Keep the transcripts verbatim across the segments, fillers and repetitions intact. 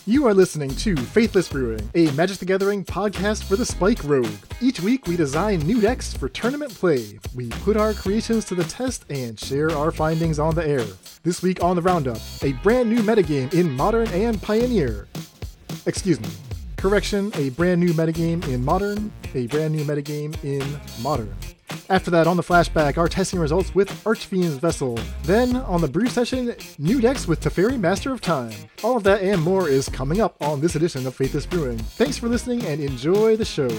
You are listening to Faithless Brewing, a Magic the Gathering podcast for the Spike Rogue. Each week we design new decks for tournament play. We put our creations to the test and share our findings on the air. This week on the Roundup, a brand new metagame in Modern and Pioneer. Excuse me. Correction, a brand new metagame in Modern, a brand new metagame in Modern. After that, on the flashback, our testing results with Archfiend's Vessel. Then, on the brew session, new decks with Teferi, Master of Time. All of that and more is coming up on this edition of Faithless Brewing. Thanks for listening and enjoy the show.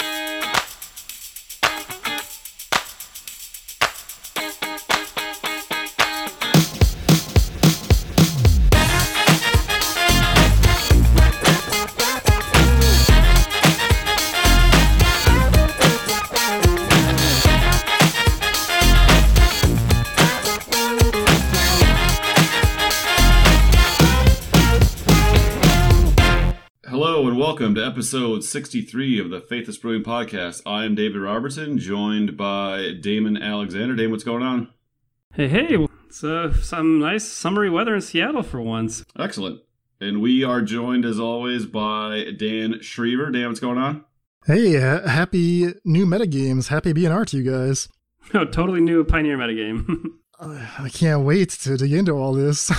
Welcome to episode sixty-three of the Faithless Brewing Podcast. I am David Robertson, joined by Damon Alexander. Damon, what's going on? Hey, hey, it's uh, some nice summery weather in Seattle for once. Excellent. And we are joined, as always, by Dan Schriever. Dan, what's going on? Hey, uh, happy new metagames. Happy B N R to you guys. Oh, totally new Pioneer metagame. uh, I can't wait to dig into all this.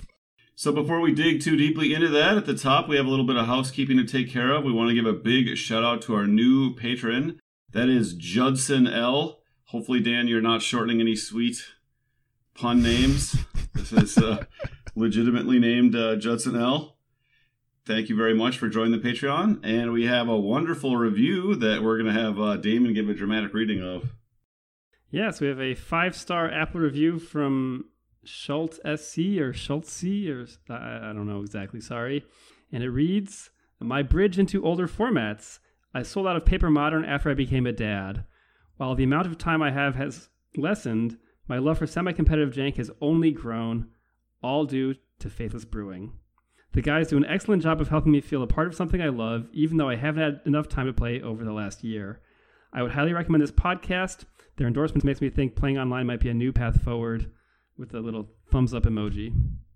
So before we dig too deeply into that, at the top we have a little bit of housekeeping to take care of. We want to give a big shout out to our new patron. That is Judson L. Hopefully, Dan, you're not shortening any sweet pun names. This is uh, legitimately named uh, Judson L. Thank you very much for joining the Patreon. And we have a wonderful review that we're going to have uh, Damon give a dramatic reading of. Yes, we have a five-star Apple review from Schultz S C or Schultz C or I, I don't know exactly, sorry. And it reads, "My bridge into older formats. I sold out of Paper Modern after I became a dad. While the amount of time I have has lessened, my love for semi-competitive jank has only grown, all due to Faithless Brewing. The guys do an excellent job of helping me feel a part of something I love, even though I haven't had enough time to play over the last year. I would highly recommend this podcast. Their endorsements makes me think playing online might be a new path forward," with a little thumbs up emoji.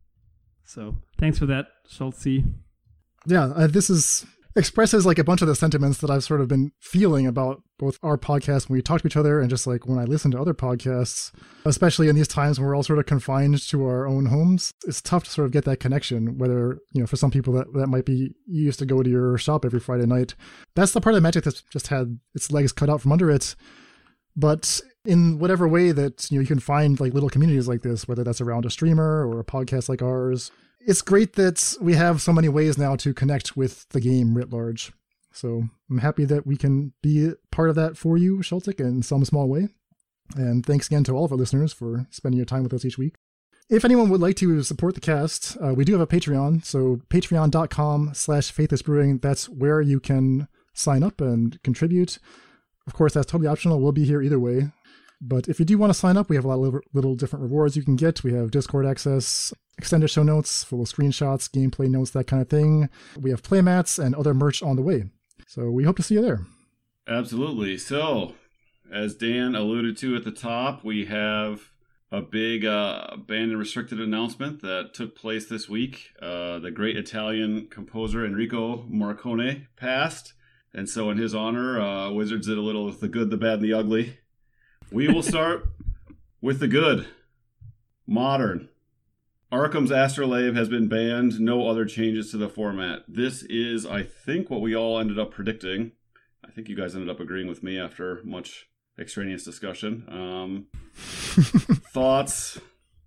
So thanks for that, Schultz. Yeah, uh, this is expresses like a bunch of the sentiments that I've sort of been feeling about both our podcast when we talk to each other and just like when I listen to other podcasts, especially in these times when we're all sort of confined to our own homes. It's tough to sort of get that connection, whether, you know, for some people that, that might be used to go to your shop every Friday night. That's the part of Magic that's just had its legs cut out from under it. But in whatever way that, you know, you can find like little communities like this, whether that's around a streamer or a podcast like ours, it's great that we have so many ways now to connect with the game writ large. So I'm happy that we can be part of that for you, Schultz, in some small way. And thanks again to all of our listeners for spending your time with us each week. If anyone would like to support the cast, uh, we do have a Patreon. So patreon.com slash faithlessbrewing. That's where you can sign up and contribute. Of course, that's totally optional. We'll be here either way. But if you do want to sign up, we have a lot of little different rewards you can get. We have Discord access, extended show notes, full of screenshots, gameplay notes, that kind of thing. We have playmats and other merch on the way. So we hope to see you there. Absolutely. So, as Dan alluded to at the top, we have a big uh, banned and restricted announcement that took place this week. Uh, the great Italian composer Enrico Morricone passed. And so in his honor, uh, Wizards did a little with the good, the bad, and the ugly. We will start with the good. Modern. Arkham's Astrolabe has been banned. No other changes to the format. This is, I think, what we all ended up predicting. I think you guys ended up agreeing with me after much extraneous discussion. Um, thoughts,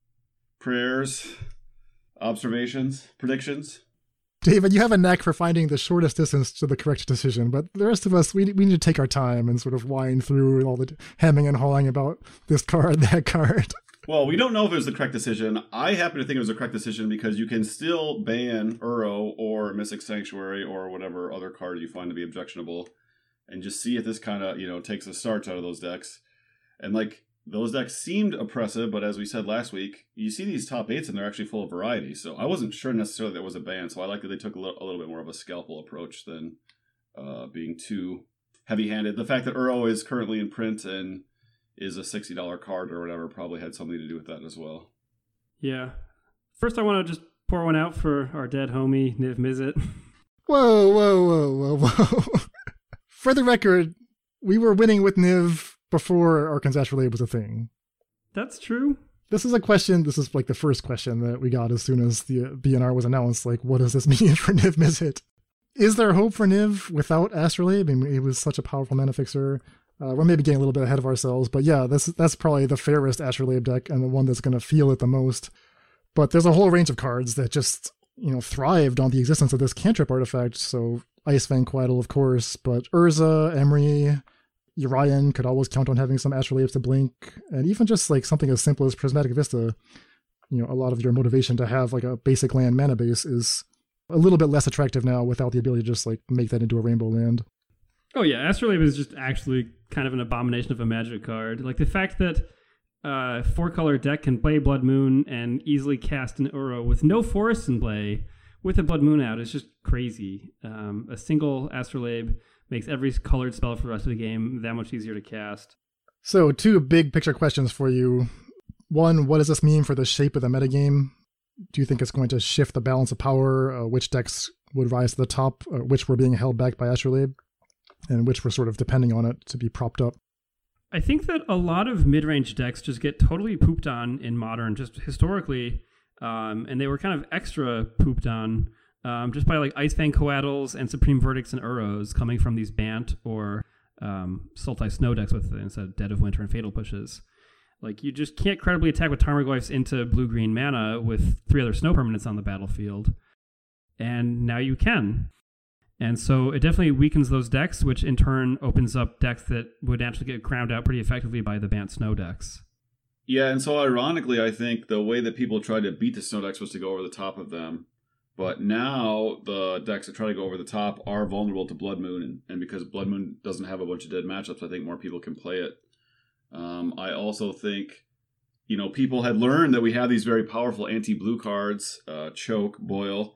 prayers, observations, predictions? David, you have a knack for finding the shortest distance to the correct decision, but the rest of us, we we need to take our time and sort of wind through all the hemming and hawing about this card, that card. Well, we don't know if it was the correct decision. I happen to think it was the correct decision because you can still ban Uro or Mystic Sanctuary or whatever other card you find to be objectionable and just see if this kind of, you know, takes the starch out of those decks. And like, those decks seemed oppressive, but as we said last week, you see these top eights and they're actually full of variety. So I wasn't sure necessarily there was a ban. So I like that they took a little, a little bit more of a scalpel approach than uh, being too heavy-handed. The fact that Uro is currently in print and is a sixty dollars card or whatever probably had something to do with that as well. Yeah. First, I want to just Pour one out for our dead homie, Niv Mizzet. Whoa, whoa, whoa, whoa, whoa. For the record, we were winning with Niv before Arkansas Astrolabe was a thing. That's true. This is a question, this is like the first question that we got as soon as the B N R was announced. Like, what does this mean for Niv Mizzet? Is there hope for Niv without Astrolabe? I mean, he was such a powerful mana fixer. Uh, we're maybe getting a little bit ahead of ourselves, but yeah, that's, that's probably the fairest Astrolabe deck and the one that's going to feel it the most. But there's a whole range of cards that just, you know, thrived on the existence of this cantrip artifact. So Icefang Quaddle, of course, but Urza, Emry, Urian could always count on having some Astrolabes to blink, and even just like something as simple as Prismatic Vista. You know, a lot of your motivation to have like a basic land mana base is a little bit less attractive now without the ability to just like make that into a rainbow land. Oh yeah, Astrolabe is just actually kind of an abomination of a Magic card. Like the fact that uh, four-color deck can play Blood Moon and easily cast an Uro with no forests in play with a Blood Moon out is just crazy. Um, a single Astrolabe makes every colored spell for the rest of the game that much easier to cast. So two big picture questions for you. One, what does this mean for the shape of the metagame? Do you think it's going to shift the balance of power? Uh, which decks would rise to the top? Uh, which were being held back by Astrolabe? And which were sort of depending on it to be propped up? I think that a lot of mid-range decks just get totally pooped on in Modern, just historically, um, and they were kind of extra pooped on um, just by like Icefang Coattles and Supreme Verdicts and Uros coming from these Bant or um, Sultai Snow decks with instead of Dead of Winter and Fatal Pushes. Like, you just can't credibly attack with Tarmogoyfs into blue-green mana with three other snow permanents on the battlefield, and now you can. And so it definitely weakens those decks, which in turn opens up decks that would actually get ground out pretty effectively by the Bant Snow decks. Yeah, and so ironically, I think the way that people tried to beat the Snow decks was to go over the top of them. But now the decks that try to go over the top are vulnerable to Blood Moon, and, and because Blood Moon doesn't have a bunch of dead matchups, I think more people can play it. Um, I also think, you know, people had learned that we have these very powerful anti-blue cards, uh, Choke, Boil.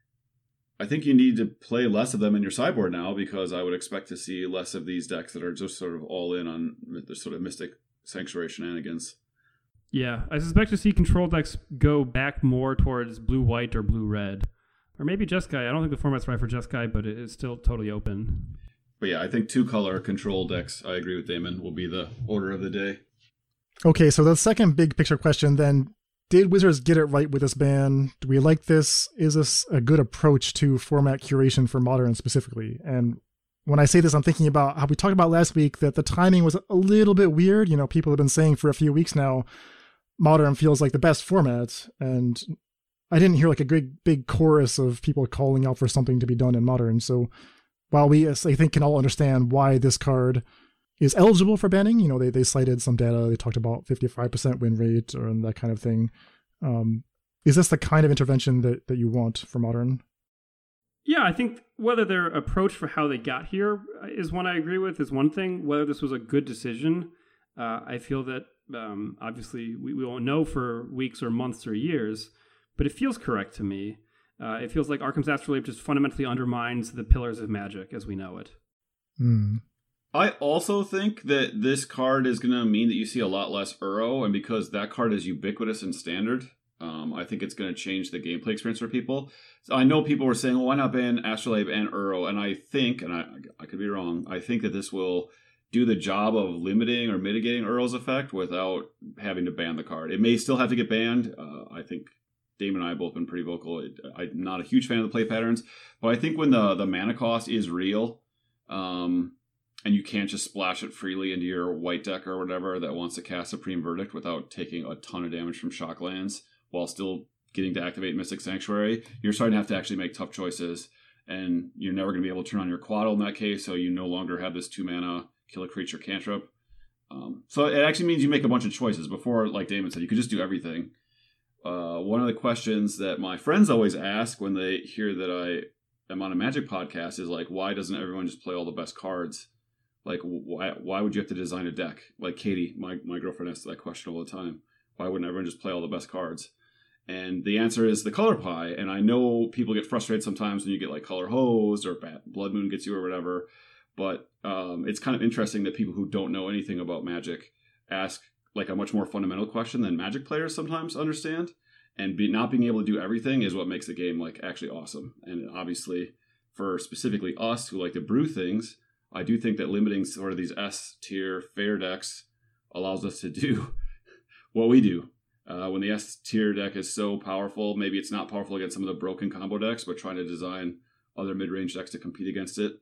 I think you need to play less of them in your sideboard now, because I would expect to see less of these decks that are just sort of all in on the sort of Mystic Sanctuary shenanigans. Yeah, I suspect to see control decks go back more towards blue-white or blue-red. Or maybe Jeskai. I don't think the format's right for Jeskai, but it is still totally open. But yeah, I think two-color control decks, I agree with Damon, will be the order of the day. Okay, so the second big picture question then, did Wizards get it right with this ban? Do we like this? Is this a good approach to format curation for Modern specifically? And when I say this, I'm thinking about how we talked about last week that the timing was a little bit weird. You know, people have been saying for a few weeks now, Modern feels like the best format. And I didn't hear like a big, big chorus of people calling out for something to be done in Modern. So while we, I think, can all understand why this card is eligible for banning, you know, they, they cited some data, they talked about fifty-five percent win rate or that kind of thing. Um, is this the kind of intervention that, that you want for Modern? Yeah, I think whether their approach for how they got here is one I agree with is one thing. Whether this was a good decision, uh, I feel that um, obviously we, we won't know for weeks or months or years, but it feels correct to me. Uh, it feels like Arcum's Astrolabe just fundamentally undermines the pillars of Magic as we know it. Hmm. I also think that this card is going to mean that you see a lot less Uro, and because that card is ubiquitous in Standard, um, I think it's going to change the gameplay experience for people. So I know people were saying, well, why not ban Astrolabe and Uro? And I think, and I, I could be wrong, I think that this will do the job of limiting or mitigating Uro's effect without having to ban the card. It may still have to get banned. Uh, I think Damon and I have both been pretty vocal. It, I'm not a huge fan of the play patterns, but I think when the, the mana cost is real, um, and you can't just splash it freely into your white deck or whatever that wants to cast Supreme Verdict without taking a ton of damage from Shocklands while still getting to activate Mystic Sanctuary, you're starting to have to actually make tough choices, and you're never going to be able to turn on your Quaddle in that case, so you no longer have this two mana kill a creature cantrip. Um, so it actually means you make a bunch of choices. Before, like Damon said, you could just do everything. Uh, one of the questions that my friends always ask when they hear that I am on a Magic podcast is like, why doesn't everyone just play all the best cards? Like, why why would you have to design a deck? Like Katie, my, my girlfriend, asks that question all the time. Why wouldn't everyone just play all the best cards? And the answer is the color pie. And I know people get frustrated sometimes when you get like Color Hose or Blood Moon gets you or whatever. But um, it's kind of interesting that people who don't know anything about Magic ask like a much more fundamental question than Magic players sometimes understand. And be, not being able to do everything is what makes the game like actually awesome. And obviously, for specifically us who like to brew things, I do think that limiting sort of these S tier fair decks allows us to do what we do. Uh, when the S tier deck is so powerful, maybe it's not powerful against some of the broken combo decks, but trying to design other mid-range decks to compete against it,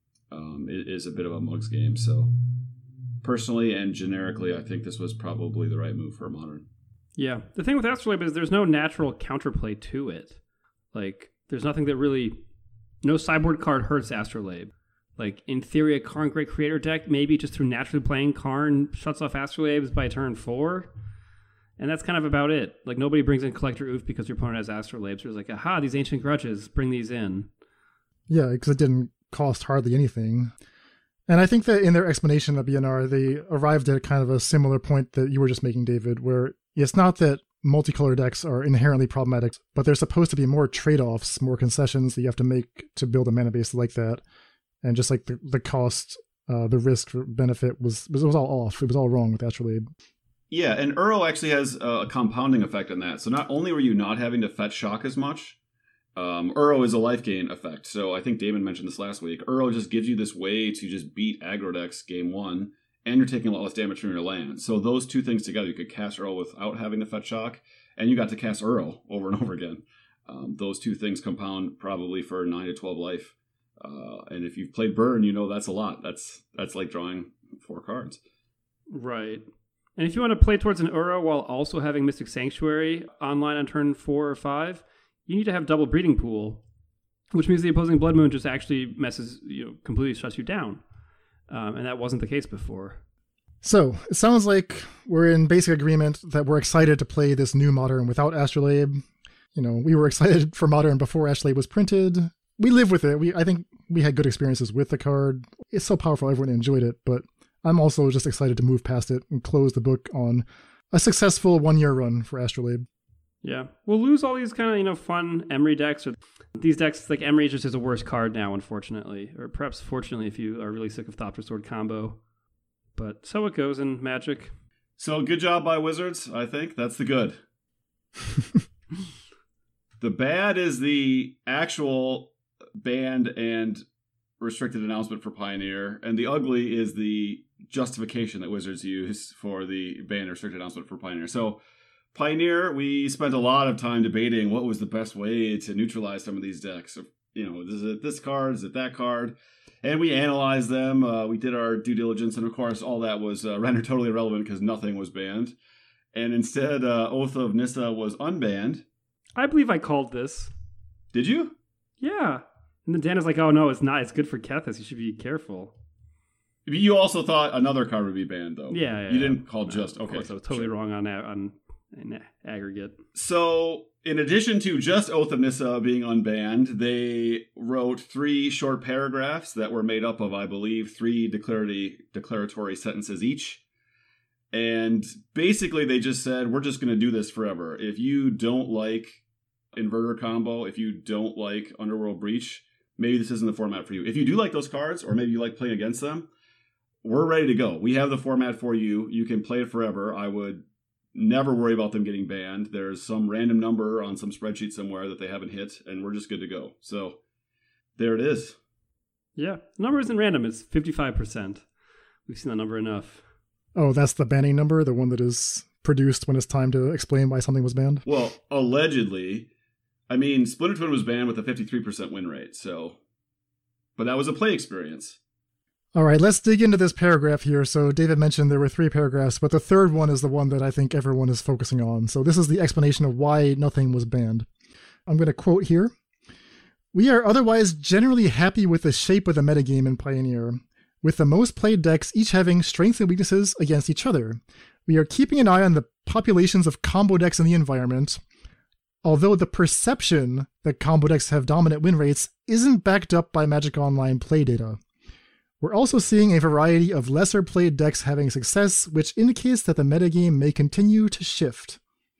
um, it is a bit of a mugs game. So personally and generically, I think this was probably the right move for Modern. Yeah. The thing with Astrolabe is there's no natural counterplay to it. Like, there's nothing that really... No sideboard card hurts Astrolabe. Like, in theory, a Karn Great Creator deck, maybe just through naturally playing Karn, shuts off Astrolabes by turn four. And that's kind of about it. Like, nobody brings in Collector Oof because your opponent has Astrolabes. So it's like, aha, these Ancient Grudges, bring these in. Yeah, because it didn't cost hardly anything. And I think that in their explanation of B N R, they arrived at kind of a similar point that you were just making, David, where it's not that multicolor decks are inherently problematic, but there's supposed to be more trade-offs, more concessions that you have to make to build a mana base like that. And just like the, the cost, uh, the risk benefit was, was, was all off. It was all wrong with Astrolabe. Yeah, and Uro actually has a compounding effect on that. So not only were you not having to fetch shock as much, um, Uro is a life gain effect. So I think Damon mentioned this last week. Uro just gives you this way to just beat aggro decks game one, and you're taking a lot less damage from your land. So those two things together, you could cast Uro without having to fetch shock, and you got to cast Uro over and over again. Um, those two things compound probably for nine to twelve life. Uh, and if you've played Burn, you know that's a lot. That's that's like drawing four cards. Right. And if you want to play towards an Uro while also having Mystic Sanctuary online on turn four or five, you need to have double Breeding Pool, which means the opposing Blood Moon just actually messes, you know, completely shuts you down. Um, and that wasn't the case before. So, it sounds like we're in basic agreement that we're excited to play this new Modern without Astrolabe. You know, we were excited for Modern before Astrolabe was printed. We live with it. We I think we had good experiences with the card. It's so powerful, everyone enjoyed it, but I'm also just excited to move past it and close the book on a successful one-year run for Astrolabe. Yeah. We'll lose all these kind of, you know, fun Emery decks. Or these decks, like Emery just is a worse card now, unfortunately. Or perhaps fortunately if you are really sick of Thopter Sword combo. But so it goes in Magic. So good job by Wizards, I think. That's the good. The bad is the actual banned and restricted announcement for Pioneer, and the ugly is the justification that Wizards use for the banned and restricted announcement for Pioneer. So Pioneer, we spent a lot of time debating what was the best way to neutralize some of these decks. You know, is it this card? Is it that card? And we analyzed them. Uh, we did our due diligence, and of course, all that was uh, rendered totally irrelevant because nothing was banned. And instead, uh, Oath of Nissa was unbanned. I believe I called this. Did you? Yeah. And then Dan is like, oh no, it's not. It's good for Kethis. You should be careful. You also thought another card would be banned, though. Yeah. yeah you yeah. didn't call no, just. Of Okay. course, I was totally sure. wrong on on in aggregate. So, in addition to just Oath of Nissa being unbanned, they wrote three short paragraphs that were made up of, I believe, three declaratory, declaratory sentences each. And basically, they just said, we're just going to do this forever. If you don't like Inverter Combo, if you don't like Underworld Breach, maybe this isn't the format for you. If you do like those cards, or maybe you like playing against them, we're ready to go. We have the format for you. You can play it forever. I would never worry about them getting banned. There's some random number on some spreadsheet somewhere that they haven't hit, and we're just good to go. So there it is. Yeah. The number isn't random. It's fifty-five percent. We've seen that number enough. Oh, that's the banning number? The one that is produced when it's time to explain why something was banned? Well, allegedly. I mean, Splinter Twin was banned with a fifty-three percent win rate, so... But that was a play experience. All right, let's dig into this paragraph here. So David mentioned there were three paragraphs, but the third one is the one that I think everyone is focusing on. So this is the explanation of why nothing was banned. I'm going to quote here. We are otherwise generally happy with the shape of the metagame in Pioneer, with the most played decks each having strengths and weaknesses against each other. We are keeping an eye on the populations of combo decks in the environment, although the perception that combo decks have dominant win rates isn't backed up by Magic Online play data. We're also seeing a variety of lesser played decks having success, which indicates that the metagame may continue to shift.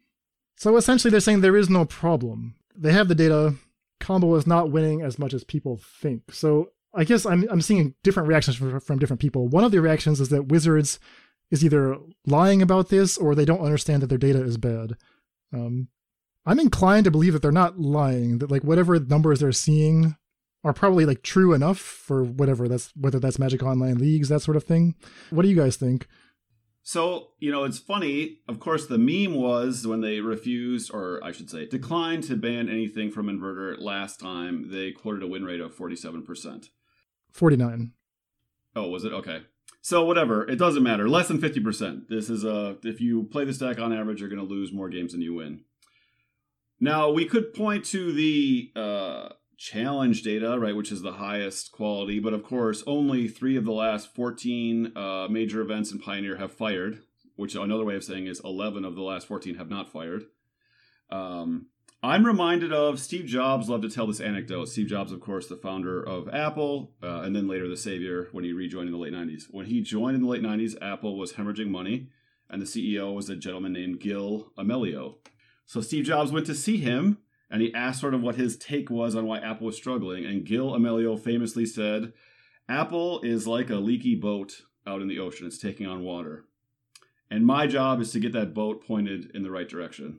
So essentially they're saying there is no problem. They have the data, combo is not winning as much as people think. So I guess I'm I'm seeing different reactions from, from different people. One of the reactions is that Wizards is either lying about this or they don't understand that their data is bad. Um, I'm inclined to believe that they're not lying, that like whatever numbers they're seeing are probably like true enough for whatever that's, whether that's Magic Online leagues, that sort of thing. What do you guys think? So, you know, it's funny. Of course, the meme was when they refused, or I should say, declined to ban anything from Inverter last time, they quoted a win rate of forty-seven percent. forty-nine. Oh, was it? Okay. So whatever, it doesn't matter. Less than fifty percent. This is a, if you play this deck on average, you're going to lose more games than you win. Now, we could point to the uh, challenge data, right, which is the highest quality, but of course, only three of the last fourteen uh, major events in Pioneer have fired, which another way of saying is eleven of the last fourteen have not fired. Um, I'm reminded of Steve Jobs loved to tell this anecdote. Steve Jobs, of course, the founder of Apple, uh, and then later the savior when he rejoined in the late nineties. When he joined in the late nineties, Apple was hemorrhaging money, and the C E O was a gentleman named Gil Amelio. So Steve Jobs went to see him, and he asked sort of what his take was on why Apple was struggling. And Gil Amelio famously said, Apple is like a leaky boat out in the ocean. It's taking on water. And my job is to get that boat pointed in the right direction.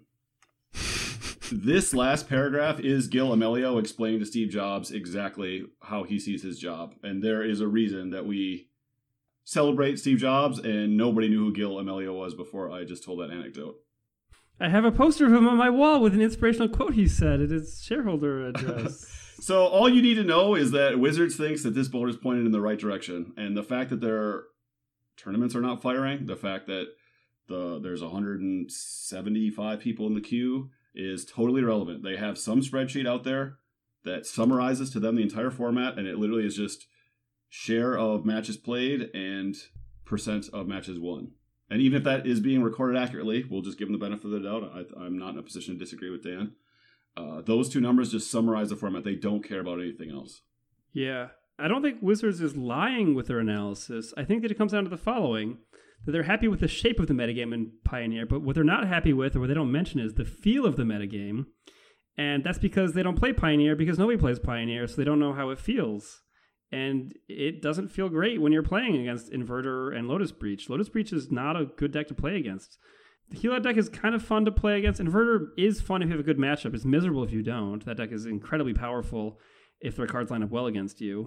This last paragraph is Gil Amelio explaining to Steve Jobs exactly how he sees his job. And there is a reason that we celebrate Steve Jobs, and nobody knew who Gil Amelio was before I just told that anecdote. I have a poster of him on my wall with an inspirational quote he said at his shareholder address. So all you need to know is that Wizards thinks that this boat is pointed in the right direction. And the fact that their tournaments are not firing, the fact that the there's one hundred seventy-five people in the queue is totally irrelevant. They have some spreadsheet out there that summarizes to them the entire format, and it literally is just share of matches played and percent of matches won. And even if that is being recorded accurately, we'll just give them the benefit of the doubt. I, I'm not in a position to disagree with Dan. Uh, those two numbers just summarize the format. They don't care about anything else. Yeah. I don't think Wizards is lying with their analysis. I think that it comes down to the following, that they're happy with the shape of the metagame in Pioneer, but what they're not happy with, or what they don't mention, is the feel of the metagame. And that's because they don't play Pioneer, because nobody plays Pioneer, so they don't know how it feels. And it doesn't feel great when you're playing against Inverter and Lotus Breach. Lotus Breach is not a good deck to play against. The Heal Out deck is kind of fun to play against. Inverter is fun if you have a good matchup. It's miserable if you don't. That deck is incredibly powerful if their cards line up well against you.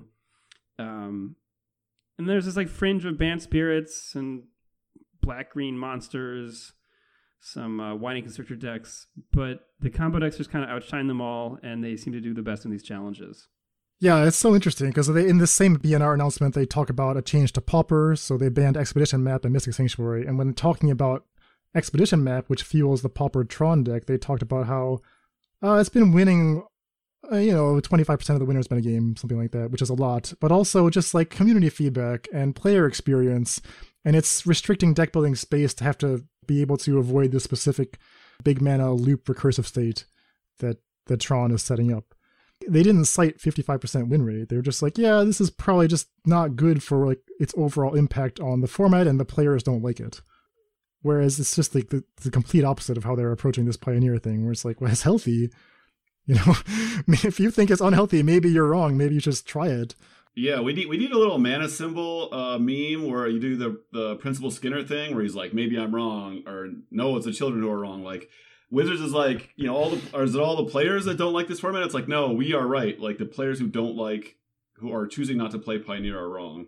Um, and there's this like fringe of Banned Spirits and black-green monsters, some uh, Whining Constrictor decks, but the combo decks just kind of outshine them all, and they seem to do the best in these challenges. Yeah, it's so interesting because they, in the same B N R announcement, they talk about a change to Pauper, so they banned Expedition Map and Mystic Sanctuary. And when talking about Expedition Map, which fuels the Pauper Tron deck, they talked about how uh, it's been winning, uh, you know, twenty-five percent of the winners metagame, something like that, which is a lot. But also just like community feedback and player experience, and it's restricting deck building space to have to be able to avoid the specific big mana loop recursive state that, that Tron is setting up. They didn't cite fifty-five percent win rate. They were just like, yeah, this is probably just not good for like its overall impact on the format, and the players don't like it. Whereas it's just like the, the complete opposite of how they're approaching this Pioneer thing, where it's like, well, it's healthy. You know, if you think it's unhealthy, maybe you're wrong. Maybe you just try it. Yeah, we need we need a little mana symbol uh, meme where you do the the Principal Skinner thing, where he's like, maybe I'm wrong, or no, it's the children who are wrong. Like, Wizards is like, you know, all the, or is it all the players that don't like this format? It's like, no, we are right. Like, the players who don't like, who are choosing not to play Pioneer are wrong.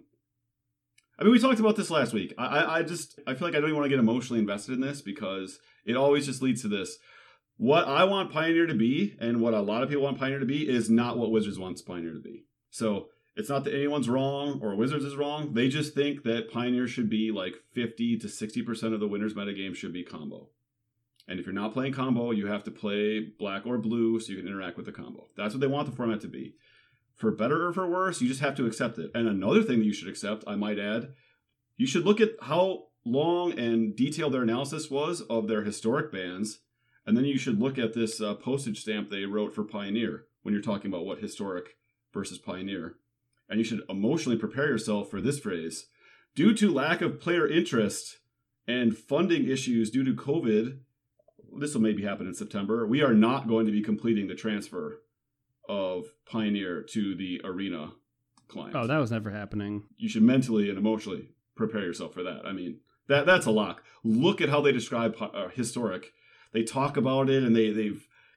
I mean, we talked about this last week. I, I, I just, I feel like I don't even want to get emotionally invested in this because it always just leads to this. What I want Pioneer to be, and what a lot of people want Pioneer to be, is not what Wizards wants Pioneer to be. So it's not that anyone's wrong or Wizards is wrong. They just think that Pioneer should be like fifty to sixty percent of the winners metagame should be combo. And if you're not playing combo, you have to play black or blue so you can interact with the combo. That's what they want the format to be. For better or for worse, you just have to accept it. And another thing that you should accept, I might add, you should look at how long and detailed their analysis was of their historic bans. And then you should look at this uh, postage stamp they wrote for Pioneer when you're talking about what historic versus Pioneer. And you should emotionally prepare yourself for this phrase. Due to lack of player interest and funding issues due to COVID, this will maybe happen in September, we are not going to be completing the transfer of Pioneer to the Arena client. Oh, that was never happening. You should mentally and emotionally prepare yourself for that. I mean, that that's a lock. Look at how they describe uh, historic. They talk about it, and they they've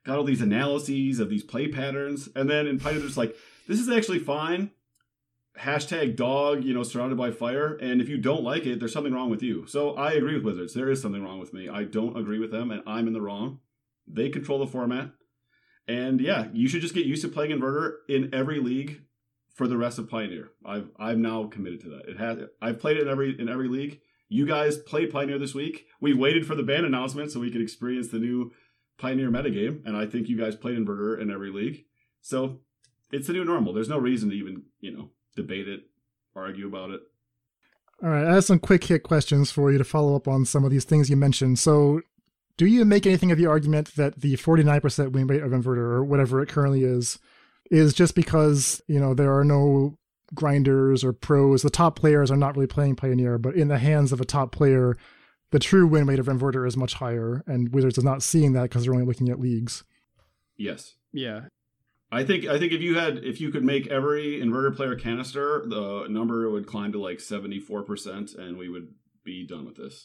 got all these analyses of these play patterns. And then in Pioneer, it's like, this is actually fine. Hashtag dog, you know, surrounded by fire. And if you don't like it, there's something wrong with you. So I agree with Wizards. There is something wrong with me. I don't agree with them, and I'm in the wrong. They control the format. And yeah, you should just get used to playing Inverter in every league for the rest of Pioneer. I've I'm now committed to that. It has I've played it in every in every league. You guys played Pioneer this week. We waited for the ban announcement so we could experience the new Pioneer metagame, and I think you guys played Inverter in every league. So it's the new normal. There's no reason to even, you know, debate it, argue about it. All right, I have some quick hit questions for you to follow up on some of these things you mentioned. So do you make anything of the argument that the forty-nine percent win rate of Inverter, or whatever it currently is, is just because, you know, there are no grinders or pros? The top players are not really playing Pioneer, but in the hands of a top player, the true win rate of Inverter is much higher, and Wizards is not seeing that because they're only looking at leagues. Yes. Yeah. I think I think if you had if you could make every Inverter player canister, the number would climb to like seventy-four percent, and we would be done with this.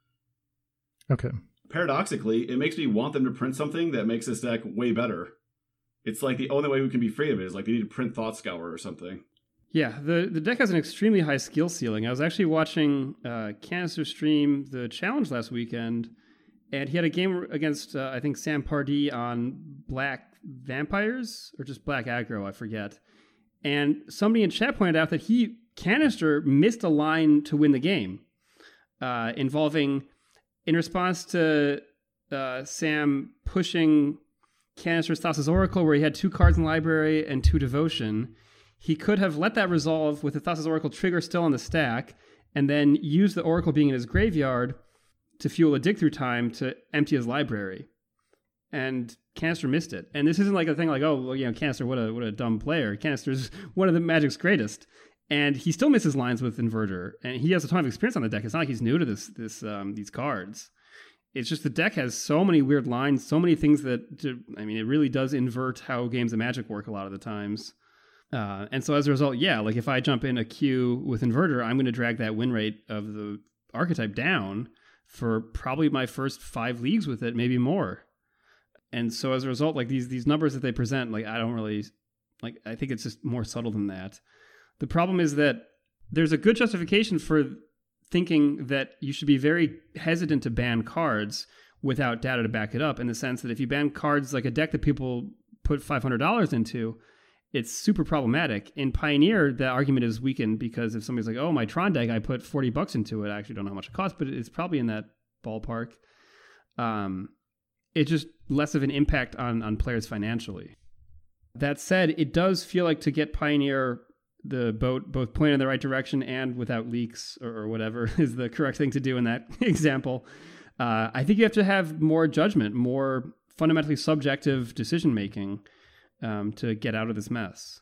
Okay. Paradoxically, it makes me want them to print something that makes this deck way better. It's like the only way we can be free of it is like they need to print Thought Scour or something. Yeah, the, the deck has an extremely high skill ceiling. I was actually watching uh, Canister stream the challenge last weekend, and he had a game against, uh, I think, Sam Pardee on Black Vampires, or just Black Aggro, I forget. And somebody in chat pointed out that he, Canister, missed a line to win the game, uh, involving, in response to uh, Sam pushing Canister's Thassa's Oracle, where he had two cards in the library and two Devotion, he could have let that resolve with the Thassa's Oracle trigger still on the stack, and then use the Oracle being in his graveyard to fuel a dig through time to empty his library. And Canister missed it. And this isn't like a thing like, oh, well, you know, Canister, what a what a dumb player. Canister's one of the Magic's greatest. And he still misses lines with Inverter. And he has a ton of experience on the deck. It's not like he's new to this this um, these cards. It's just the deck has so many weird lines, so many things that, I mean, it really does invert how games of Magic work a lot of the times. Uh, and so as a result, yeah, like if I jump in a queue with Inverter, I'm going to drag that win rate of the archetype down for probably my first five leagues with it, maybe more. And so as a result, like these these numbers that they present, like I don't really, like I think it's just more subtle than that. The problem is that there's a good justification for thinking that you should be very hesitant to ban cards without data to back it up, in the sense that if you ban cards like a deck that people put five hundred dollars into, it's super problematic. In Pioneer, the argument is weakened because if somebody's like, oh, my Tron deck, I put forty bucks into it. I actually don't know how much it costs, but it's probably in that ballpark. Um, it's just less of an impact on, on players financially. That said, it does feel like to get Pioneer the boat both pointed in the right direction and without leaks or, or whatever is the correct thing to do in that example. Uh, I think you have to have more judgment, more fundamentally subjective decision making um, to get out of this mess.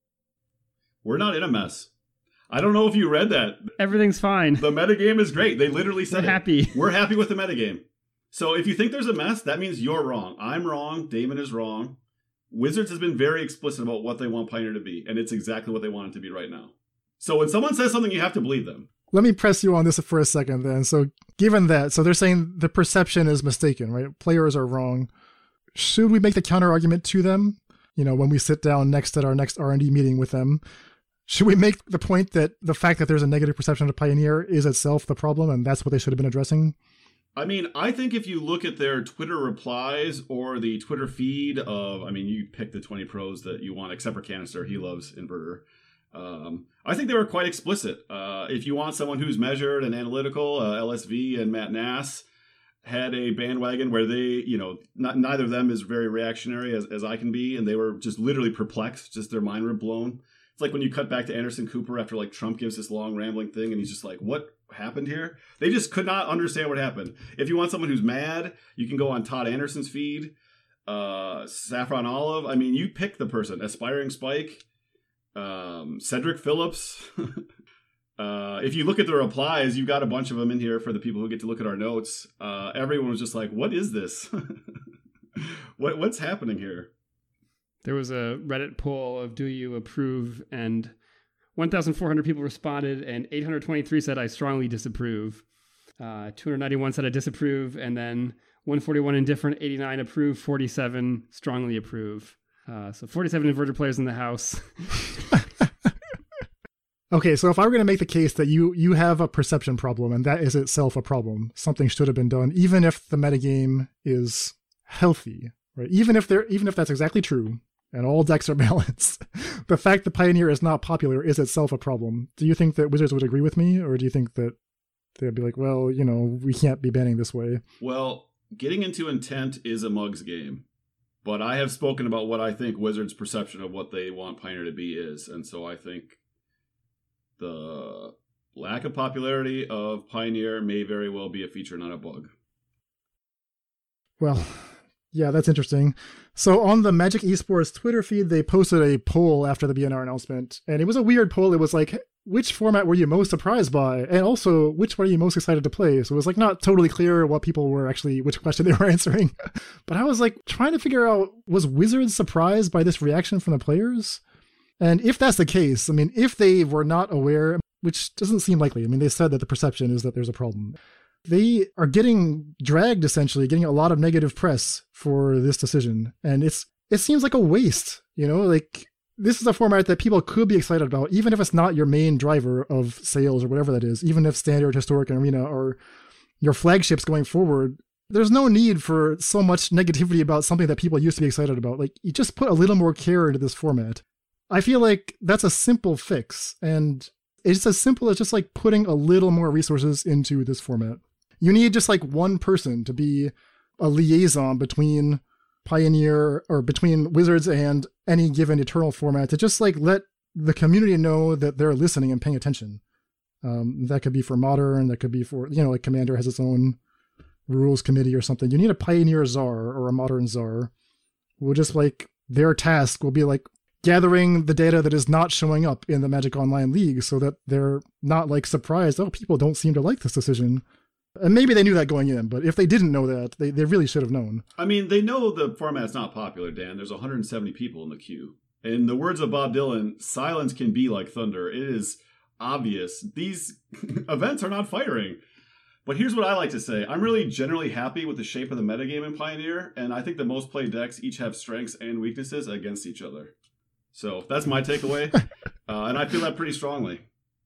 We're not in a mess. I don't know if you read that. Everything's fine. The metagame is great. They literally said We're it. happy. We're happy with the metagame. So if you think there's a mess, that means you're wrong. I'm wrong. Damon is wrong. Wizards has been very explicit about what they want Pioneer to be, and it's exactly what they want it to be right now. So when someone says something, you have to believe them. Let me press you on this for a second then. So given that, so they're saying the perception is mistaken, right? Players are wrong. Should we make the counter argument to them? You know, when we sit down next at our next R and D meeting with them, should we make the point that the fact that there's a negative perception of Pioneer is itself the problem, and that's what they should have been addressing? I mean, I think if you look at their Twitter replies or the Twitter feed of, I mean, you pick the twenty pros that you want, except for Canister. He loves Inverter. Um, I think they were quite explicit. Uh, if you want someone who's measured and analytical, uh, L S V and Matt Nass had a bandwagon where they, you know, not, neither of them is very reactionary as, as I can be, and they were just literally perplexed, just their mind were blown. It's like when you cut back to Anderson Cooper after like Trump gives this long rambling thing and he's just like, what happened here? They just could not understand what happened. If you want someone who's mad, you can go on Todd Anderson's feed, uh, Saffron Olive. I mean, you pick the person. Aspiring Spike, um, Cedric Phillips. uh, if you look at the replies, you've got a bunch of them in here for the people who get to look at our notes. Uh, everyone was just like, what is this? what What's happening here? There was a Reddit poll of do you approve, and one thousand four hundred people responded, and eight hundred twenty-three said I strongly disapprove. Uh, two hundred ninety-one said I disapprove, and then one forty-one indifferent, eighty-nine approve, forty-seven strongly approve. Uh, so forty-seven inverter players in the house. Okay, so if I were going to make the case that you you have a perception problem and that is itself a problem, something should have been done, even if the metagame is healthy, right? Even if they're even if that's exactly true and all decks are balanced, the fact that Pioneer is not popular is itself a problem. Do you think that Wizards would agree with me, or do you think that they'd be like, well, you know, we can't be banning this way? Well, getting into intent is a mug's game. But I have spoken about what I think Wizards' perception of what they want Pioneer to be is. And so I think the lack of popularity of Pioneer may very well be a feature, not a bug. Well, yeah, that's interesting. So on the Magic Esports Twitter feed, they posted a poll after the B N R announcement. And it was a weird poll. It was like, which format were you most surprised by? And also, which one are you most excited to play? So it was like not totally clear what people were actually, which question they were answering. But I was like trying to figure out, was Wizards surprised by this reaction from the players? And if that's the case, I mean, if they were not aware, which doesn't seem likely. I mean, they said that the perception is that there's a problem. They are getting dragged, essentially, getting a lot of negative press for this decision. And it's it seems like a waste, you know, like this is a format that people could be excited about, even if it's not your main driver of sales or whatever that is, even if Standard, Historic, and Arena are your flagships going forward. There's no need for so much negativity about something that people used to be excited about. Like, you just put a little more care into this format. I feel like that's a simple fix, and it's as simple as just like putting a little more resources into this format. You need just like one person to be a liaison between Pioneer or between Wizards and any given Eternal format to just like let the community know that they're listening and paying attention. Um, that could be for Modern, that could be for, you know, like Commander has its own rules committee or something. You need a Pioneer czar or a Modern czar. We'll just like, their task will be like gathering the data that is not showing up in the Magic Online League so that they're not like surprised, oh, people don't seem to like this decision. And maybe they knew that going in, but if they didn't know that, they, they really should have known. I mean, they know the format's not popular, Dan. There's one hundred seventy people in the queue. In the words of Bob Dylan, silence can be like thunder. It is obvious. These events are not firing. But here's what I like to say. I'm really generally happy with the shape of the metagame in Pioneer, and I think the most played decks each have strengths and weaknesses against each other. So that's my takeaway, uh, and I feel that pretty strongly.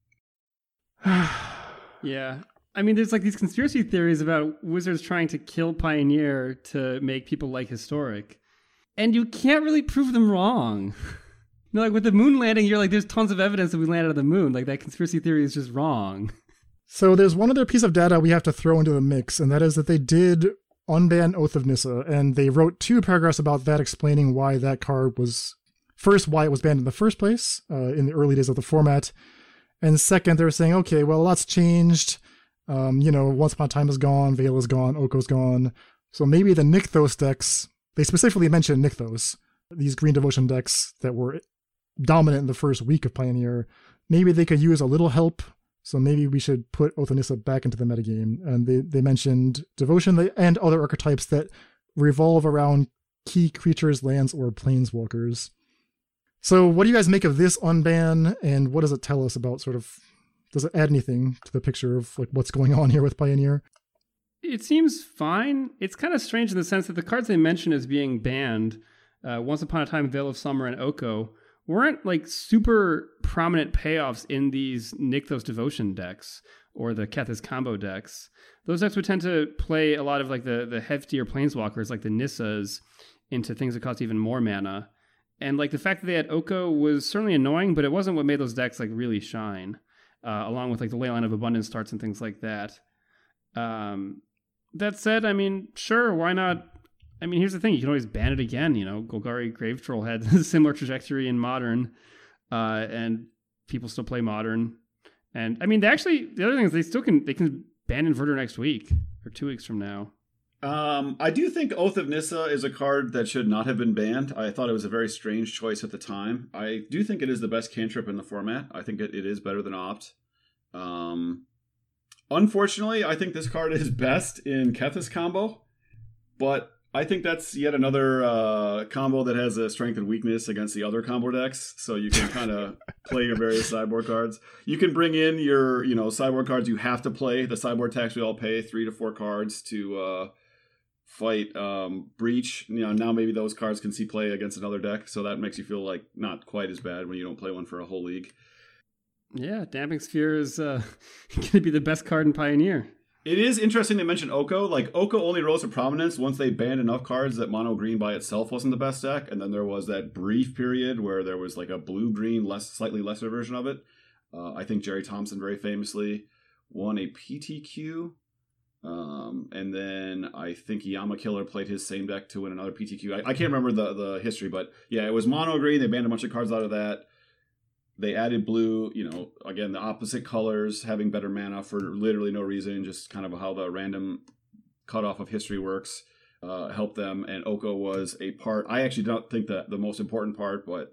Yeah. I mean, there's like these conspiracy theories about Wizards trying to kill Pioneer to make people like Historic. And you can't really prove them wrong. You know, like with the moon landing, you're like, there's tons of evidence that we landed on the moon. Like that conspiracy theory is just wrong. So there's one other piece of data we have to throw into the mix, and that is that they did unban Oath of Nissa, and they wrote two paragraphs about that explaining why that card was, first, why it was banned in the first place uh, in the early days of the format. And second, they're saying, okay, well, a lot's changed. Um, you know, Once Upon a Time is gone, Veil is gone, Oko's gone. So maybe the Nykthos decks, they specifically mentioned Nykthos, these Green Devotion decks that were dominant in the first week of Pioneer, maybe they could use a little help. So maybe we should put Oath of Nissa back into the metagame. And they, they mentioned Devotion and other archetypes that revolve around key creatures, lands, or planeswalkers. So what do you guys make of this unban, and what does it tell us about sort of, does it add anything to the picture of like what's going on here with Pioneer? It seems fine. It's kind of strange in the sense that the cards they mention as being banned, uh, Once Upon a Time, Veil of Summer, and Oko, weren't like super prominent payoffs in these Nykthos Devotion decks or the Kethis combo decks. Those decks would tend to play a lot of like the, the heftier planeswalkers like the Nissas into things that cost even more mana. And like the fact that they had Oko was certainly annoying, but it wasn't what made those decks like really shine. Uh, along with like the Leyline of Abundance starts and things like that. Um, that said, I mean, sure, why not? I mean, here's the thing: you can always ban it again. You know, Golgari Grave Troll had a similar trajectory in Modern, uh, and people still play Modern. And I mean, they actually, the other thing is they still can they can ban Inverter next week or two weeks from now. Um, I do think Oath of Nissa is a card that should not have been banned. I thought it was a very strange choice at the time. I do think it is the best cantrip in the format. I think it, it is better than Opt. Um, unfortunately, I think this card is best in Kethis combo, but I think that's yet another uh, combo that has a strength and weakness against the other combo decks. So you can kind of play your various sideboard cards. You can bring in your, you know, sideboard cards you have to play. The sideboard tax we all pay, three to four cards to uh, fight um, Breach. You know, now maybe those cards can see play against another deck, so that makes you feel like not quite as bad when you don't play one for a whole league. Yeah, Damping Sphere is uh, going to be the best card in Pioneer. It is interesting to mention Oko. Like, Oko only rose to prominence once they banned enough cards that mono green by itself wasn't the best deck, and then there was that brief period where there was like a blue-green, less slightly lesser version of it. Uh, I think Jerry Thompson very famously won a P T Q, um, and then I think Yama Killer played his same deck to win another P T Q. I, I can't remember the, the history, but yeah, it was mono green. They banned a bunch of cards out of that. They added blue, you know, again, the opposite colors, having better mana for literally no reason, just kind of how the random cutoff of history works, uh, helped them. And Oko was a part. I actually don't think that the most important part, but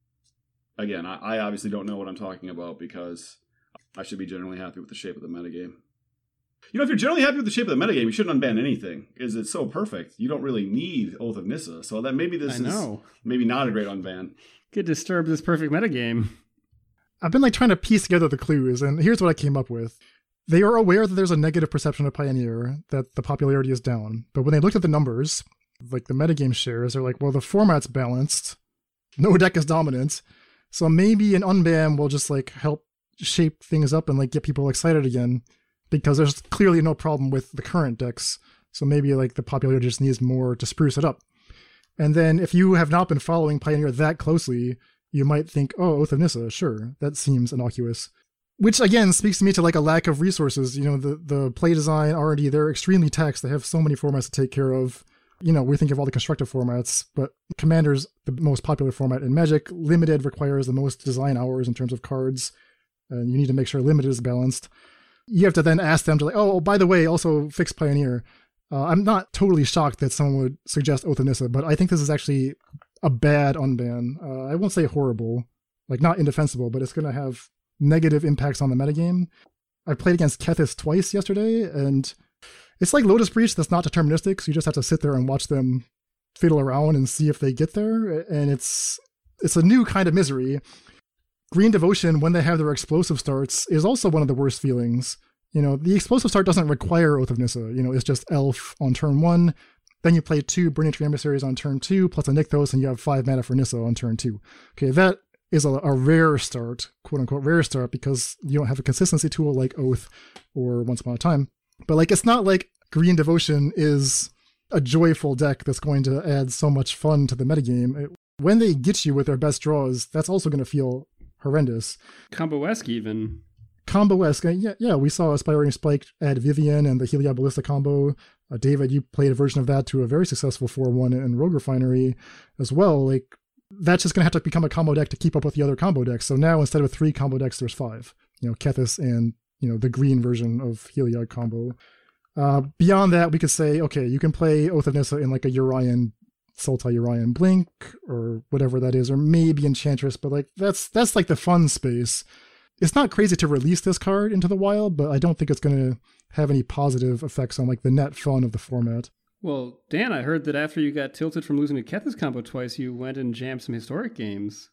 again, I, I obviously don't know what I'm talking about because I should be generally happy with the shape of the metagame. You know, if you're generally happy with the shape of the metagame, you shouldn't unban anything, because it's so perfect. You don't really need Oath of Nissa, so that maybe this I know. is maybe not a great unban. Could disturb this perfect metagame. I've been like trying to piece together the clues, and here's what I came up with. They are aware that there's a negative perception of Pioneer, that the popularity is down. But when they looked at the numbers, like the metagame shares, they're like, well, the format's balanced. No deck is dominant. So maybe an unban will just like help shape things up and like get people excited again, because there's clearly no problem with the current decks. So maybe like the popularity just needs more to spruce it up. And then if you have not been following Pioneer that closely, you might think, oh, Oath of Nissa, sure, that seems innocuous. Which, again, speaks to me to like a lack of resources. You know, the, the play design, R and D, they're extremely taxed. They have so many formats to take care of. You know, we think of all the constructive formats, but Commander's the most popular format in Magic. Limited requires the most design hours in terms of cards. And you need to make sure Limited is balanced. You have to then ask them to like, oh, by the way, also fix Pioneer. Uh, I'm not totally shocked that someone would suggest Oath of Nissa, but I think this is actually a bad unban. Uh, I won't say horrible, like not indefensible, but it's going to have negative impacts on the metagame. I played against Kethis twice yesterday, and it's like Lotus Breach that's not deterministic, so you just have to sit there and watch them fiddle around and see if they get there, and it's it's a new kind of misery. Green Devotion, when they have their explosive starts, is also one of the worst feelings. You know, the explosive start doesn't require Oath of Nissa. You know, it's just Elf on turn one. Then you play two Burning Tree Emissaries on turn two, plus a Nykthos, and you have five mana for Nissa on turn two. Okay, that is a, a rare start, quote-unquote rare start, because you don't have a consistency tool like Oath or Once Upon a Time. But like, it's not like Green Devotion is a joyful deck that's going to add so much fun to the metagame. It, when they get you with their best draws, that's also going to feel horrendous. Combo-esque even. Combo-esque, yeah, yeah, we saw Aspiring Spike add Vivian and the Heliod Ballista combo. Uh, David, you played a version of that to a very successful four one in Rogue Refinery as well. Like, that's just going to have to become a combo deck to keep up with the other combo decks. So now instead of three combo decks, there's five. You know, Kethis and, you know, the green version of Heliod combo. Uh, beyond that, we could say, okay, you can play Oath of Nissa in like a Urian, Sultai Urian Blink, or whatever that is, or maybe Enchantress, but like, that's that's like the fun space. It's not crazy to release this card into the wild, but I don't think it's going to have any positive effects on like the net fun of the format. Well, Dan, I heard that after you got tilted from losing to Kethis combo twice, you went and jammed some historic games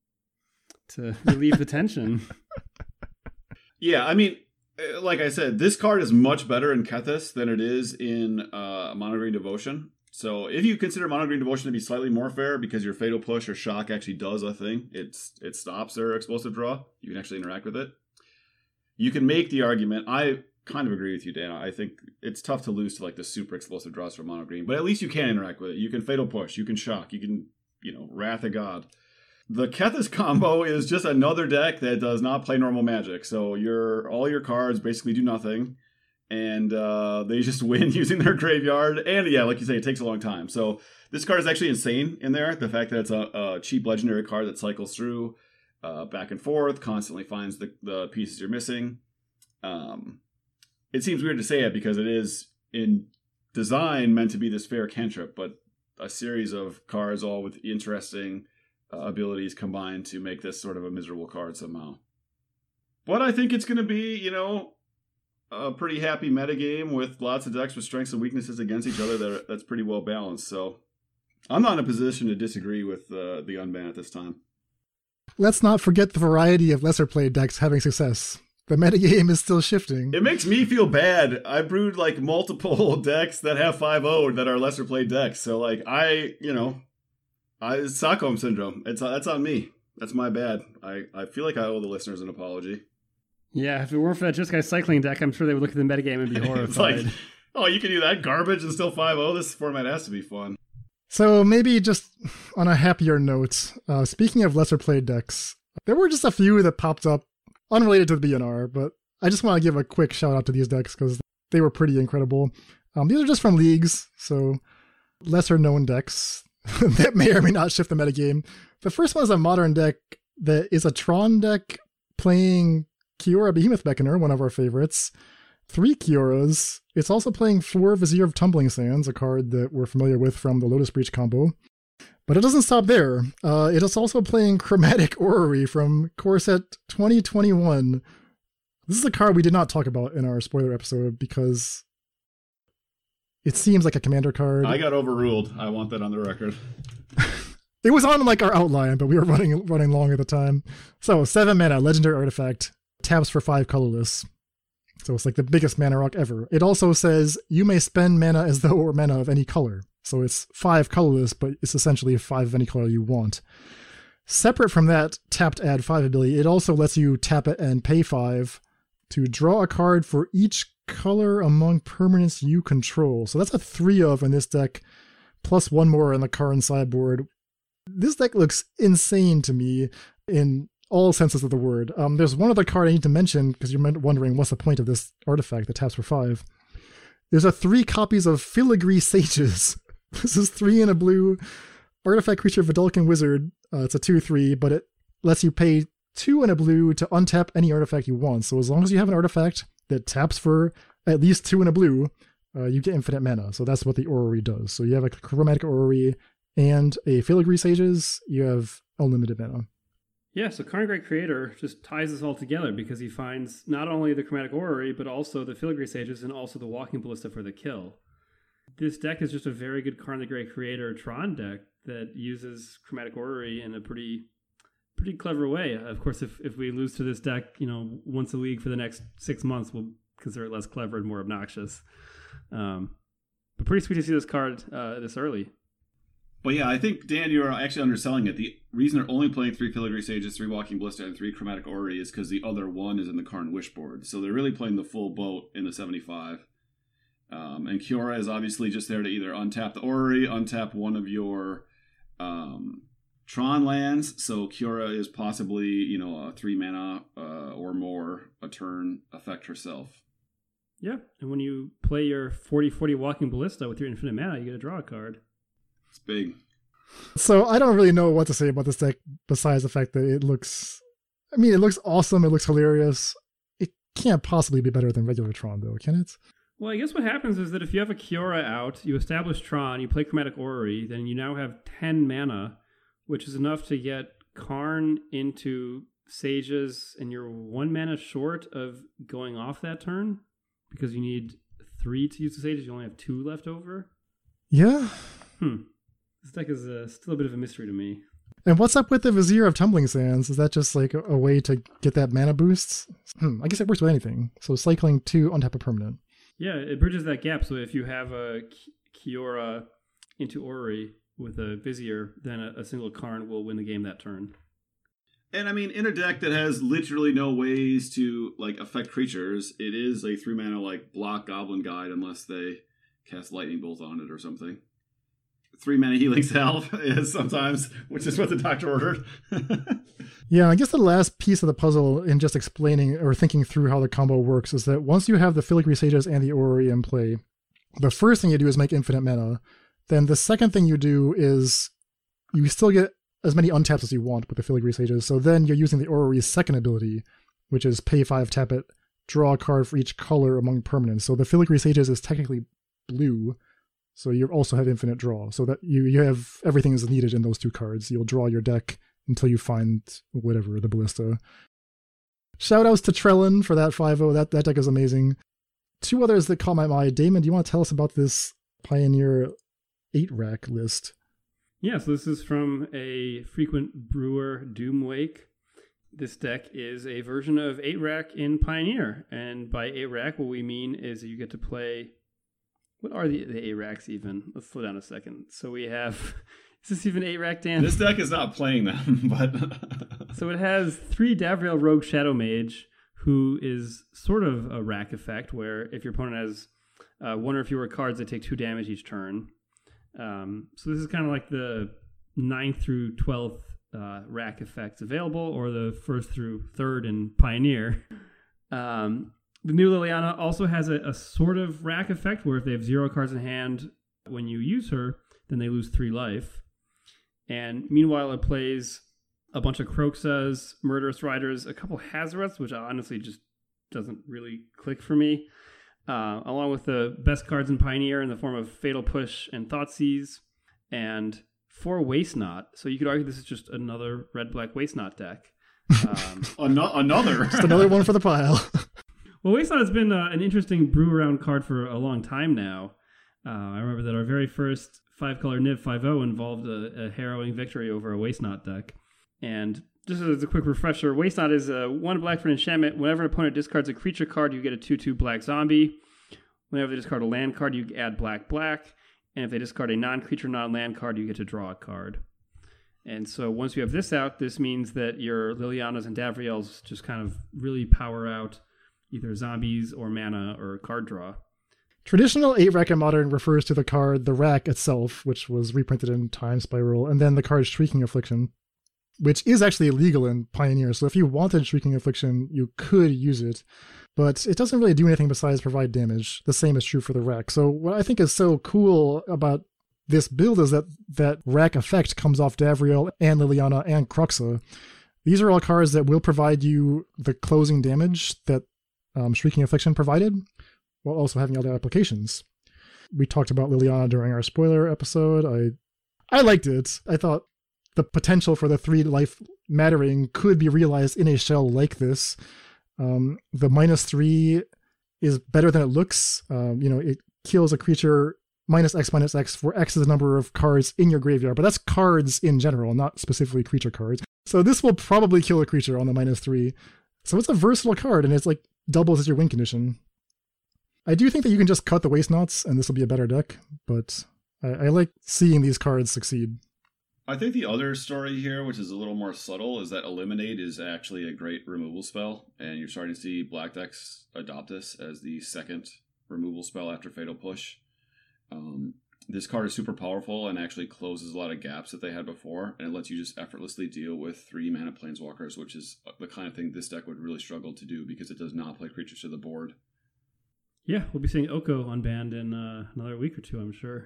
to relieve the tension. Yeah, I mean, like I said, this card is much better in Kethis than it is in uh, Mono Green Devotion. So if you consider Mono Green Devotion to be slightly more fair because your Fatal Push or Shock actually does a thing, it's it stops their explosive draw. You can actually interact with it. You can make the argument. I kind of agree with you, Dan. I think it's tough to lose to like the super explosive draws from Mono Green, but at least you can interact with it. You can Fatal Push, you can Shock, you can, you know, Wrath of God. The Kethis combo is just another deck that does not play normal Magic. So your all your cards basically do nothing. And uh, they just win using their graveyard. And yeah, like you say, it takes a long time. So this card is actually insane in there. The fact that it's a, a cheap legendary card that cycles through uh, back and forth, constantly finds the, the pieces you're missing. Um, it seems weird to say it because it is in design meant to be this fair cantrip, but a series of cards all with interesting uh, abilities combined to make this sort of a miserable card somehow. But I think it's going to be, you know, a pretty happy metagame with lots of decks with strengths and weaknesses against each other that are, that's pretty well balanced. So I'm not in a position to disagree with uh, the unban at this time. Let's not forget the variety of lesser played decks having success. The metagame is still shifting. It makes me feel bad. I brewed like multiple decks that have five oh that are lesser played decks. So like I, you know, I Stockholm syndrome. It's that's on me. That's my bad. I, I feel like I owe the listeners an apology. Yeah, if it weren't for that Just Guy cycling deck, I'm sure they would look at the metagame and be horrified. It's like, oh, you can do that garbage and still five oh? This format has to be fun. So maybe just on a happier note, uh, speaking of lesser played decks, there were just a few that popped up unrelated to the B N R, but I just want to give a quick shout out to these decks because they were pretty incredible. Um, these are just from leagues, so lesser known decks that may or may not shift the metagame. The first one is a modern deck that is a Tron deck playing Kiora Behemoth Beckoner, one of our favorites. Three Kioras. It's also playing four Vizier of Tumbling Sands, a card that we're familiar with from the Lotus Breach combo. But it doesn't stop there. Uh, it is also playing Chromatic Orrery from Core Set twenty twenty-one. This is a card we did not talk about in our spoiler episode because it seems like a commander card. I got overruled. I want that on the record. It was on like our outline, but we were running running long at the time. So seven mana, legendary artifact, taps for five colorless. So it's like the biggest mana rock ever. It also says you may spend mana as though it were mana of any color. So it's five colorless, but it's essentially five of any color you want. Separate from that tapped add five ability, it also lets you tap it and pay five to draw a card for each color among permanents you control. So that's a three of in this deck, plus one more in the Karn sideboard. This deck looks insane to me in all senses of the word. Um, there's one other card I need to mention because you're wondering what's the point of this artifact that taps for five. There's a three copies of Filigree Sages. This is three in a blue artifact creature Vidalcan Wizard. Uh, it's a two three, but it lets you pay two in a blue to untap any artifact you want. So as long as you have an artifact that taps for at least two in a blue, uh, you get infinite mana. So that's what the Orrery does. So you have a Chromatic Orrery and a Filigree Sages, you have unlimited mana. Yeah, so Karn Great Creator just ties this all together because he finds not only the Chromatic Orrery, but also the Filigree Sages and also the Walking Ballista for the kill. This deck is just a very good Karn the Great Creator Tron deck that uses Chromatic Orrery in a pretty pretty clever way. Of course, if, if we lose to this deck, you know, once a week for the next six months, we'll consider it less clever and more obnoxious. Um, but pretty sweet to see this card uh, this early. But yeah, I think, Dan, you're actually underselling it. The reason they're only playing three Filigree Sages, three Walking Ballista, and three Chromatic Orrery is because the other one is in the Karn Wishboard. So they're really playing the full boat in the seventy-five. Um, and Kiora is obviously just there to either untap the Orrery, untap one of your um, Tron lands. So Kiora is possibly, you know, a three mana uh, or more a turn effect herself. Yeah, and when you play your forty forty Walking Ballista with your infinite mana, you get to draw a card. It's big. So I don't really know what to say about this deck besides the fact that it looks, I mean, it looks awesome. It looks hilarious. It can't possibly be better than regular Tron, though, can it? Well, I guess what happens is that if you have a Kiora out, you establish Tron, you play Chromatic Orrery, then you now have ten mana, which is enough to get Karn into Sages, and you're one mana short of going off that turn because you need three to use the Sages. You only have two left over. Yeah. Hmm. This deck is uh, still a bit of a mystery to me. And what's up with the Vizier of Tumbling Sands? Is that just like a, a way to get that mana boost? Hmm, I guess it works with anything. So cycling two untap a permanent. Yeah, it bridges that gap. So if you have a Kiora into Orrery with a Vizier, then a, a single Karn will win the game that turn. And I mean, in a deck that has literally no ways to like affect creatures, it is a three mana like block Goblin Guide unless they cast Lightning Bolt on it or something. Three mana Healing Salve is sometimes, which is what the doctor ordered. Yeah, I guess the last piece of the puzzle in just explaining or thinking through how the combo works is that once you have the Filigree Sages and the Orrery in play, the first thing you do is make infinite mana. Then the second thing you do is you still get as many untaps as you want with the Filigree Sages. So then you're using the Orrery's second ability, which is pay five, tap it, draw a card for each color among permanents. So the Filigree Sages is technically blue. So you also have infinite draw, so that you, you have everything is needed in those two cards. You'll draw your deck until you find whatever, the Ballista. Shoutouts to Trellin for that five oh, that, that deck is amazing. Two others that caught my eye. Damon, do you want to tell us about this Pioneer eight rack list? Yeah, so this is from a frequent brewer, Doomwake. this deck is a version of eight rack in Pioneer. And by eight rack, what we mean is that you get to play... What are the, the eight racks even? Let's slow down a second. So we have... Is this even eight rack, Dan? This deck is not playing them, but... So it has three Davriel Rogue Shadow Mage, who is sort of a rack effect, where if your opponent has uh, one or fewer cards, they take two damage each turn. Um, so this is kind of like the ninth through twelfth uh, rack effects available, or the first through third in Pioneer. Um, the new Liliana also has a, a sort of rack effect, where if they have zero cards in hand when you use her, then they lose three life. And meanwhile, it plays a bunch of Kroxas, Murderous Riders, a couple Hazarets, which honestly just doesn't really click for me, uh, along with the best cards in Pioneer in the form of Fatal Push and Thoughtseize, and four Waste Not. So you could argue this is just another red-black Waste Not deck. Um, An- another? Just another one for the pile. Well, Waste Not has been uh, an interesting brew-around card for a long time now. Uh, I remember that our very first five-color Niv five oh involved a, a harrowing victory over a Waste Not deck. And just as a quick refresher, Waste Not is a one black for an enchantment. Whenever an opponent discards a creature card, you get a two two black zombie. Whenever they discard a land card, you add black black. And if they discard a non-creature, non-land card, you get to draw a card. And so once you have this out, this means that your Lilianas and Davriels just kind of really power out either zombies or mana or card draw. Traditional eight rack in Modern refers to the card, the rack itself, which was reprinted in Time Spiral, and then the card Shrieking Affliction, which is actually illegal in Pioneer. So if you wanted Shrieking Affliction, you could use it, but it doesn't really do anything besides provide damage. The same is true for the rack. So what I think is so cool about this build is that that rack effect comes off Davriel and Liliana and Kroxa. These are all cards that will provide you the closing damage that um, Shrieking Affliction provided, while also having other applications. We talked about Liliana during our spoiler episode. I I liked it. I thought the potential for the three life mattering could be realized in a shell like this. Um, the minus three is better than it looks. Um, you know, it kills a creature minus X minus X, for X is the number of cards in your graveyard, but that's cards in general, not specifically creature cards. So this will probably kill a creature on the minus three. So it's a versatile card, and it's like doubles as your win condition. I do think that you can just cut the Waste Knots, and this will be a better deck, but I, I like seeing these cards succeed. I think the other story here, which is a little more subtle, is that Eliminate is actually a great removal spell, and you're starting to see black decks adopt this as the second removal spell after Fatal Push. Um, this card is super powerful and actually closes a lot of gaps that they had before, and it lets you just effortlessly deal with three mana Planeswalkers, which is the kind of thing this deck would really struggle to do because it does not play creatures to the board. Yeah, we'll be seeing Oko unbanned in uh, another week or two, I'm sure.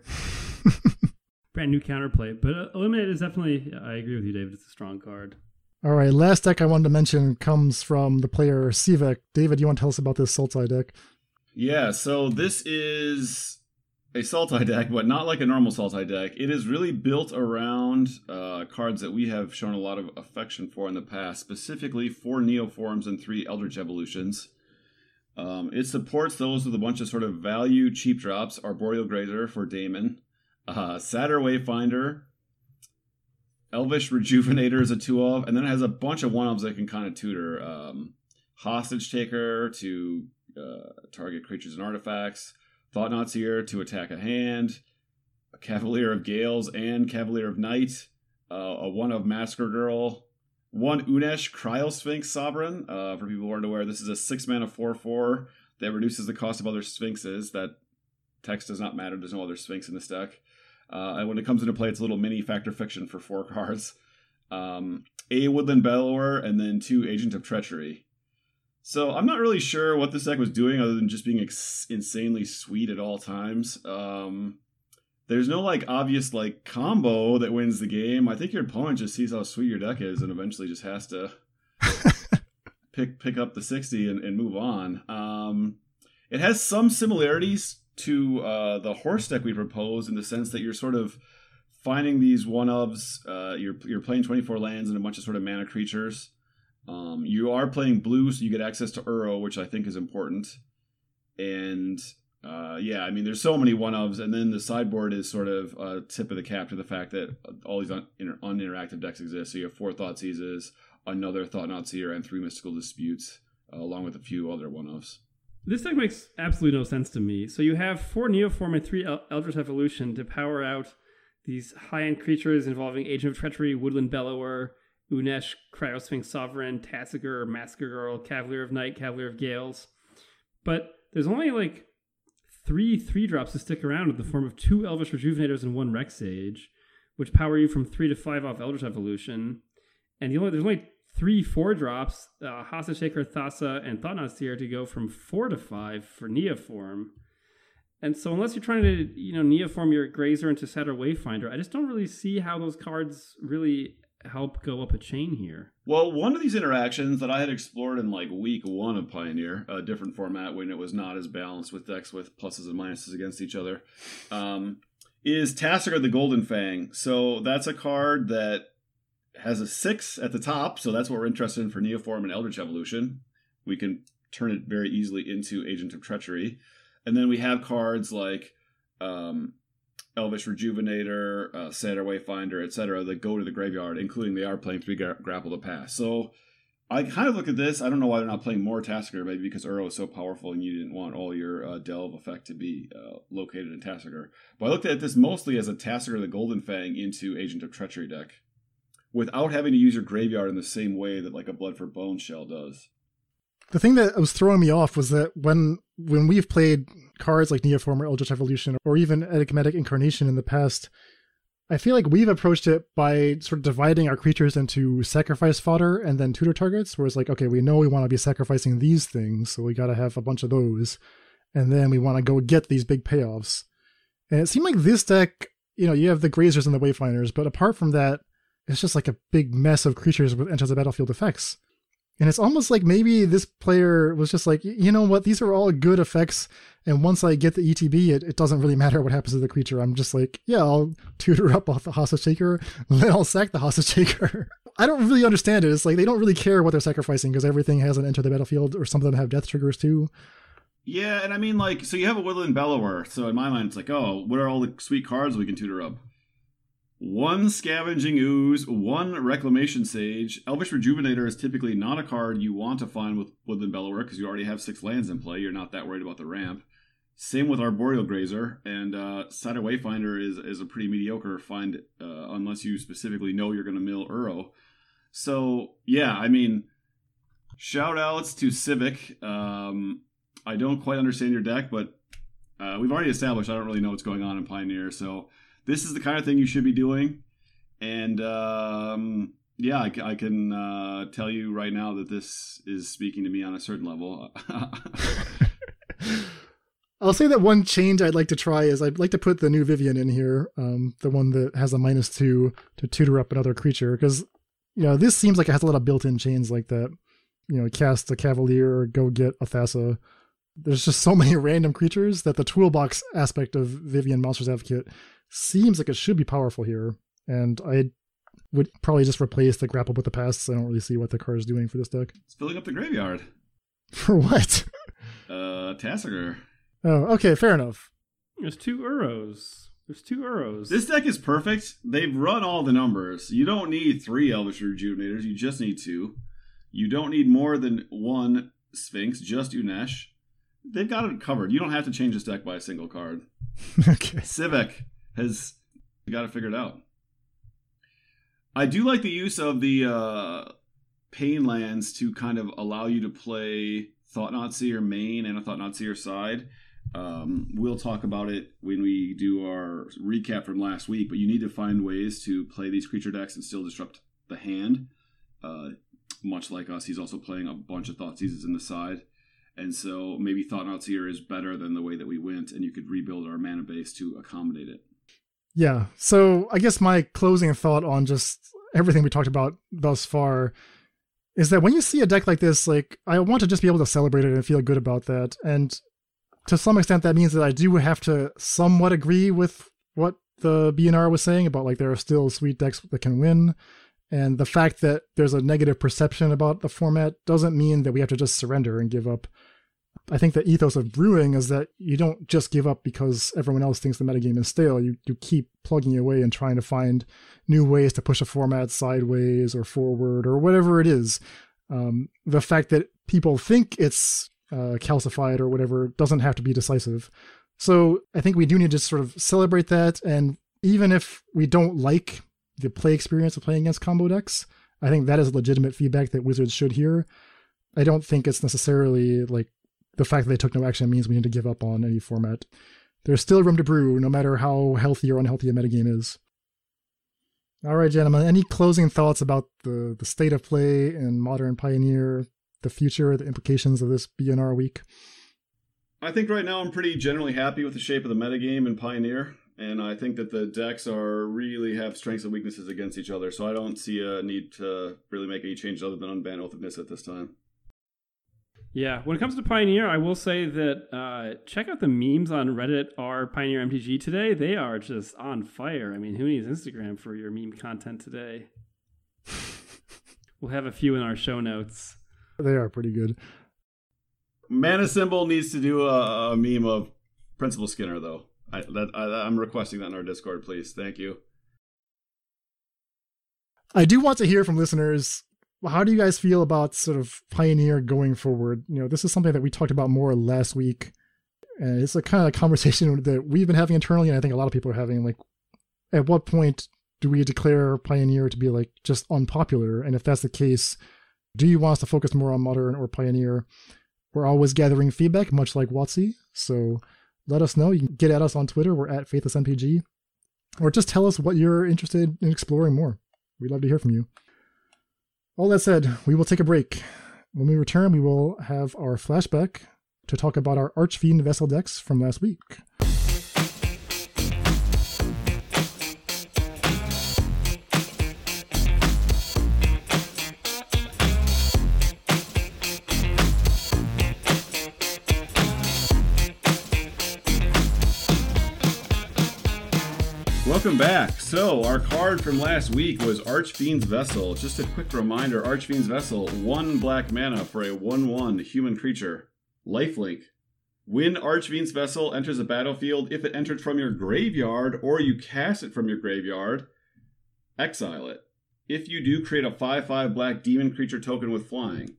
Brand new counterplay. But uh, Eliminate is definitely, I agree with you, David, it's a strong card. All right, last deck I wanted to mention comes from the player Sivek. David, you want to tell us about this Sultai deck? Yeah, so this is a Sultai deck, but not like a normal Sultai deck. It is really built around uh, cards that we have shown a lot of affection for in the past, specifically four Neoforms and three Eldritch Evolutions. Um, it supports those with a bunch of sort of value cheap drops. Arboreal Grazer for Daemon. Uh, Satyr Wayfinder. Elvish Rejuvenator is a two of. And then it has a bunch of one ofs that can kind of tutor. Um, Hostage Taker to uh, target creatures and artifacts. Thought-Knot Seer to attack a hand. A Cavalier of Gales and Cavalier of Night. Uh, a one of Massacre Girl. One Unesh Cryosphinx Sovereign. Uh, for people who aren't aware, this is a six mana four four that reduces the cost of other Sphinxes. That text does not matter. There's no other Sphinx in this deck. Uh, and when it comes into play, it's a little mini Fact or Fiction for four cards. Um, a Woodland Bellower, and then two Agent of Treachery. So I'm not really sure what this deck was doing other than just being ex- insanely sweet at all times. Um... There's no, like, obvious, like, combo that wins the game. I think your opponent just sees how sweet your deck is and eventually just has to pick pick up the sixty and, and move on. Um, it has some similarities to uh, the horse deck we proposed in the sense that you're sort of finding these one-ofs. Uh, you're, you're playing twenty-four lands and a bunch of sort of mana creatures. Um, you are playing blue, so you get access to Uro, which I think is important. And... Uh, yeah, I mean, there's so many one-ofs, and then the sideboard is sort of a tip of the cap to the fact that all these un- inter- uninteractive decks exist. So you have four Thoughtseizes, another Thought-Knot Seer and three Mystical Disputes, uh, along with a few other one-offs. This deck makes absolutely no sense to me. So you have four Neoform and three El- Eldritch Evolution to power out these high-end creatures involving Agent of Treachery, Woodland Bellower, Unesh, Cryosphinx Sovereign, Tassiger, Massacre Girl, Cavalier of Night, Cavalier of Gales. But there's only like three three drops to stick around in the form of two Elvish Rejuvenators and one Rex Sage, which power you from three to five off Eldritch Evolution. And the only, there's only three four drops, uh, Hostage Taker, Thassa, and Thought-Knot Seer to go from four to five for Neoform. And so unless you're trying to, you know, Neoform your Grazer into Satyr Wayfinder, I just don't really see how those cards really help go up a chain here. Well, one of these interactions that I had explored in like week one of Pioneer, a different format when it was not as balanced with decks with pluses and minuses against each other, um, is Tassiger the Golden Fang. So that's a card that has a six at the top, so that's what we're interested in for Neoform and Eldritch Evolution. We can turn it very easily into Agent of Treachery. And then we have cards like um, Elvish Rejuvenator, uh, Satyr Wayfinder, et cetera that go to the graveyard, including they are playing three gra- Grapple to Pass. So I kind of look at this, I don't know why they're not playing more Tassiger, maybe because Uro is so powerful and you didn't want all your uh, Delve effect to be uh, located in Tassiger. But I looked at this mostly as a Tassiger the Golden Fang into Agent of Treachery deck, without having to use your graveyard in the same way that like a Blood for Bone shell does. The thing that was throwing me off was that when when we've played cards like Neoform or Eldritch Evolution or even Enigmatic Incarnation in the past, I feel like we've approached it by sort of dividing our creatures into sacrifice fodder and then tutor targets, where it's like, okay, we know we want to be sacrificing these things, so we got to have a bunch of those, and then we want to go get these big payoffs. And it seemed like this deck, you know, you have the Grazers and the Wayfinders, but apart from that, it's just like a big mess of creatures with enter the battlefield effects. And it's almost like maybe this player was just like, you know what, these are all good effects, and once I get the E T B, it, it doesn't really matter what happens to the creature. I'm just like, yeah, I'll tutor up off the Hostage Taker, then I'll sack the Hostage Taker. I don't really understand it. It's like they don't really care what they're sacrificing because everything has an enter the battlefield, or some of them have death triggers too. Yeah, and I mean, like, so you have a Woodland Bellower, so in my mind it's like, oh, what are all the sweet cards we can tutor up? One Scavenging Ooze, one Reclamation Sage. Elvish Rejuvenator is typically not a card you want to find with Woodland Bellower because you already have six lands in play. You're not that worried about the ramp. Same with Arboreal Grazer, and uh, Satyr Wayfinder is, is a pretty mediocre find uh, unless you specifically know you're going to mill Uro. So, yeah, I mean, shout outs to Civic. Um, I don't quite understand your deck, but uh, we've already established I don't really know what's going on in Pioneer, so this is the kind of thing you should be doing. And um, yeah, I, I can uh, tell you right now that this is speaking to me on a certain level. I'll say that one change I'd like to try is I'd like to put the new Vivian in here, um, the one that has a minus two to tutor up another creature, because, you know, this seems like it has a lot of built-in chains like that. You know, cast a Cavalier, go get a Thassa. There's just so many random creatures that the toolbox aspect of Vivian Monsters Advocate seems like it should be powerful here, and I would probably just replace the Grapple with the Past. I don't really see what the card is doing for this deck. It's filling up the graveyard. For what? uh, Tassiger. Oh, okay, fair enough. There's two Uros. There's two Uros. This deck is perfect. They've run all the numbers. You don't need three Elvish Rejuvenators. You just need two. You don't need more than one Sphinx, just Unesh. They've got it covered. You don't have to change this deck by a single card. Okay. Civic has got it figured out. I do like the use of the uh, Pain lands to kind of allow you to play Thought-Knot Seer main and a Thought-Knot Seer side. Um, we'll talk about it when we do our recap from last week, but you need to find ways to play these creature decks and still disrupt the hand. Uh, much like us, he's also playing a bunch of Thoughtseizes in the side. And so maybe Thought-Knot Seer is better than the way that we went, and you could rebuild our mana base to accommodate it. Yeah, so I guess my closing thought on just everything we talked about thus far is that when you see a deck like this, like, I want to just be able to celebrate it and feel good about that. And to some extent, that means that I do have to somewhat agree with what the B N R was saying about, like, there are still sweet decks that can win. And the fact that there's a negative perception about the format doesn't mean that we have to just surrender and give up. I think the ethos of brewing is that you don't just give up because everyone else thinks the metagame is stale. You you keep plugging away and trying to find new ways to push a format sideways or forward or whatever it is. Um, the fact that people think it's uh, calcified or whatever doesn't have to be decisive. So I think we do need to sort of celebrate that. And even if we don't like the play experience of playing against combo decks, I think that is legitimate feedback that Wizards should hear. I don't think it's necessarily like the fact that they took no action means we need to give up on any format. There's still room to brew, no matter how healthy or unhealthy a metagame is. All right, gentlemen, any closing thoughts about the, the state of play in Modern Pioneer, the future, the implications of this B N R week? I think right now I'm pretty generally happy with the shape of the metagame in Pioneer, and I think that the decks are really have strengths and weaknesses against each other, so I don't see a need to really make any changes other than unban Oath of Nissa at this time. Yeah, when it comes to Pioneer, I will say that uh, check out the memes on Reddit r Pioneer M T G today. They are just on fire. I mean, who needs Instagram for your meme content today? We'll have a few in our show notes. They are pretty good. Mana Symbol needs to do a, a meme of Principal Skinner, though. I, that, I, I'm requesting that in our Discord, please. Thank you. I do want to hear from listeners. How do you guys feel about sort of Pioneer going forward? You know, this is something that we talked about more last week. And it's a kind of conversation that we've been having internally, and I think a lot of people are having. Like, at what point do we declare Pioneer to be like just unpopular? And if that's the case, do you want us to focus more on Modern or Pioneer? We're always gathering feedback, much like WotC. So let us know. You can get at us on Twitter. We're at FaithlessMPG. Or just tell us what you're interested in exploring more. We'd love to hear from you. All that said, we will take a break. When we return, we will have our flashback to talk about our Archfiend Vessel decks from last week. Welcome back. So, our card from last week was Archfiend's Vessel. Just a quick reminder, Archfiend's Vessel, one black mana for a one one human creature. Lifelink. When Archfiend's Vessel enters a battlefield, if it entered from your graveyard or you cast it from your graveyard, exile it. If you do, create a five five black demon creature token with flying.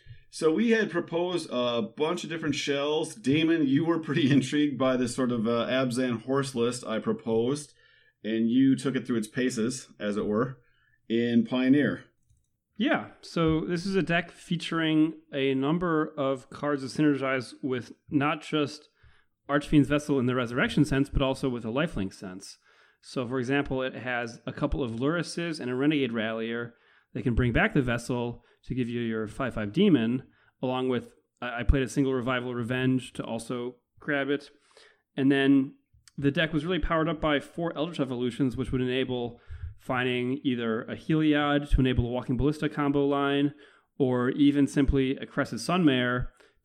So we had proposed a bunch of different shells. Damon, you were pretty intrigued by this sort of uh, Abzan horse list I proposed. And you took it through its paces, as it were, in Pioneer. Yeah, so this is a deck featuring a number of cards that synergize with not just Archfiend's Vessel in the Resurrection sense, but also with a lifelink sense. So, for example, it has a couple of Lurises and a Renegade Rallier that can bring back the Vessel to give you your five five Demon, along with, I played a single Revival Revenge to also grab it. And then the deck was really powered up by four Eldritch Evolutions, which would enable finding either a Heliod to enable a Walking Ballista combo line, or even simply a Crescent Sunmare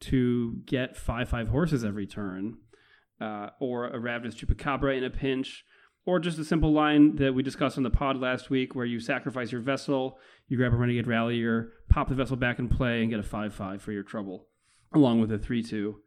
to get five five horses every turn, uh, or a Ravenous Chupacabra in a pinch, or just a simple line that we discussed on the pod last week where you sacrifice your Vessel, you grab a Renegade Rallier, pop the Vessel back in play, and get a five five for your trouble, along with a three two.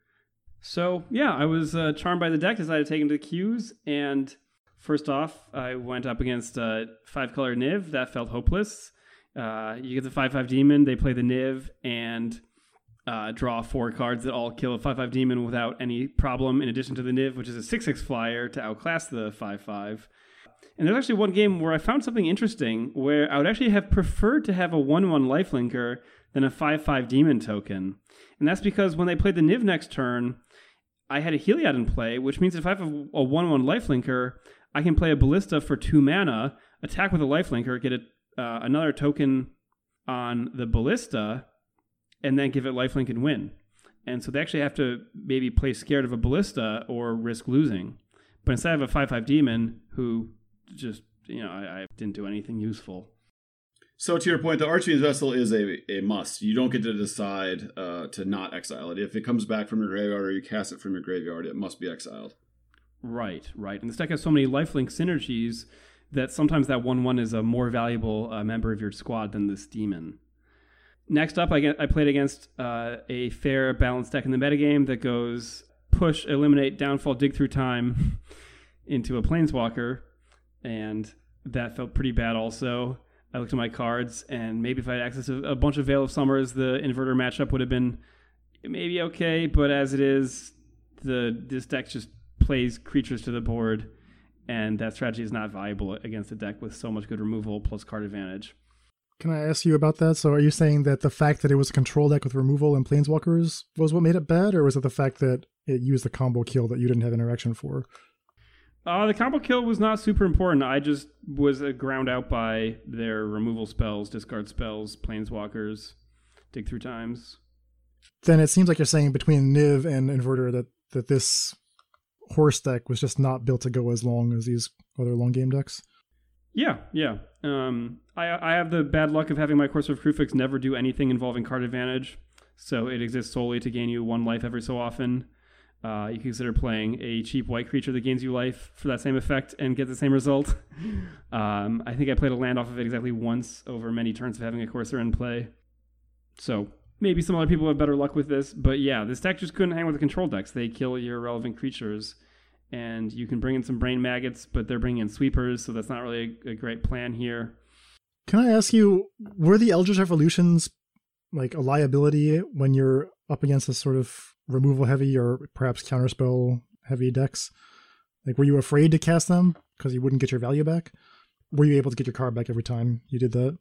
So, yeah, I was uh, charmed by the deck, decided to take him to the queues, and first off, I went up against uh, five-color Niv. That felt hopeless. Uh, you get the five five Demon, they play the Niv, and uh, draw four cards that all kill a five five Demon without any problem, in addition to the Niv, which is a six six flyer to outclass the five five. And there's actually one game where I found something interesting, where I would actually have preferred to have a one one lifelinker than a five five Demon token. And that's because when they played the Niv next turn, I had a Heliod in play, which means if I have a one one lifelinker, I can play a Ballista for two mana, attack with a lifelinker, get a, uh, another token on the Ballista, and then give it lifelink and win. And so they actually have to maybe play scared of a Ballista or risk losing. But instead I have a five five Demon who just, you know, I, I didn't do anything useful. So to your point, the Archfiend's Vessel is a, a must. You don't get to decide uh, to not exile it. If it comes back from your graveyard or you cast it from your graveyard, it must be exiled. Right, right. And this deck has so many lifelink synergies that sometimes that one one is a more valuable uh, member of your squad than this demon. Next up, I, get, I played against uh, a fair, balanced deck in the metagame that goes push, eliminate, downfall, dig through time into a Planeswalker, and that felt pretty bad also. I looked at my cards, and maybe if I had access to a bunch of Veil of Summers, the Inverter matchup would have been maybe okay, but as it is, the this deck just plays creatures to the board, and that strategy is not viable against a deck with so much good removal plus card advantage. Can I ask you about that? So are you saying that the fact that it was a control deck with removal and Planeswalkers was what made it bad, or was it the fact that it used the combo kill that you didn't have interaction for? Uh, the combo kill was not super important. I just was uh, ground out by their removal spells, discard spells, Planeswalkers, dig through times. Then it seems like you're saying between Niv and Inverter that, that this horse deck was just not built to go as long as these other long game decks. Yeah, yeah. Um, I I have the bad luck of having my Courser of Kruphix never do anything involving card advantage, so it exists solely to gain you one life every so often. Uh, you can consider playing a cheap white creature that gains you life for that same effect and get the same result. um, I think I played a land off of it exactly once over many turns of having a Courser in play. So maybe some other people have better luck with this, but yeah, this deck just couldn't hang with the control decks. They kill your relevant creatures. And you can bring in some brain maggots, but they're bringing in sweepers, so that's not really a, a great plan here. Can I ask you, were the Eldritch Evolutions like a liability when you're up against this sort of removal heavy or perhaps counterspell heavy decks? Like, were you afraid to cast them because you wouldn't get your value back? Were you able to get your card back every time you did that?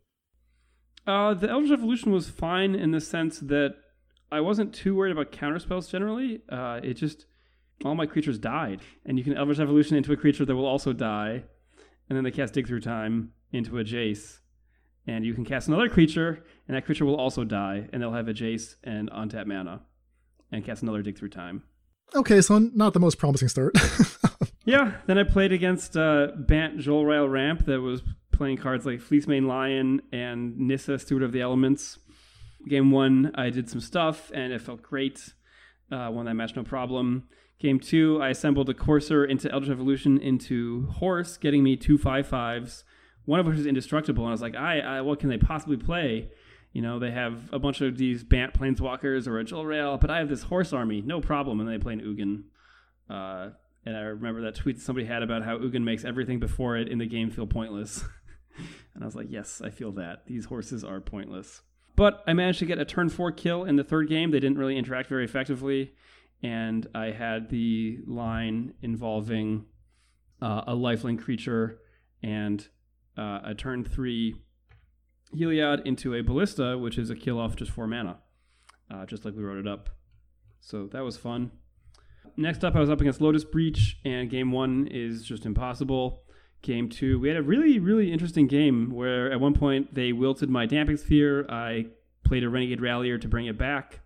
Uh, the Eldritch Evolution was fine in the sense that I wasn't too worried about counterspells generally. Uh, it just... all my creatures died, and you can Eldritch Evolution into a creature that will also die, and then they cast Dig Through Time into a Jace, and you can cast another creature, and that creature will also die, and they'll have a Jace and untap mana, and cast another Dig Through Time. Okay, so not the most promising start. Yeah, then I played against uh, Bant Jolrael Ramp that was playing cards like Fleecemane Lion and Nissa, Steward of the Elements. Game one, I did some stuff, and it felt great. Uh, won that match, no problem. Game two, I assembled a Courser into Eldritch Evolution into Horse, getting me two five fives, one of which is indestructible. And I was like, I, I what can they possibly play? You know, they have a bunch of these Bant Planeswalkers or a Jolrael, but I have this Horse army, no problem. And they play an Ugin. Uh, and I remember that tweet that somebody had about how Ugin makes everything before it in the game feel pointless. And I was like, yes, I feel that. These horses are pointless. But I managed to get a turn four kill in the third game. They didn't really interact very effectively. And I had the line involving uh, a lifelink creature and uh, a turn three Heliod into a Ballista, which is a kill off just four mana, uh, just like we wrote it up. So that was fun. Next up, I was up against Lotus Breach, and game one is just impossible. Game two, we had a really, really interesting game where at one point they wilted my Damping Sphere. I played a Renegade Rallier to bring it back.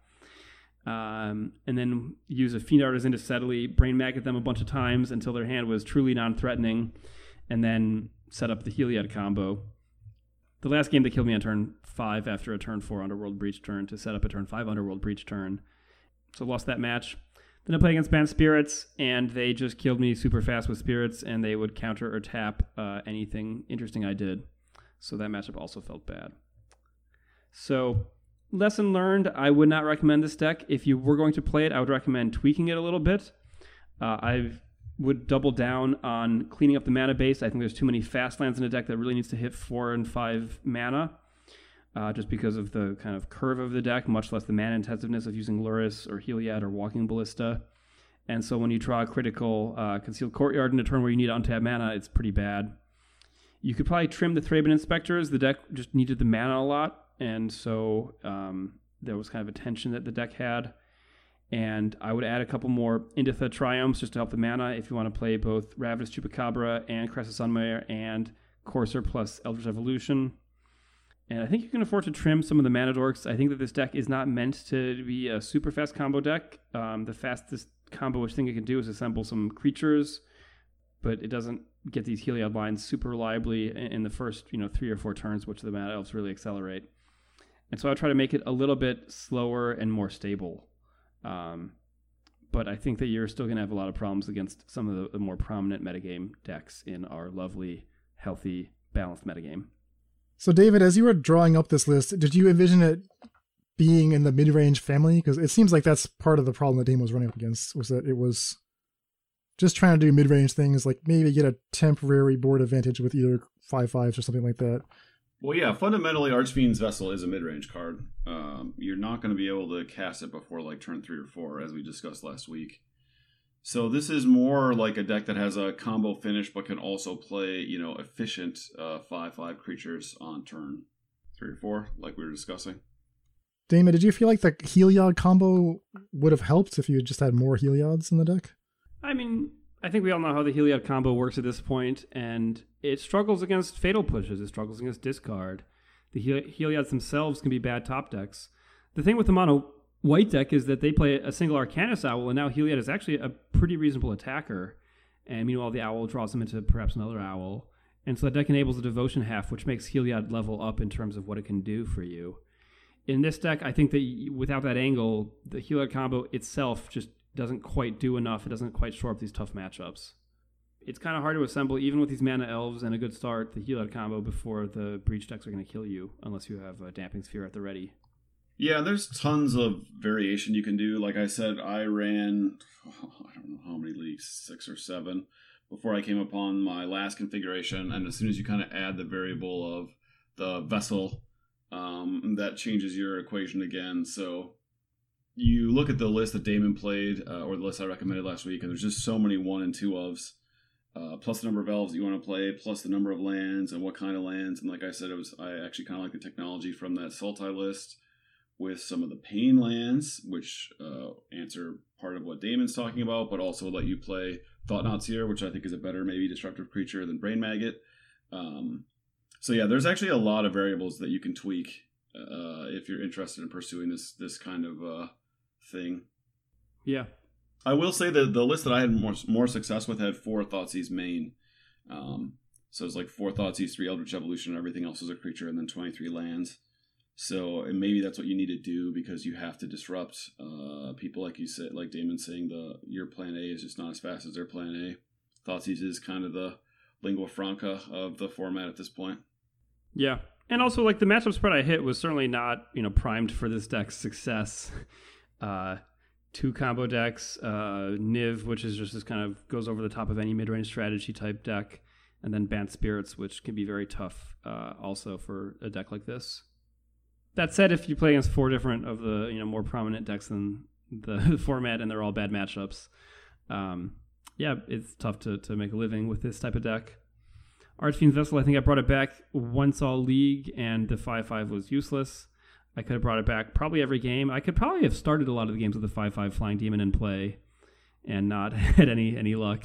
Um, and then use a Fiend Artisan to steadily brain maggot them a bunch of times until their hand was truly non-threatening, and then set up the Heliod combo. The last game they killed me on turn five after a turn four Underworld Breach turn to set up a turn five Underworld Breach turn. So lost that match. Then I played against Bant Spirits, and they just killed me super fast with Spirits, and they would counter or tap uh, anything interesting I did. So that matchup also felt bad. So... lesson learned, I would not recommend this deck. If you were going to play it, I would recommend tweaking it a little bit. Uh, I would double down on cleaning up the mana base. I think there's too many fast lands in a deck that really needs to hit four and five mana, uh, just because of the kind of curve of the deck, much less the mana intensiveness of using Lurrus or Heliod or Walking Ballista. And so when you draw a critical uh, Concealed Courtyard in a turn where you need to untap mana, it's pretty bad. You could probably trim the Thraben Inspectors. The deck just needed the mana a lot. And so um, there was kind of a tension that the deck had. And I would add a couple more Inditha Triumphs just to help the mana if you want to play both Ravenous Chupacabra and Crest of Sunmare and Courser plus Eldritch Evolution. And I think you can afford to trim some of the mana dorks. I think that this deck is not meant to be a super fast combo deck. Um, the fastest combo-ish thing it can do is assemble some creatures, but it doesn't get these Heliod lines super reliably in the first, you know, three or four turns, which the mana elves really accelerate. And so I try to make it a little bit slower and more stable. Um, but I think that you're still going to have a lot of problems against some of the, the more prominent metagame decks in our lovely, healthy, balanced metagame. So David, as you were drawing up this list, did you envision it being in the mid-range family? Because it seems like that's part of the problem that Dame was running up against, was that it was just trying to do mid-range things, like maybe get a temporary board advantage with either five fives or something like that. Well, yeah, fundamentally, Archfiend's Vessel is a mid-range card. Um, you're not going to be able to cast it before like turn three or four, as we discussed last week. So this is more like a deck that has a combo finish, but can also play, you know, efficient uh, five five creatures on turn three or four, like we were discussing. Damon, did you feel like the Heliod combo would have helped if you just had more Heliods in the deck? I mean, I think we all know how the Heliod combo works at this point, and it struggles against Fatal Pushes. It struggles against Discard. The Hel- Heliods themselves can be bad top decks. The thing with the mono white deck is that they play a single Arcanist Owl, and now Heliod is actually a pretty reasonable attacker. And meanwhile, the Owl draws them into perhaps another Owl. And so that deck enables a Devotion Half, which makes Heliod level up in terms of what it can do for you. In this deck, I think that without that angle, the Heliod combo itself just doesn't quite do enough. It doesn't quite shore up these tough matchups. It's kind of hard to assemble, even with these Mana Elves and a good start, the Heliod combo before the Breach decks are going to kill you, unless you have a Damping Sphere at the ready. Yeah, there's tons of variation you can do. Like I said, I ran, oh, I don't know how many leagues, six or seven, before I came upon my last configuration. And as soon as you kind of add the variable of the vessel, um, that changes your equation again. So you look at the list that Damon played, uh, or the list I recommended last week, and there's just so many one and two ofs, uh, plus the number of elves that you want to play, plus the number of lands and what kind of lands. And like I said, it was I actually kind of like the technology from that Sultai list, with some of the pain lands, which uh, answer part of what Damon's talking about, but also let you play Thought-Knot Seer, which I think is a better, maybe disruptive creature than Brain Maggot. Um, so yeah, there's actually a lot of variables that you can tweak uh, if you're interested in pursuing this this kind of uh, thing. Yeah. I will say that the list that I had more more success with had four Thoughtseize main. Um, so it's like four Thoughtseize, three Eldritch Evolution, and everything else is a creature, and then twenty-three lands. So and maybe that's what you need to do, because you have to disrupt uh, people, like you said, like Damon's saying, the your plan A is just not as fast as their plan A. Thoughtseize is kind of the lingua franca of the format at this point. Yeah, and also like the matchup spread I hit was certainly not, you know, primed for this deck's success. Uh, two combo decks, uh, Niv, which is just this kind of goes over the top of any mid-range strategy type deck, and then Bant Spirits, which can be very tough uh, also for a deck like this. That said, if you play against four different of the, you know, more prominent decks in the format and they're all bad matchups, um, yeah, it's tough to, to make a living with this type of deck. Archfiend's Vessel, I think I brought it back once all league, and the five five was useless. I could have brought it back probably every game. I could probably have started a lot of the games with the five five Flying Demon in play and not had any, any luck.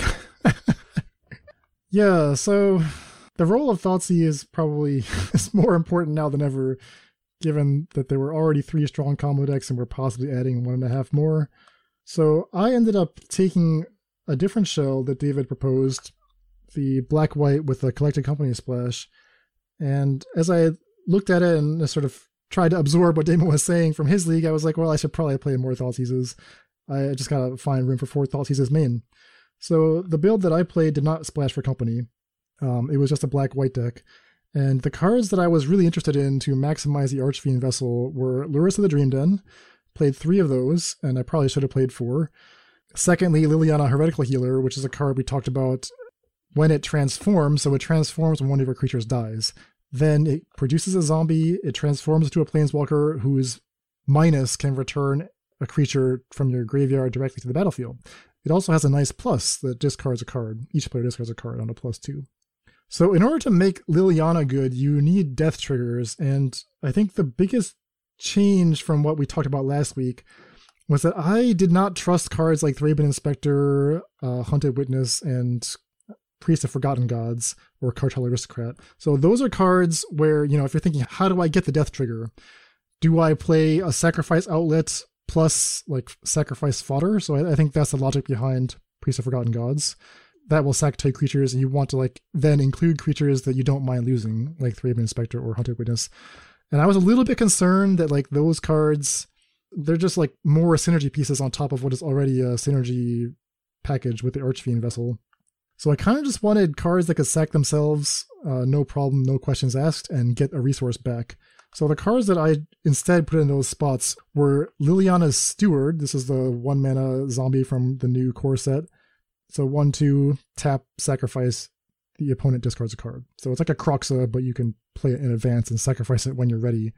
Yeah, so the role of Thoughtseize is probably is more important now than ever, given that there were already three strong combo decks and we're possibly adding one and a half more. So I ended up taking a different shell that David proposed, the black-white with a Collected Company splash. And as I looked at it and sort of tried to absorb what Damon was saying from his league, I was like, well, I should probably play more Thoughtseizes. I just gotta find room for four Thoughtseizes main. So the build that I played did not splash for company. Um, it was just a black-white deck. And the cards that I was really interested in to maximize the Archfiend Vessel were Lurrus of the Dream Den. Played three of those, and I probably should have played four. Secondly, Liliana Heretical Healer, which is a card we talked about when it transforms. So it transforms when one of your creatures dies. Then it produces a zombie, it transforms into a planeswalker whose minus can return a creature from your graveyard directly to the battlefield. It also has a nice plus that discards a card. Each player discards a card on a plus two. So in order to make Liliana good, you need death triggers, and I think the biggest change from what we talked about last week was that I did not trust cards like Thraben Inspector, uh, Hunted Witness, and Priest of Forgotten Gods, or Cartel Aristocrat. So those are cards where, you know, if you're thinking, how do I get the death trigger? Do I play a Sacrifice Outlet plus, like, Sacrifice Fodder? So I, I think that's the logic behind Priest of Forgotten Gods. That will sack two creatures, and you want to, like, then include creatures that you don't mind losing, like Thraben Inspector or Hunted Witness. And I was a little bit concerned that, like, those cards, they're just, like, more synergy pieces on top of what is already a synergy package with the Archfiend Vessel. So I kind of just wanted cards that could sack themselves, uh, no problem, no questions asked, and get a resource back. So the cards that I instead put in those spots were Liliana's Steward. This is the one mana zombie from the new core set. So one, two, tap, sacrifice, the opponent discards a card. So it's like a Kroxa, but you can play it in advance and sacrifice it when you're ready.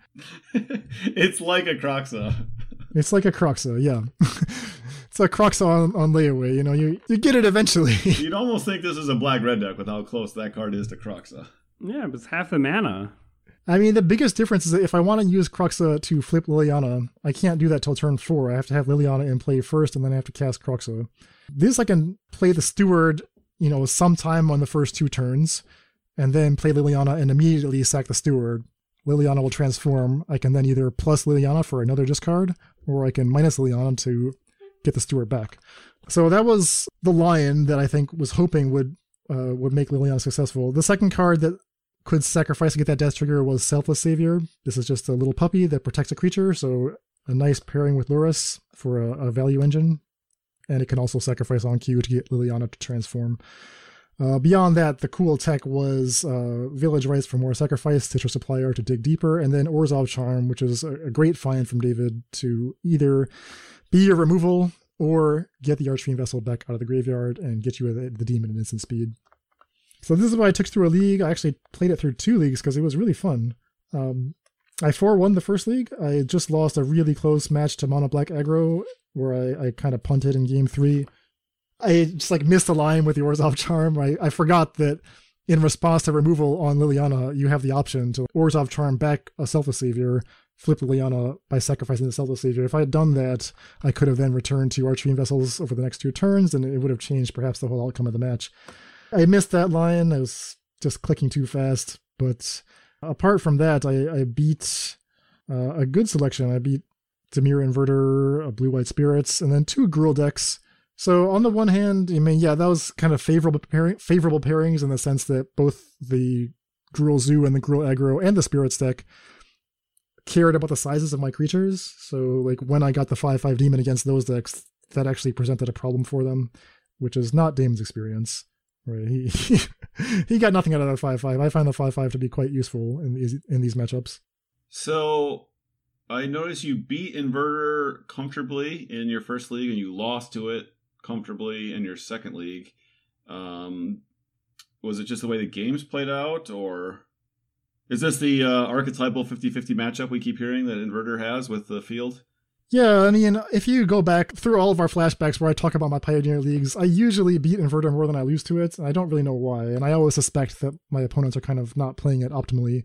It's like a Kroxa. It's like a Kroxa, yeah. It's a Kroxa on, on layaway, you know, you, you get it eventually. You'd almost think this is a black-red deck with how close that card is to Kroxa. Yeah, but it's half the mana. I mean, the biggest difference is that if I want to use Kroxa to flip Liliana, I can't do that till turn four. I have to have Liliana in play first, and then I have to cast Kroxa. This I can play the Steward, you know, sometime on the first two turns, and then play Liliana and immediately sack the Steward. Liliana will transform. I can then either plus Liliana for another discard, or I can minus Liliana to get the Steward back. So that was the Lion that I think was hoping would uh, would make Liliana successful. The second card that could sacrifice to get that death trigger was Selfless Savior. This is just a little puppy that protects a creature, so a nice pairing with Lurrus for a, a value engine. And it can also sacrifice on cue to get Liliana to transform. Uh, beyond that, the cool tech was uh, Village Rites for more sacrifice, Stitcher Supplier to dig deeper, and then Orzhov Charm, which is a, a great find from David to either be a removal or get the Archfiend Vessel back out of the graveyard and get you the, the demon at instant speed. So this is what I took through a league. I actually played it through two leagues because it was really fun. Um, I four one the first league. I just lost a really close match to Mono Black Aggro where I, I kind of punted in game three. I just like missed a line with the Orzhov Charm. I, I forgot that in response to removal on Liliana, you have the option to Orzhov Charm back a Selfless Savior, flip Liliana by sacrificing the Selfless Savior. If I had done that, I could have then returned to Archfiend Vessels over the next two turns, and it would have changed perhaps the whole outcome of the match. I missed that line. I was just clicking too fast. But apart from that, I, I beat uh, a good selection. I beat Dimir Inverter, a Blue-White Spirits, and then two Gruul decks. So on the one hand, I mean, yeah, that was kind of favorable pairing, favorable pairings in the sense that both the Gruul Zoo and the Gruul Aggro and the Spirits deck cared about the sizes of my creatures. So like when I got the five five Demon against those decks, that actually presented a problem for them, which is not Damon's experience. Right, he, he he got nothing out of that five five. I find the five five to be quite useful in these in these matchups. So I noticed you beat Inverter comfortably in your first league, and you lost to it comfortably in your second league. Um, was it just the way the games played out, or is this the uh, archetypal fifty-fifty matchup we keep hearing that Inverter has with the field? Yeah, I mean, if you go back through all of our flashbacks where I talk about my Pioneer Leagues, I usually beat Inverter more than I lose to it, and I don't really know why, and I always suspect that my opponents are kind of not playing it optimally.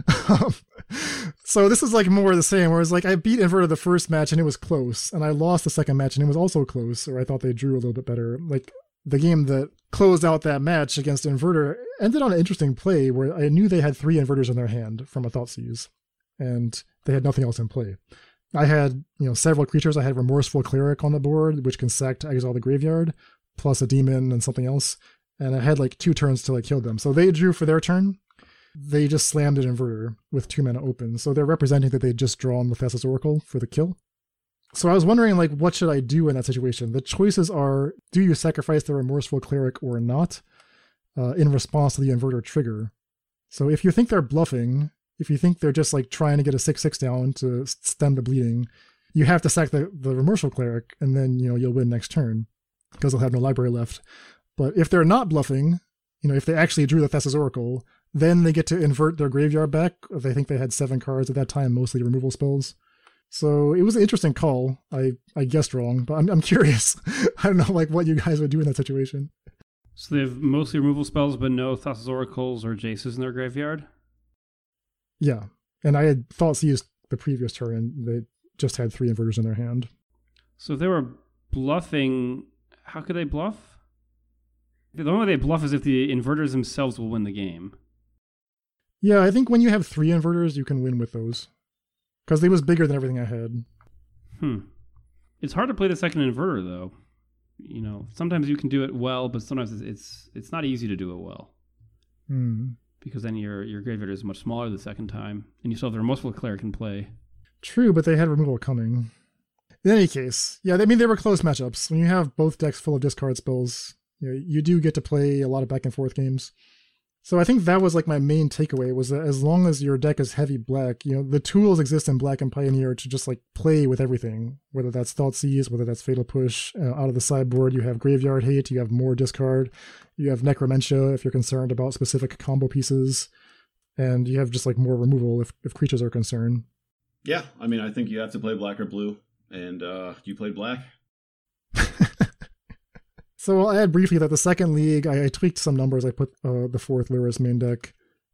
So this is like more of the same, where it's like I beat Inverter the first match and it was close, and I lost the second match and it was also close, or I thought they drew a little bit better. Like, the game that closed out that match against Inverter ended on an interesting play where I knew they had three Inverters in their hand from a Thoughtseize, and they had nothing else in play. I had, you know, several creatures. I had Remorseful Cleric on the board, which can sack to exile the graveyard, plus a demon and something else. And I had like two turns till I killed them. So they drew for their turn. They just slammed an Inverter with two mana open. So they're representing that they just drawn the Thassa's Oracle for the kill. So I was wondering, like, what should I do in that situation? The choices are, do you sacrifice the Remorseful Cleric or not, uh, in response to the Inverter trigger? So if you think they're bluffing, if you think they're just like trying to get a six six down to stem the bleeding, you have to sack the, the Remorseful Cleric, and then, you know, you'll win next turn because they'll have no library left. But if they're not bluffing, you know, if they actually drew the Thassa's Oracle, then they get to invert their graveyard back. They think they had seven cards at that time, mostly removal spells. So it was an interesting call. I, I guessed wrong, but I'm I'm curious. I don't know, like, what you guys would do in that situation. So they have mostly removal spells, but no Thassa's Oracles or Jaces in their graveyard? Yeah, and I had Thoughtseize the previous turn, and they just had three Inverters in their hand. So if they were bluffing, how could they bluff? The only way they bluff is if the Inverters themselves will win the game. Yeah, I think when you have three Inverters, you can win with those. Because they was bigger than everything I had. Hmm. It's hard to play the second Inverter, though. You know, sometimes you can do it well, but sometimes it's it's, it's not easy to do it well. Hmm. Because then your your graveyard is much smaller the second time, and you still have the Remorseful Cleric in play. True, but they had removal coming. In any case, yeah, I mean, they were close matchups. When you have both decks full of discard spells, you know, you do get to play a lot of back and forth games. So I think that was like my main takeaway was that as long as your deck is heavy black, you know, the tools exist in Black and Pioneer to just like play with everything, whether that's Thoughtseize, whether that's Fatal Push. Uh, out of the sideboard, you have Graveyard Hate, you have more discard, you have Necromentia if you're concerned about specific combo pieces, and you have just like more removal if, if creatures are concerned. Yeah, I mean, I think you have to play black or blue, and uh, you played black. So I'll add briefly that the second league, I, I tweaked some numbers. I put uh, the fourth Lurrus main deck.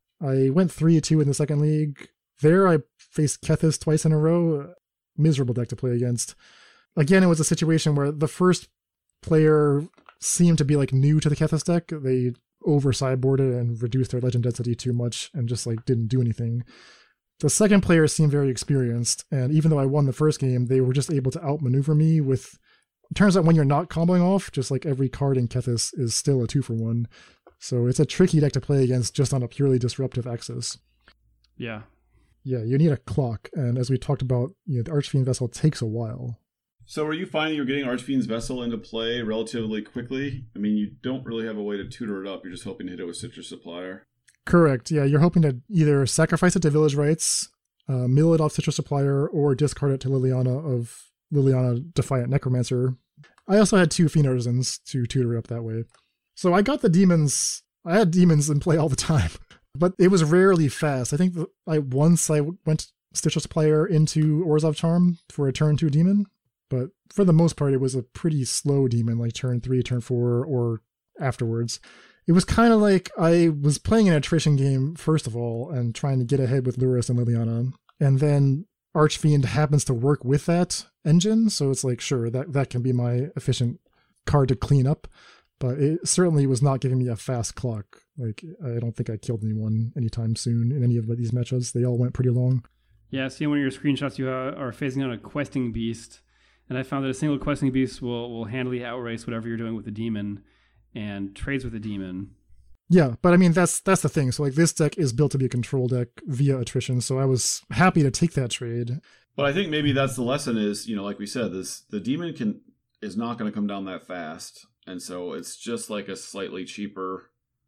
I went three two in the second league. There I faced Kethis twice in a row. Miserable deck to play against. Again, it was a situation where the first player seemed to be like new to the Kethis deck. They over sideboarded and reduced their legend density too much and just like didn't do anything. The second player seemed very experienced, and even though I won the first game, they were just able to outmaneuver me with... Turns out when you're not comboing off, just like every card in Kethis is still a two for one. So it's a tricky deck to play against just on a purely disruptive axis. Yeah. Yeah, you need a clock. And as we talked about, you know, the Archfiend Vessel takes a while. So are you finding you're getting Archfiend's Vessel into play relatively quickly? I mean, you don't really have a way to tutor it up. You're just hoping to hit it with Citrus Supplier. Correct. Yeah, you're hoping to either sacrifice it to Village Rites, uh, mill it off Citrus Supplier, or discard it to Liliana of Liliana Defiant Necromancer. I also had two Fiend Artisans to tutor up that way. So I got the demons. I had demons in play all the time, but it was rarely fast. I think the, I once I went Citrus Supplier into Orzhov Charm for a turn two demon, but for the most part, it was a pretty slow demon, like turn three, turn four, or afterwards. It was kind of like I was playing an attrition game, first of all, and trying to get ahead with Lurrus and Liliana, and then Archfiend happens to work with that engine, so it's like, sure, that, that can be my efficient card to clean up, but it certainly was not giving me a fast clock. Like, I don't think I killed anyone anytime soon in any of these matchups. They all went pretty long. Yeah, see, one of your screenshots, you uh, are facing on a questing beast, and I found that a single questing beast will, will handily outrace whatever you're doing with the demon, and trades with the demon. Yeah, but I mean, that's that's the thing. So like this deck is built to be a control deck via attrition, so I was happy to take that trade. But I think maybe that's the lesson is, you know, like we said, this the demon can is not going to come down that fast. And so it's just like a slightly cheaper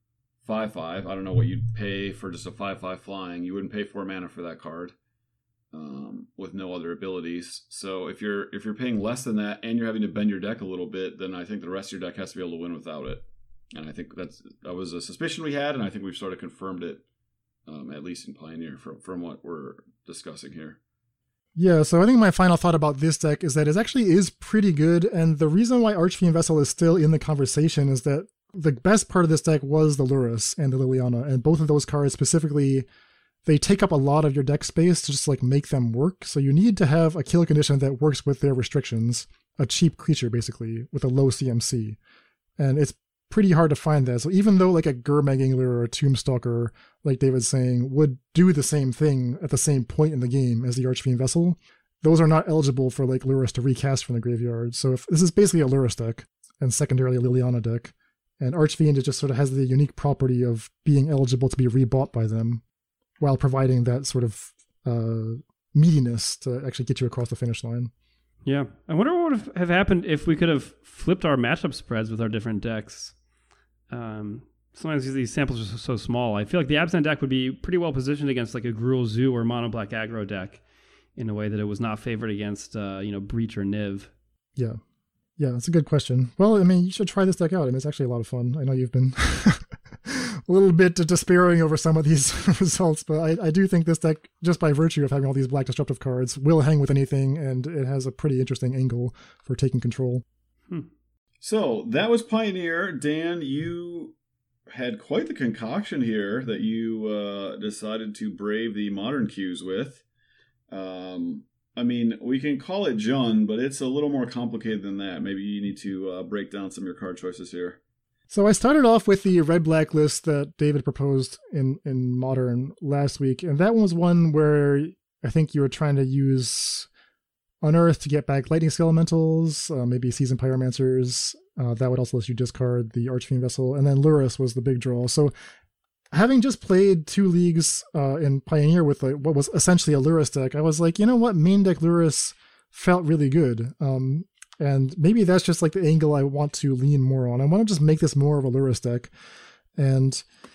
five five. I don't know what you'd pay for just a five five flying. You wouldn't pay four mana for that card um, with no other abilities. So if you're if you're paying less than that and you're having to bend your deck a little bit, then I think the rest of your deck has to be able to win without it. And I think that's that was a suspicion we had, and I think we've sort of confirmed it, um, at least in Pioneer, from, from what we're discussing here. Yeah, so I think my final thought about this deck is that it actually is pretty good, and the reason why Archfiend Vessel is still in the conversation is that the best part of this deck was the Lurrus and the Liliana, and both of those cards specifically, they take up a lot of your deck space to just like make them work, so you need to have a kill condition that works with their restrictions, a cheap creature basically, with a low C M C, and it's pretty hard to find that. So even though like a Gurmag Angler or a Tombstalker, like David's saying, would do the same thing at the same point in the game as the Archfiend Vessel, those are not eligible for like Lurrus to recast from the graveyard. So if this is basically a Lurrus deck, and secondarily a Liliana deck, and Archfiend just sort of has the unique property of being eligible to be rebought by them, while providing that sort of uh, meatiness to actually get you across the finish line. Yeah. I wonder what would have happened if we could have flipped our matchup spreads with our different decks. Um, sometimes these samples are so, so small. I feel like the Absent deck would be pretty well positioned against like a Gruul Zoo or Mono Black aggro deck in a way that it was not favored against, uh, you know, Breach or Niv. Yeah. Yeah, that's a good question. Well, I mean, you should try this deck out. I mean, it's actually a lot of fun. I know you've been a little bit despairing over some of these results, but I, I do think this deck, just by virtue of having all these black disruptive cards, will hang with anything, and it has a pretty interesting angle for taking control. Hmm. So that was Pioneer. Dan, you had quite the concoction here that you uh, decided to brave the modern queues with. Um, I mean, we can call it Jund, but it's a little more complicated than that. Maybe you need to uh, break down some of your card choices here. So I started off with the red-black list that David proposed in, in Modern last week, and that was one where I think you were trying to use Unearth to get back Lightning Skelementals, uh, maybe Seasoned Pyromancers. Uh, that would also let you discard the Archfiend Vessel, and then Lurrus was the big draw. So having just played two leagues uh, in Pioneer with like, what was essentially a Lurrus deck, I was like, you know what, main deck Lurrus felt really good. Um, and maybe that's just like the angle I want to lean more on. I want to just make this more of a Lurrus deck. And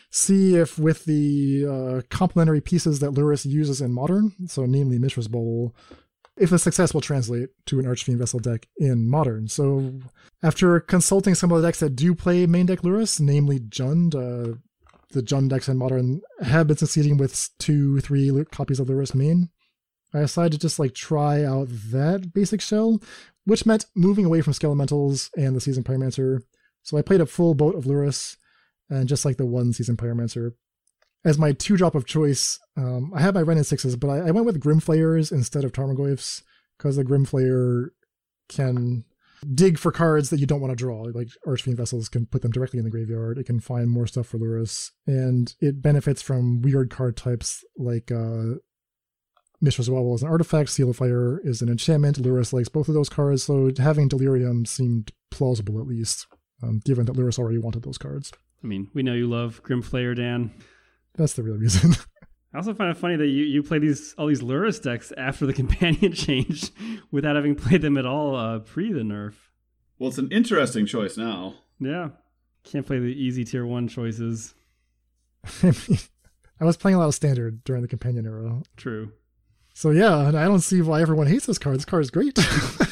see if with the uh, complementary pieces that Lurrus uses in Modern, so namely Mishra's Bauble, if the success will translate to an Archfiend Vessel deck in Modern. So after consulting some of the decks that do play main deck Lurrus, namely Jund, uh, the Jund decks in Modern have been succeeding with two, three copies of Lurrus main, I decided to just like try out that basic shell, which meant moving away from Skelementals and the Seasoned Pyromancer. So I played a full boat of Lurrus, and just like the one Seasoned Pyromancer. As my two drop of choice, um, I had my Wrenn and Sixes, but I, I went with Grimflayers instead of Tarmogoyfs, because the Grimflayer can dig for cards that you don't want to draw. Like Archfiend Vessels can put them directly in the graveyard. It can find more stuff for Lurrus, and it benefits from weird card types like uh, Mishra's Bauble is an artifact, Seal of Fire is an enchantment. Lurrus likes both of those cards, so having Delirium seemed plausible at least, um, given that Lurrus already wanted those cards. I mean, we know you love Grimflayer, Dan. That's the real reason. I also find it funny that you, you play these all these Lurrus decks after the companion change without having played them at all uh, pre the nerf. Well, it's an interesting choice now. Yeah. Can't play the easy tier one choices. I mean, I was playing a lot of Standard during the companion era. True. So yeah, and I don't see why everyone hates this card. This card is great.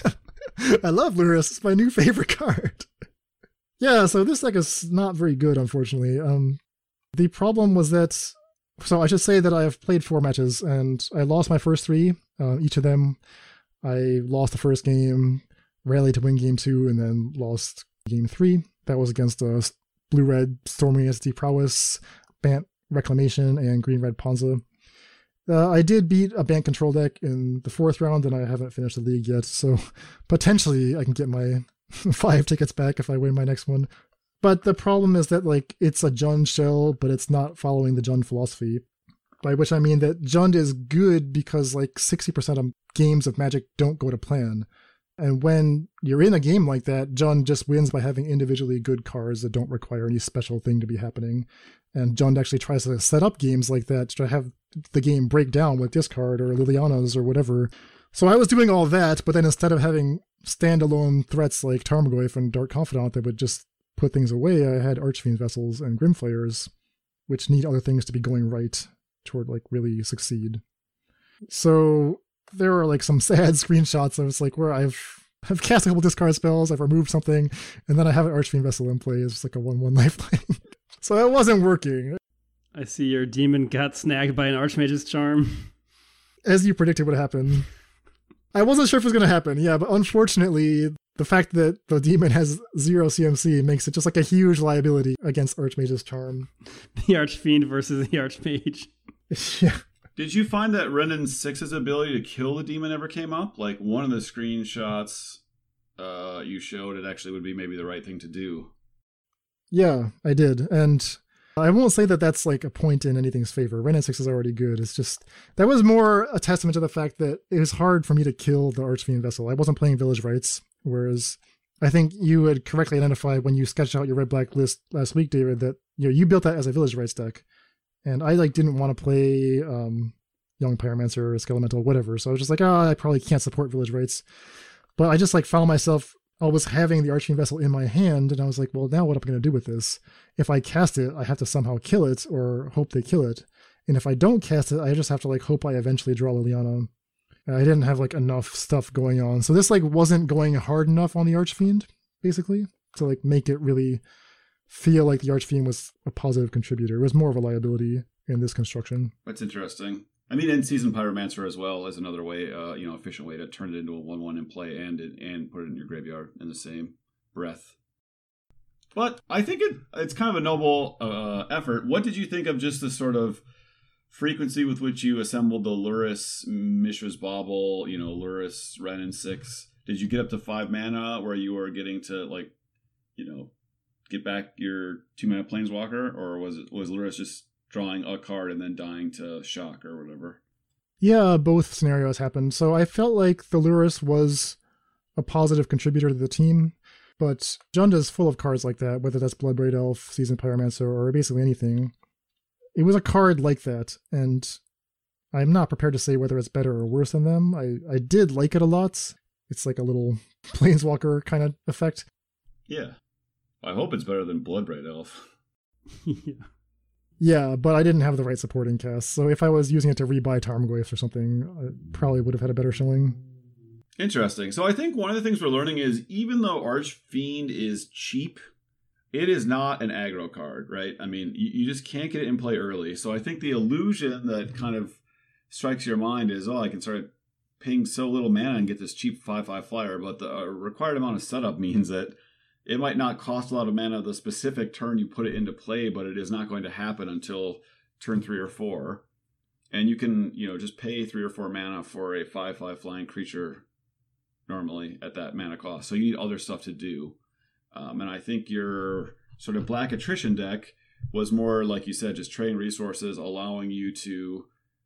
I love Lurrus. It's my new favorite card. Yeah, so this deck is not very good, unfortunately. Um, the problem was that, so I should say that I have played four matches, and I lost my first three. Uh, each of them, I lost the first game, rallied to win game two, and then lost game three. That was against uh, Blue-Red Stormwing S D Prowess, Bant Reclamation, and Green-Red Ponza. Uh, I did beat a Bant control deck in the fourth round, and I haven't finished the league yet, so potentially I can get my five tickets back if I win my next one. But the problem is that like it's a Jund shell, but it's not following the Jund philosophy. By which I mean that Jund is good because like sixty percent of games of Magic don't go to plan. And when you're in a game like that, Jund just wins by having individually good cards that don't require any special thing to be happening. And Jund actually tries to set up games like that to have the game break down with discard or Liliana's or whatever. So I was doing all that, but then instead of having standalone threats like Tarmogoyf and Dark Confidant that would just put things away, I had Archfiend Vessels and Grimflayers, which need other things to be going right toward like really succeed. So there are like some sad screenshots of it's like where I've I've cast a couple discard spells, I've removed something, and then I have an Archfiend Vessel in play. It's just like a one one lifeline. So it wasn't working. I see your demon got snagged by an Archmage's Charm. As you predicted would happen. I wasn't sure if it was going to happen, yeah, but unfortunately, the fact that the demon has zero C M C makes it just like a huge liability against Archmage's Charm. The Archfiend versus the Archmage. Yeah. Did you find that Wrenn and Six's ability to kill the demon ever came up? Like one of the screenshots uh, you showed, it actually would be maybe the right thing to do. Yeah, I did. And I won't say that that's like a point in anything's favor. Wrenn and Six is already good. It's just, that was more a testament to the fact that it was hard for me to kill the Archfiend Vessel. I wasn't playing Village Rites, whereas I think you had correctly identified when you sketched out your red-black list last week, David, that you know you built that as a Village Rites deck. And I like didn't want to play um, Young Pyromancer or Skelemental, whatever. So I was just like, oh, I probably can't support Village Rites. But I just like found myself always having the Archfiend Vessel in my hand, and I was like, well, now what am I going to do with this? If I cast it, I have to somehow kill it or hope they kill it. And if I don't cast it, I just have to like hope I eventually draw Liliana. I didn't have like enough stuff going on. So this like wasn't going hard enough on the Archfiend, basically, to like make it really feel like the Archfiend was a positive contributor. It was more of a liability in this construction. That's interesting. I mean, and Seasoned Pyromancer as well as another way, uh, you know, efficient way to turn it into a one one in play and and put it in your graveyard in the same breath. But I think it it's kind of a noble uh, effort. What did you think of just the sort of frequency with which you assembled the Lurrus, Mishra's Bauble, you know, Lurrus, Wrenn and Six? Did you get up to five mana where you were getting to, like, you know, get back your two mana Planeswalker, or was it was Lurrus just drawing a card and then dying to shock or whatever? Yeah, both scenarios happened. So I felt like the Lurrus was a positive contributor to the team, but Jund is full of cards like that, whether that's Bloodbraid Elf, Seasoned Pyromancer, or basically anything. It was a card like that, and I'm not prepared to say whether it's better or worse than them. I, I did like it a lot. It's like a little Planeswalker kind of effect. Yeah. I hope it's better than Bloodbraid Elf. Yeah. Yeah, but I didn't have the right supporting cast. So if I was using it to rebuy Tarmogoyfs or something, I probably would have had a better showing. Interesting. So I think one of the things we're learning is even though Archfiend is cheap, it is not an aggro card, right? I mean, you, you just can't get it in play early. So I think the illusion that kind of strikes your mind is, oh, I can start paying so little mana and get this cheap five five flyer. But the uh, required amount of setup means that it might not cost a lot of mana the specific turn you put it into play, but it is not going to happen until turn three or four. And you can, you know, just pay three or four mana for a five five flying creature normally at that mana cost. So you need other stuff to do. Um, and I think your sort of black attrition deck was more, like you said, just trading resources, allowing you to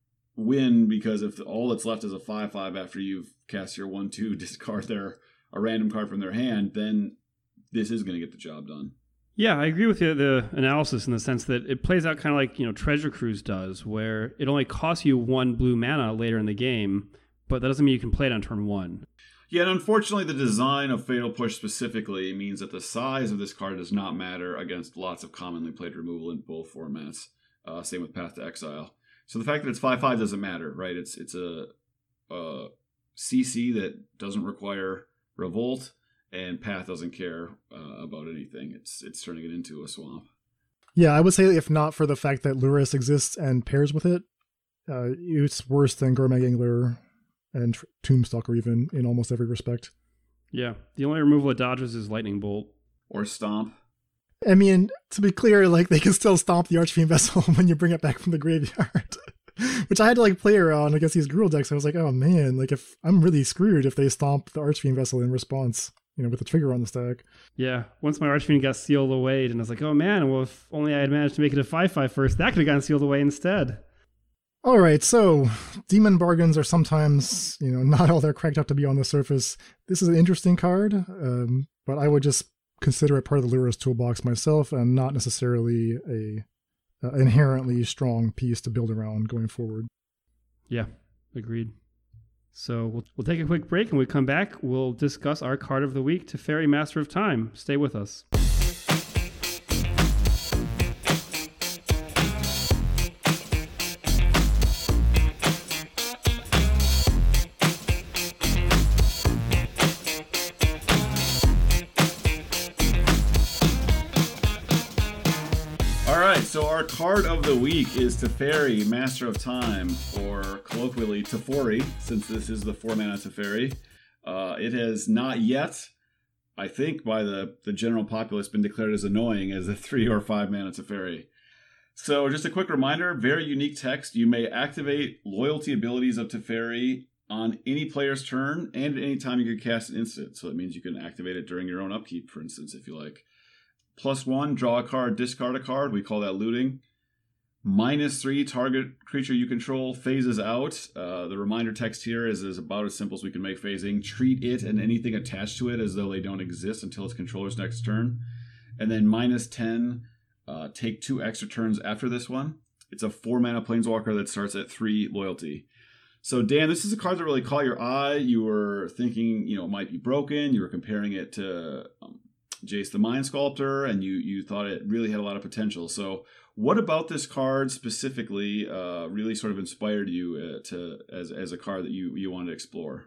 win, because if all that's left is a five five after you've cast your one two, discard their a random card from their hand, then this is going to get the job done. Yeah, I agree with the, the analysis in the sense that it plays out kind of like, you know, Treasure Cruise does, where it only costs you one blue mana later in the game, but that doesn't mean you can play it on turn one. Yeah, and unfortunately, the design of Fatal Push specifically means that the size of this card does not matter against lots of commonly played removal in both formats. Uh, same with Path to Exile. So the fact that it's five five doesn't matter, right? It's it's a, a C C that doesn't require Revolt, and Path doesn't care uh, about anything. It's it's turning it into a swamp. Yeah, I would say if not for the fact that Lurrus exists and pairs with it, uh, it's worse than Gormag Angler and Tr- Tombstalker even in almost every respect. Yeah, the only removal it dodges is Lightning Bolt. Or Stomp. I mean, to be clear, like they can still stomp the Archfiend Vessel when you bring it back from the graveyard. Which I had to like play around against these Gruul decks. I was like, oh man, like if I'm really screwed if they stomp the Archfiend Vessel in response, you know, with the trigger on the stack. Yeah, once my Archfiend got sealed away, and I was like, oh man, well if only I had managed to make it a five five first, that could have gotten sealed away instead. All right, so demon bargains are sometimes, you know, not all they're cracked up to be on the surface. This is an interesting card, um, but I would just consider it part of the Lurrus toolbox myself and not necessarily a uh, inherently strong piece to build around going forward. Yeah, agreed. So we'll, we'll take a quick break, and when we come back, we'll discuss our card of the week, Teferi, Master of Time. Stay with us. So our card of the week is Teferi, Master of Time, or colloquially Teferi, since this is the four mana Teferi. Uh, it has not yet, I think by the, the general populace, been declared as annoying as a three or five mana Teferi. So just a quick reminder, very unique text. You may activate loyalty abilities of Teferi on any player's turn and at any time you can cast an instant. So that means you can activate it during your own upkeep, for instance, if you like. Plus one, draw a card, discard a card. We call that looting. Minus three, target creature you control phases out. Uh, the reminder text here is, is about as simple as we can make phasing. Treat it and anything attached to it as though they don't exist until its controller's next turn. And then minus ten, uh, take two extra turns after this one. It's a four mana Planeswalker that starts at three loyalty. So Dan, this is a card that really caught your eye. You were thinking, you know, it might be broken. You were comparing it to Um, Jace the Mind Sculptor, and you you thought it really had a lot of potential. So what about this card specifically uh, really sort of inspired you uh, to as as a card that you, you wanted to explore?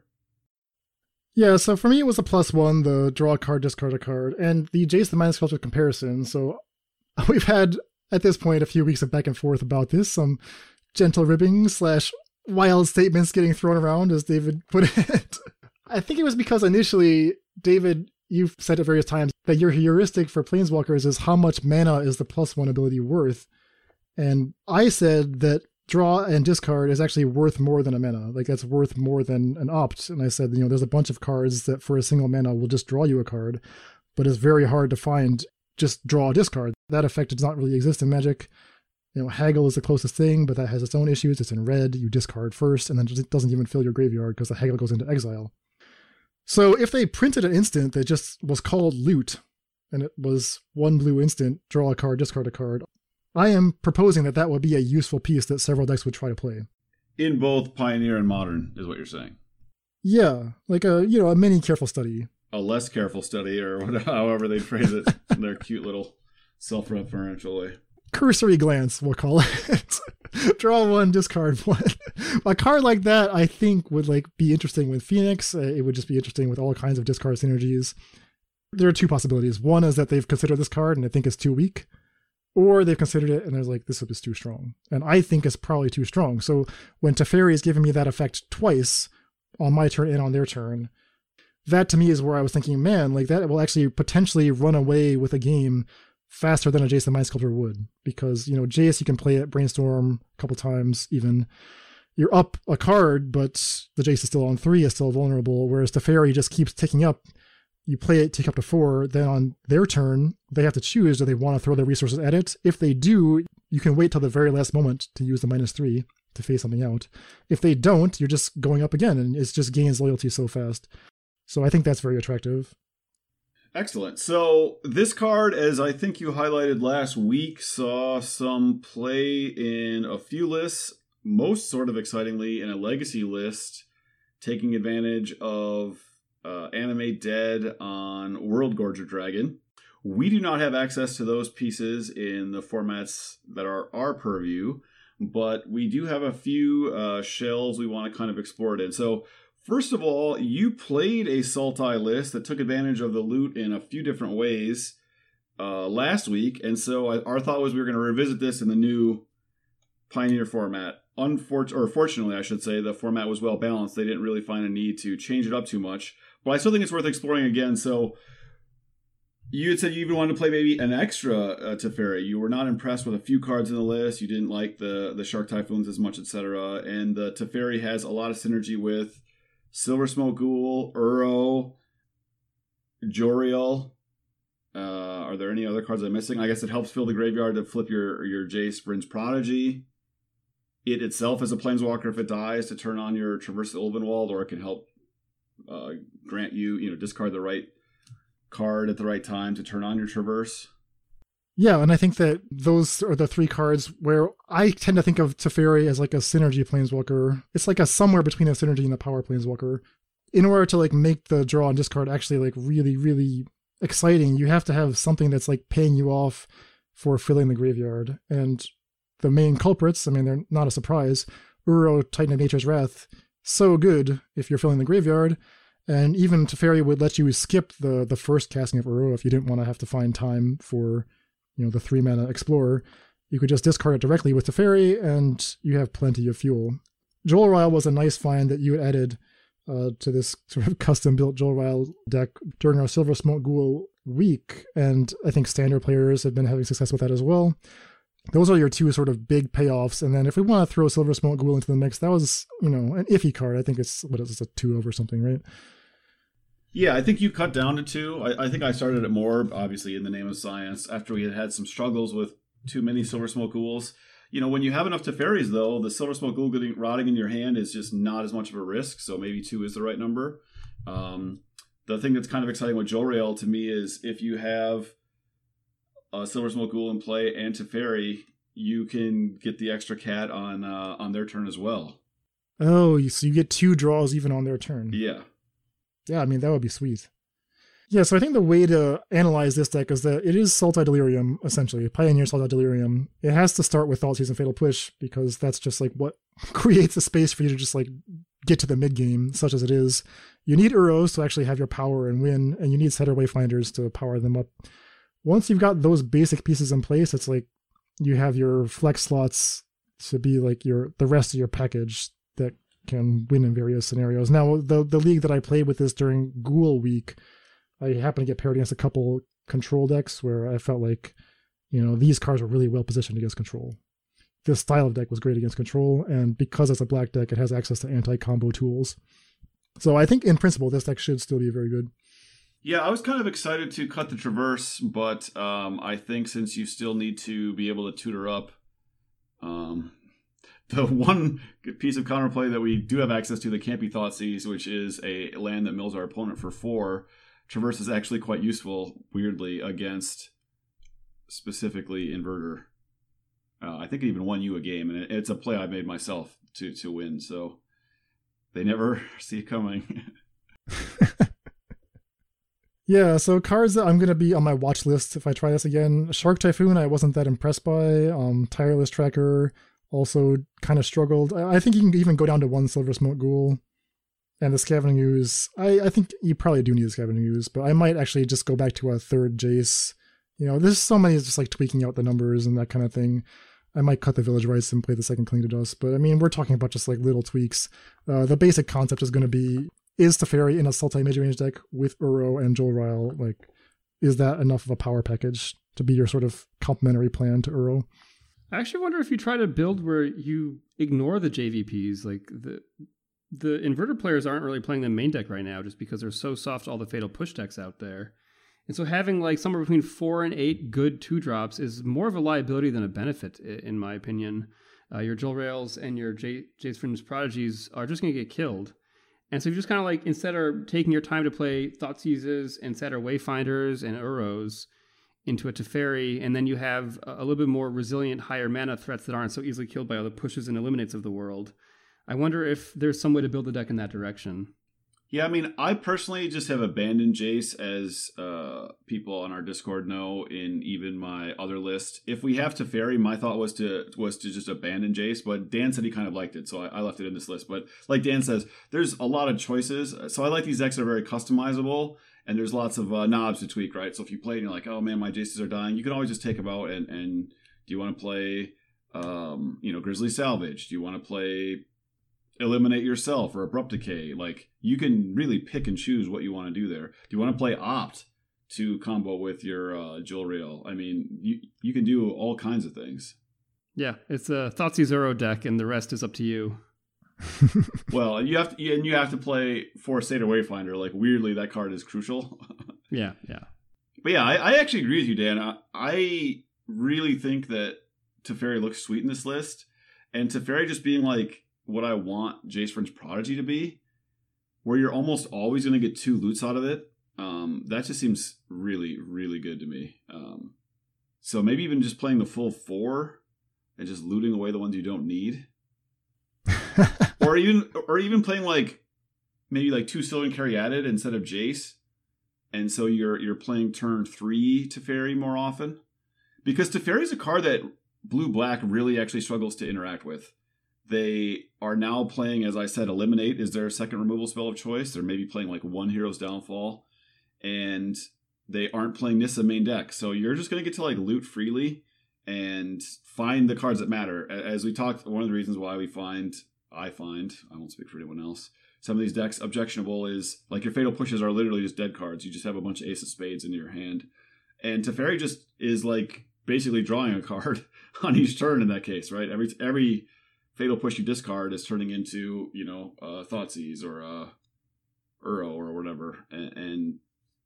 Yeah, so for me it was a plus one, the draw a card, discard a card, and the Jace the Mind Sculptor comparison. So we've had, at this point, a few weeks of back and forth about this, some gentle ribbing slash wild statements getting thrown around, as David put it. I think it was because initially, David, you've said at various times that your heuristic for Planeswalkers is how much mana is the plus one ability worth. And I said that draw and discard is actually worth more than a mana. Like that's worth more than an opt. And I said, you know, there's a bunch of cards that for a single mana will just draw you a card, but it's very hard to find just draw a discard. That effect does not really exist in Magic. You know, Haggle is the closest thing, but that has its own issues. It's in red. You discard first, and then it doesn't even fill your graveyard because the Haggle goes into exile. So if they printed an instant that just was called Loot, and it was one blue instant, draw a card, discard a card, I am proposing that that would be a useful piece that several decks would try to play. In both Pioneer and Modern, is what you're saying. Yeah, like a, you know, a mini careful study. A less careful study, or whatever, however they phrase it in their cute little self-referential way. cursory glance, we'll call it. Draw one, discard one. A card like that, I think, would like be interesting with Phoenix. Uh, it would just be interesting with all kinds of discard synergies. There are two possibilities. One is that they've considered this card and I think it's too weak, or they've considered it and they're like, this is too strong. And I think it's probably too strong. So when Teferi is giving me that effect twice on my turn and on their turn, that to me is where I was thinking, man, like that will actually potentially run away with a game faster than a Jace the Mind Sculptor would. Because, you know, Jace, you can play it, brainstorm a couple times even. You're up a card, but the Jace is still on three, is still vulnerable, whereas Teferi just keeps ticking up. You play it, tick up to four, then on their turn, they have to choose, do they want to throw their resources at it? If they do, you can wait till the very last moment to use the minus three to phase something out. If they don't, you're just going up again, and it just gains loyalty so fast. So I think that's very attractive. Excellent. So this card, as I think you highlighted last week, saw some play in a few lists, most sort of excitingly in a legacy list, taking advantage of uh, Animate Dead on World Gorger Dragon. We do not have access to those pieces in the formats that are our purview, but we do have a few uh, shells we want to kind of explore it in. So first of all, you played a Sultai list that took advantage of the loot in a few different ways uh, last week, and so I, our thought was we were going to revisit this in the new Pioneer format. Unfortunately, or fortunately, I should say, the format was well balanced. They didn't really find a need to change it up too much, but I still think it's worth exploring again. So you had said you even wanted to play maybe an extra uh, Teferi. You were not impressed with a few cards in the list. You didn't like the the Shark Typhoons as much, et cetera. And the Teferi has a lot of synergy with Silver Smoke Ghoul, Uro, Joriel. Uh, are there any other cards I'm missing? I guess it helps fill the graveyard to flip your, your Jace Bryn's Prodigy. It itself is a Planeswalker if it dies to turn on your Traverse the Ulvenwald, or it can help uh, grant you, you know, discard the right card at the right time to turn on your Traverse. Yeah, and I think that those are the three cards where I tend to think of Teferi as like a synergy planeswalker. It's like a somewhere between a synergy and a power planeswalker. In order to like make the draw and discard actually like really, really exciting, you have to have something that's like paying you off for filling the graveyard. And the main culprits, I mean, they're not a surprise. Uro, Titan of Nature's Wrath, so good if you're filling the graveyard. And even Teferi would let you skip the, the first casting of Uro if you didn't want to have to find time for, you know, the three mana Explorer. You could just discard it directly with Teferi, and you have plenty of fuel. Joel Ryle was a nice find that you had added uh, to this sort of custom-built Joel Ryle deck during our Silver Smoke Ghoul week, and I think standard players have been having success with that as well. Those are your two sort of big payoffs, and then if we want to throw Silver Smoke Ghoul into the mix, that was, you know, an iffy card. I think it's, what is it, a two of or something, right? Yeah, I think you cut down to two. I, I think I started it more, obviously, in the name of science, after we had had some struggles with too many Silver Smoke Ghouls. You know, when you have enough Teferis, though, the Silver Smoke Ghoul getting rotting in your hand is just not as much of a risk, so maybe two is the right number. Um, the thing that's kind of exciting with Joriel to me is if you have a Silver Smoke Ghoul in play and Teferi, you can get the extra cat on uh, on their turn as well. Oh, so you get two draws even on their turn. Yeah. Yeah, I mean, that would be sweet. Yeah, so I think the way to analyze this deck is that it is Sultai Delirium, essentially. Pioneer Sultai Delirium. It has to start with Thoughtseize Fatal Push, because that's just like what creates a space for you to just like get to the mid-game, such as it is. You need Uros to actually have your power and win, and you need Setter Wayfinders to power them up. Once you've got those basic pieces in place, it's like you have your flex slots to be like your the rest of your package that can win in various scenarios. Now, the the league that I played with this during Ghoul Week, I happened to get paired against a couple control decks where I felt like, you know, these cards were really well positioned against control. This style of deck was great against control, and because it's a black deck, it has access to anti-combo tools. So I think in principle, this deck should still be very good. Yeah, I was kind of excited to cut the Traverse, but um, I think since you still need to be able to tutor up, um, the one piece of counterplay that we do have access to that can't be Thoughtseize, which is a land that mills our opponent for four, Traverse is actually quite useful, weirdly, against specifically Inverter. Uh, I think it even won you a game, and it, it's a play I made myself to, to win, so they never see it coming. Yeah, so cards that I'm going to be on my watch list if I try this again. Shark Typhoon, I wasn't that impressed by. Um, Tireless Tracker also kind of struggled. I, I think you can even go down to one Silver Smoke Ghoul. And the Scavenging Ooze, I, I think you probably do need a Scavenging Ooze, but I might actually just go back to a third Jace. You know, there's so many just like tweaking out the numbers and that kind of thing. I might cut the Village Rites and play the second Cling to Dust, but I mean, we're talking about just like little tweaks. Uh, the basic concept is going to be, is Teferi in a Sultai Major Range deck with Uro and Jolrael, like, is that enough of a power package to be your sort of complementary plan to Uro? I actually wonder if you try to build where you ignore the J V Ps, like the the inverter players aren't really playing the main deck right now just because they're so soft to all the Fatal Push decks out there. And so having like somewhere between four and eight good two drops is more of a liability than a benefit, in my opinion. Uh, your Jolraels and your J- Jace Vryn's Prodigies are just going to get killed. And so you just kind of like, instead of taking your time to play Thoughtseizes and Satyr Wayfinders and Uros into a Teferi, and then you have a little bit more resilient, higher mana threats that aren't so easily killed by all the pushes and eliminates of the world. I wonder if there's some way to build the deck in that direction. Yeah, I mean, I personally just have abandoned Jace, as uh, people on our Discord know, in even my other list. If we have Teferi, my thought was to was to just abandon Jace, but Dan said he kind of liked it, so I, I left it in this list. But like Dan says, there's a lot of choices. So I like these decks that are very customizable, and there's lots of uh, knobs to tweak, right? So if you play and you're like, oh man, my Jaces are dying, you can always just take them out and, and do you want to play, um, you know, Grizzly Salvage? Do you want to play Eliminate Yourself or Abrupt Decay? Like, you can really pick and choose what you want to do there. Do you want to play Opt to combo with your uh, Jolrael? I mean, you you can do all kinds of things. Yeah, it's a Thoughtseize Uro deck, and the rest is up to you. Well, you have to, and you have to play for Satyr Wayfinder. Like, weirdly, that card is crucial. yeah, yeah. But yeah, I, I actually agree with you, Dan. I, I really think that Teferi looks sweet in this list, and Teferi just being like what I want Jace Vryn's Prodigy to be, where you're almost always going to get two loots out of it. Um, that just seems really, really good to me. Um, so maybe even just playing the full four and just looting away the ones you don't need. or even or even playing like maybe like two Sylvan Caryatid instead of Jace. And so you're you're playing turn three Teferi more often. Because Teferi is a card that blue-black really actually struggles to interact with. They are now playing, as I said, Eliminate is their second removal spell of choice. They're maybe playing like one Hero's Downfall. And they aren't playing Nissa main deck. So you're just going to get to like loot freely and find the cards that matter. As we talked, one of the reasons why we find, I find, I won't speak for anyone else, some of these decks objectionable is like your Fatal Pushes are literally just dead cards. You just have a bunch of Ace of Spades in your hand. And Teferi just is like basically drawing a card on each turn in that case, right? Every every Fatal Push you discard is turning into, you know, uh, Thoughtseize or uh, Uro or whatever. And, and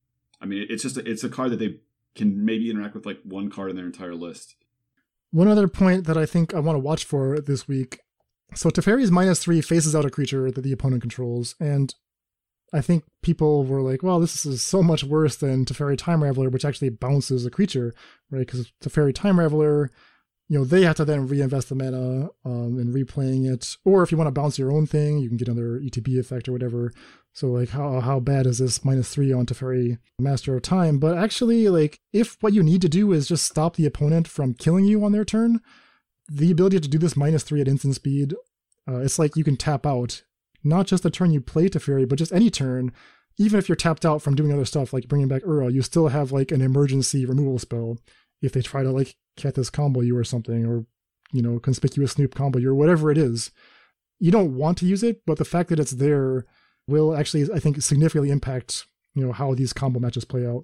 I mean, it's just, a, it's a card that they can maybe interact with like one card in their entire list. One other point that I think I want to watch for this week. So Teferi's minus three faces out a creature that the opponent controls. And I think people were like, well, this is so much worse than Teferi Time Raveler, which actually bounces a creature, right? Because Teferi Time Raveler, you know, they have to then reinvest the mana um, in replaying it. Or if you want to bounce your own thing, you can get another E T B effect or whatever. So like, how how bad is this minus three on Teferi Master of Time? But actually, like, if what you need to do is just stop the opponent from killing you on their turn, the ability to do this minus three at instant speed, uh, it's like you can tap out, not just the turn you play Teferi, but just any turn. Even if you're tapped out from doing other stuff, like bringing back Uro, you still have like an emergency removal spell if they try to like Kethis combo you or something, or, you know, Conspicuous Snoop combo you or whatever it is. You don't want to use it, but the fact that it's there will actually, I think, significantly impact, you know, how these combo matches play out.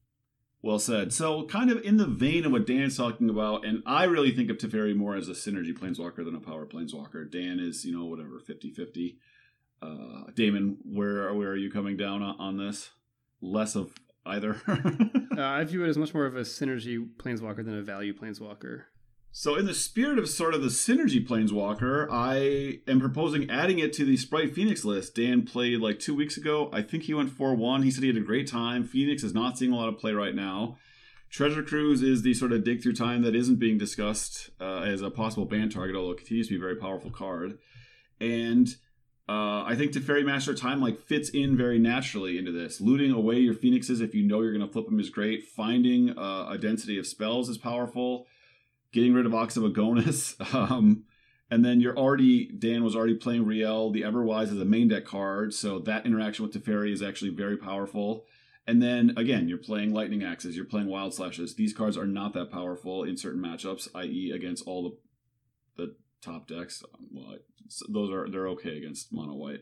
Well said. So kind of in the vein of what Dan's talking about, and I really think of Teferi more as a synergy planeswalker than a power planeswalker. Dan is, you know, whatever, fifty-fifty. Uh, Damon, where, where are you coming down on, on this? Less of either? uh, I view it as much more of a synergy planeswalker than a value planeswalker. So in the spirit of sort of the synergy planeswalker, I am proposing adding it to the Sprite Phoenix list. Dan played like two weeks ago. I think he went four one. He said he had a great time. Phoenix is not seeing a lot of play right now. Treasure Cruise is the sort of dig through time that isn't being discussed uh, as a possible ban target, although it continues to be a very powerful card. And Uh, I think Teferi Master of Time like fits in very naturally into this. Looting away your Phoenixes if you know you're going to flip them is great. Finding uh, a density of spells is powerful. Getting rid of Ox of Agonis. um, and then you're already, Dan was already playing Riel. The Everwise is a main deck card, so that interaction with Teferi is actually very powerful. And then, again, you're playing Lightning Axes, you're playing Wild Slashes. These cards are not that powerful in certain matchups, that is against all the the top decks. Well, those are, they're okay against mono white.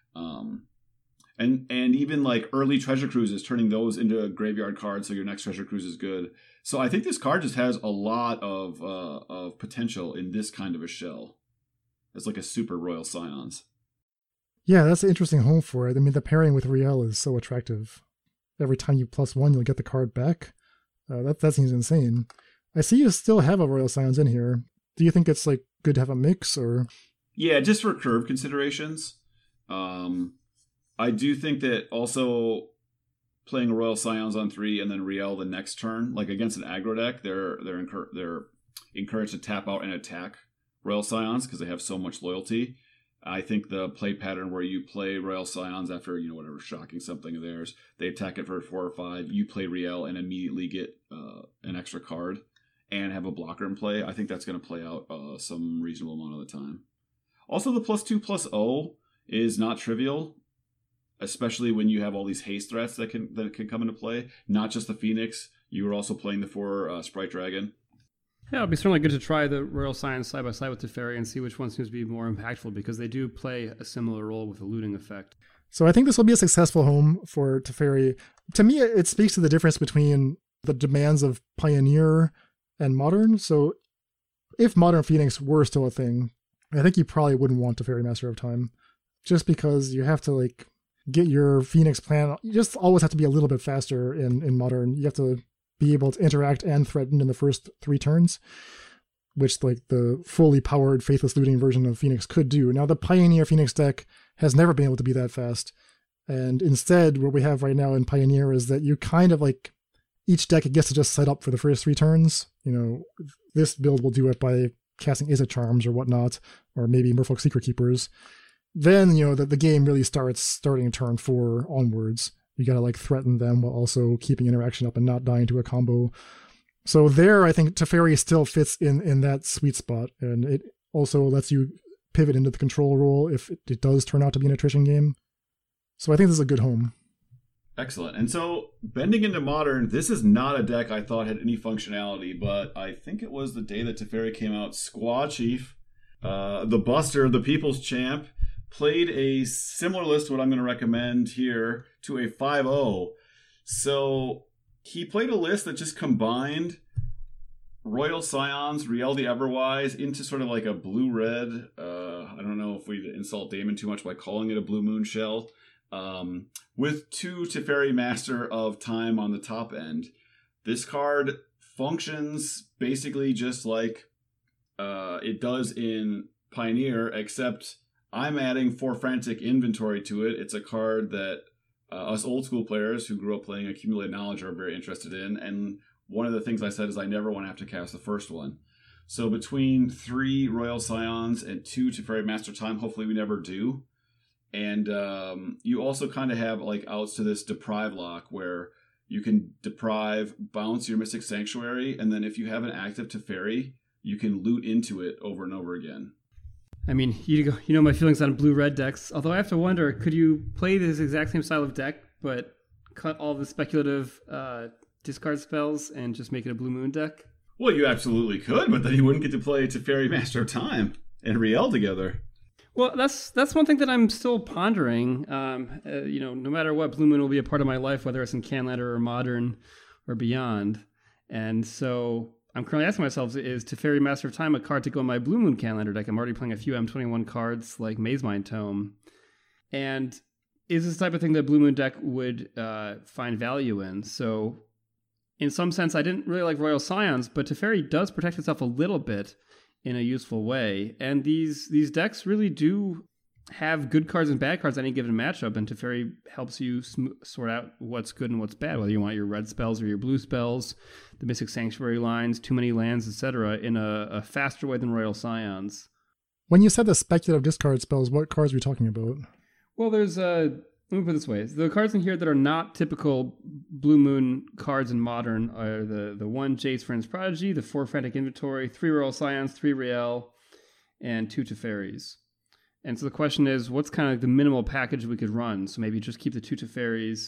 Um, and and even like early Treasure Cruises, turning those into a graveyard card so your next Treasure Cruise is good. So I think this card just has a lot of uh, of potential in this kind of a shell. It's like a super Royal Scions. Yeah, that's an interesting home for it. I mean, the pairing with Riel is so attractive. Every time you plus one, you'll get the card back. Uh, that that seems insane. I see you still have a Royal Scions in here. Do you think it's like good to have a mix, or? Yeah, just for curve considerations. Um, I do think that also playing a Royal Scions on three and then Riel the next turn, like against an aggro deck, they're they're incur- they're encouraged to tap out and attack Royal Scions because they have so much loyalty. I think the play pattern where you play Royal Scions after, you know, whatever, shocking something of theirs, they attack it for four or five, you play Riel and immediately get uh, an extra card and have a blocker in play. I think that's going to play out uh, some reasonable amount of the time. Also, the plus two plus O is not trivial, especially when you have all these haste threats that can that can come into play. Not just the Phoenix, you were also playing the four uh, Sprite Dragon. Yeah, it'll be certainly good to try the Royal Scions side by side with Teferi and see which one seems to be more impactful, because they do play a similar role with the looting effect. So I think this will be a successful home for Teferi. To me, it speaks to the difference between the demands of Pioneer and Modern. So if Modern Phoenix were still a thing, I think you probably wouldn't want Teferi Master of Time, just because you have to like get your Phoenix plan. You just always have to be a little bit faster in, in Modern. You have to be able to interact and threaten in the first three turns, which like the fully powered Faithless Looting version of Phoenix could do. Now the Pioneer Phoenix deck has never been able to be that fast. And instead, what we have right now in Pioneer is that you kind of like, each deck it gets to just set up for the first three turns. You know, this build will do it by casting Izzet Charms or whatnot, or maybe Merfolk Secret Keepers. Then, you know, the, the game really starts starting turn four onwards. You gotta like threaten them while also keeping interaction up and not dying to a combo. So there, I think Teferi still fits in, in that sweet spot, and it also lets you pivot into the control role if it, it does turn out to be an attrition game. So I think this is a good home. Excellent. And so, bending into Modern, this is not a deck I thought had any functionality, but I think it was the day that Teferi came out, Squad Chief, uh, the Buster, the People's Champ, played a similar list to what I'm going to recommend here to a five oh. So he played a list that just combined Royal Scions, Riel the Everwise into sort of like a blue-red. Uh, I don't know if we insult Damon too much by calling it a Blue Moon shell. Um, with two Teferi Master of Time on the top end. This card functions basically just like uh, it does in Pioneer, except I'm adding four Frantic Inventory to it. It's a card that uh, us old school players who grew up playing Accumulated Knowledge are very interested in. And one of the things I said is I never want to have to cast the first one. So between three Royal Scions and two Teferi Master Time, hopefully we never do. And um, you also kind of have like outs to this Deprive lock where you can deprive, bounce your Mystic Sanctuary, and then if you have an active Teferi, you can loot into it over and over again. I mean, you go, you know my feelings on blue-red decks, although I have to wonder, could you play this exact same style of deck, but cut all the speculative uh, discard spells and just make it a Blue Moon deck? Well, you absolutely could, but then you wouldn't get to play Teferi Master of Time and Riel together. Well, that's that's one thing that I'm still pondering. Um, uh, you know, no matter what, Blue Moon will be a part of my life, whether it's in Canlander or Modern or beyond. And so I'm currently asking myself, is Teferi Master of Time a card to go in my Blue Moon Canlander deck? I'm already playing a few M twenty-one cards like Mazemind Tome. And is this the type of thing that Blue Moon deck would uh, find value in? So in some sense, I didn't really like Royal Scions, but Teferi does protect itself a little bit in a useful way. And these these decks really do have good cards and bad cards in any given matchup, and Teferi helps you sm- sort out what's good and what's bad, whether you want your red spells or your blue spells, the Mystic Sanctuary lines, too many lands, et cetera, in a, a faster way than Royal Scions. When you said the speculative discard spells, what cards were you talking about? Well, there's uh, let me put it this way: the cards in here that are not typical Blue Moon cards in Modern are the the one Jace Vryn's Prodigy, the four Frantic Inventory, three Royal Scions, three Riel, and two Teferis. And so the question is, what's kind of the minimal package we could run? So maybe just keep the two Teferis,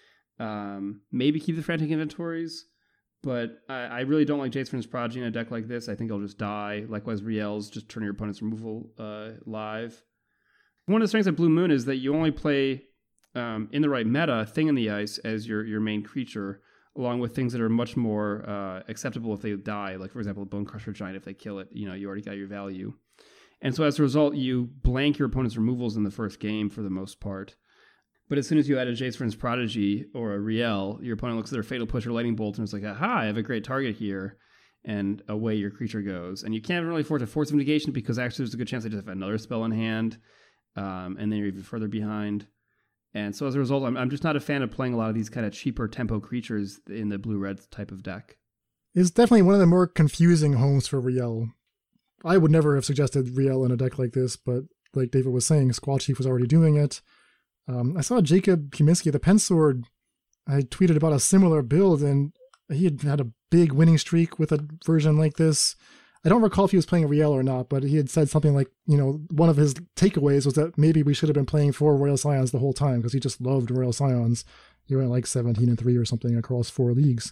um, maybe keep the Frantic Inventories, but I, I really don't like Jace Vryn's Prodigy in a deck like this. I think it'll just die. Likewise, Riel's just turn your opponent's removal uh, live. One of the strengths of Blue Moon is that you only play, um, in the right meta, Thing in the Ice as your, your main creature, along with things that are much more uh, acceptable if they die. Like, for example, Bone Crusher Giant, if they kill it, you know, you already got your value. And so as a result, you blank your opponent's removals in the first game for the most part. But as soon as you add a Jace Vryn's Prodigy or a Riel, your opponent looks at their Fatal Push or Lightning Bolt and it's like, aha, I have a great target here. And away your creature goes. And you can't really afford to force a negation because actually there's a good chance they just have another spell in hand. Um, and then you're even further behind. And so as a result, I'm, I'm just not a fan of playing a lot of these kind of cheaper tempo creatures in the blue-red type of deck. It's definitely one of the more confusing homes for Riel. I would never have suggested Riel in a deck like this, but like David was saying, Squall Chief was already doing it. Um, I saw Jacob Kuminski, the Pensword, I tweeted about a similar build, and he had had a big winning streak with a version like this. I don't recall if he was playing Riel or not, but he had said something like, you know, one of his takeaways was that maybe we should have been playing four Royal Scions the whole time because he just loved Royal Scions. He went like seventeen and three or something across four leagues.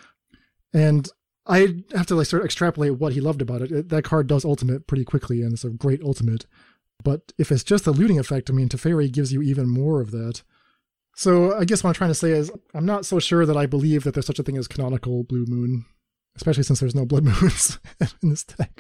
And I have to like sort of extrapolate what he loved about it. it. That card does ultimate pretty quickly, and it's a great ultimate. But if it's just a looting effect, I mean, Teferi gives you even more of that. So I guess what I'm trying to say is I'm not so sure that I believe that there's such a thing as canonical Blue Moon, especially since there's no Blood Moons in this deck.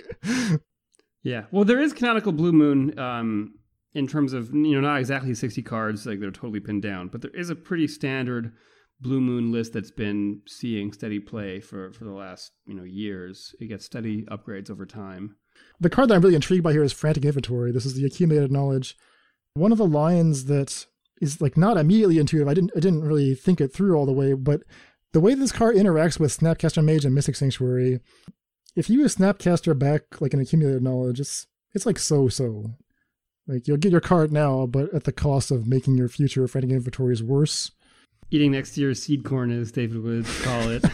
Yeah, well, there is canonical Blue Moon um, in terms of, you know, not exactly sixty cards, like they're totally pinned down, but there is a pretty standard Blue Moon list that's been seeing steady play for, for the last, you know, years. It gets steady upgrades over time. The card that I'm really intrigued by here is Frantic Inventory. This is the accumulated knowledge. One of the lines that is like not immediately intuitive. I didn't I didn't really think it through all the way, but the way this card interacts with Snapcaster Mage and Mystic Sanctuary, if you use Snapcaster back like an accumulated knowledge, it's it's like so-so. Like you'll get your card now, but at the cost of making your future Frantic Inventories worse. Eating next year's seed corn, as David would call it.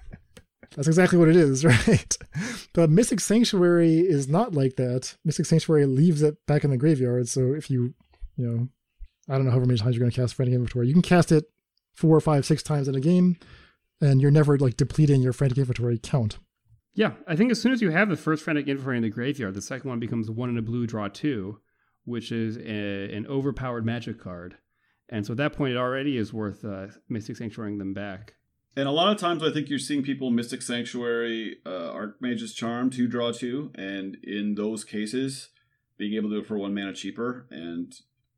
That's exactly what it is, right? But Mystic Sanctuary is not like that. Mystic Sanctuary leaves it back in the graveyard, so if you, you know, I don't know how many times you're going to cast Frantic Inventory. You can cast it four, five, six times in a game, and you're never like depleting your Frantic Inventory count. Yeah, I think as soon as you have the first Frantic Inventory in the graveyard, the second one becomes one in a blue, draw two, which is a, an overpowered magic card. And so at that point, it already is worth uh, Mystic Sanctuarying them back. And a lot of times I think you're seeing people Mystic Sanctuary, uh, Archmage's Charm, two draw two, and in those cases, being able to do it for one mana cheaper, and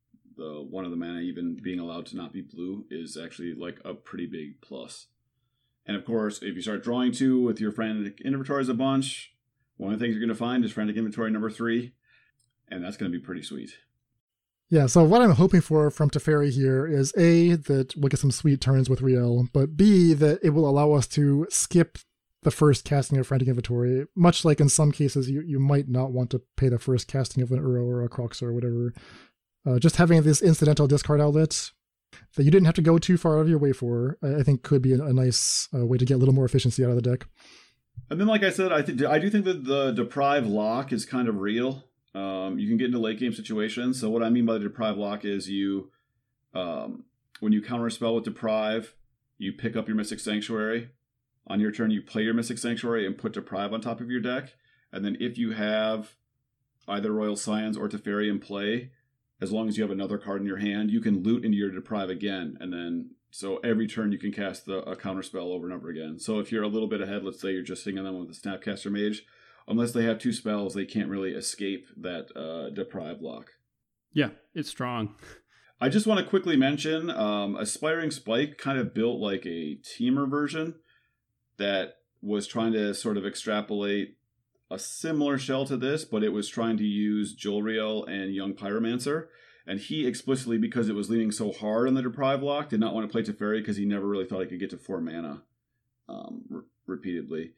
the one of the mana even being allowed to not be blue is actually like a pretty big plus. And of course, if you start drawing two with your Frantic Inventories a bunch, one of the things you're going to find is Frantic Inventory number three, and that's going to be pretty sweet. Yeah, so what I'm hoping for from Teferi here is A, that we'll get some sweet turns with Riel, but B, that it will allow us to skip the first casting of Frantic Inventory, much like in some cases you, you might not want to pay the first casting of an Uro or a Crox or whatever. Uh, just having this incidental discard outlet that you didn't have to go too far out of your way for, I, I think could be a, a nice uh, way to get a little more efficiency out of the deck. And then, like I said, I, th- I do think that the Deprive lock is kind of real. Um, you can get into late game situations. So what I mean by the Deprive lock is you, um, when you counterspell with Deprive, you pick up your Mystic Sanctuary. On your turn, you play your Mystic Sanctuary and put Deprive on top of your deck. And then if you have either Royal Scions or Teferi in play, as long as you have another card in your hand, you can loot into your Deprive again. And then, so every turn you can cast the, a counterspell over and over again. So if you're a little bit ahead, let's say you're just singing them with the Snapcaster Mage, unless they have two spells, they can't really escape that uh, Deprive lock. Yeah, it's strong. I just want to quickly mention, um, Aspiring Spike kind of built like a Teamer version that was trying to sort of extrapolate a similar shell to this, but it was trying to use Jolriel and Young Pyromancer. And he explicitly, because it was leaning so hard on the Deprive lock, did not want to play Teferi because he never really thought he could get to four mana um, re- repeatedly.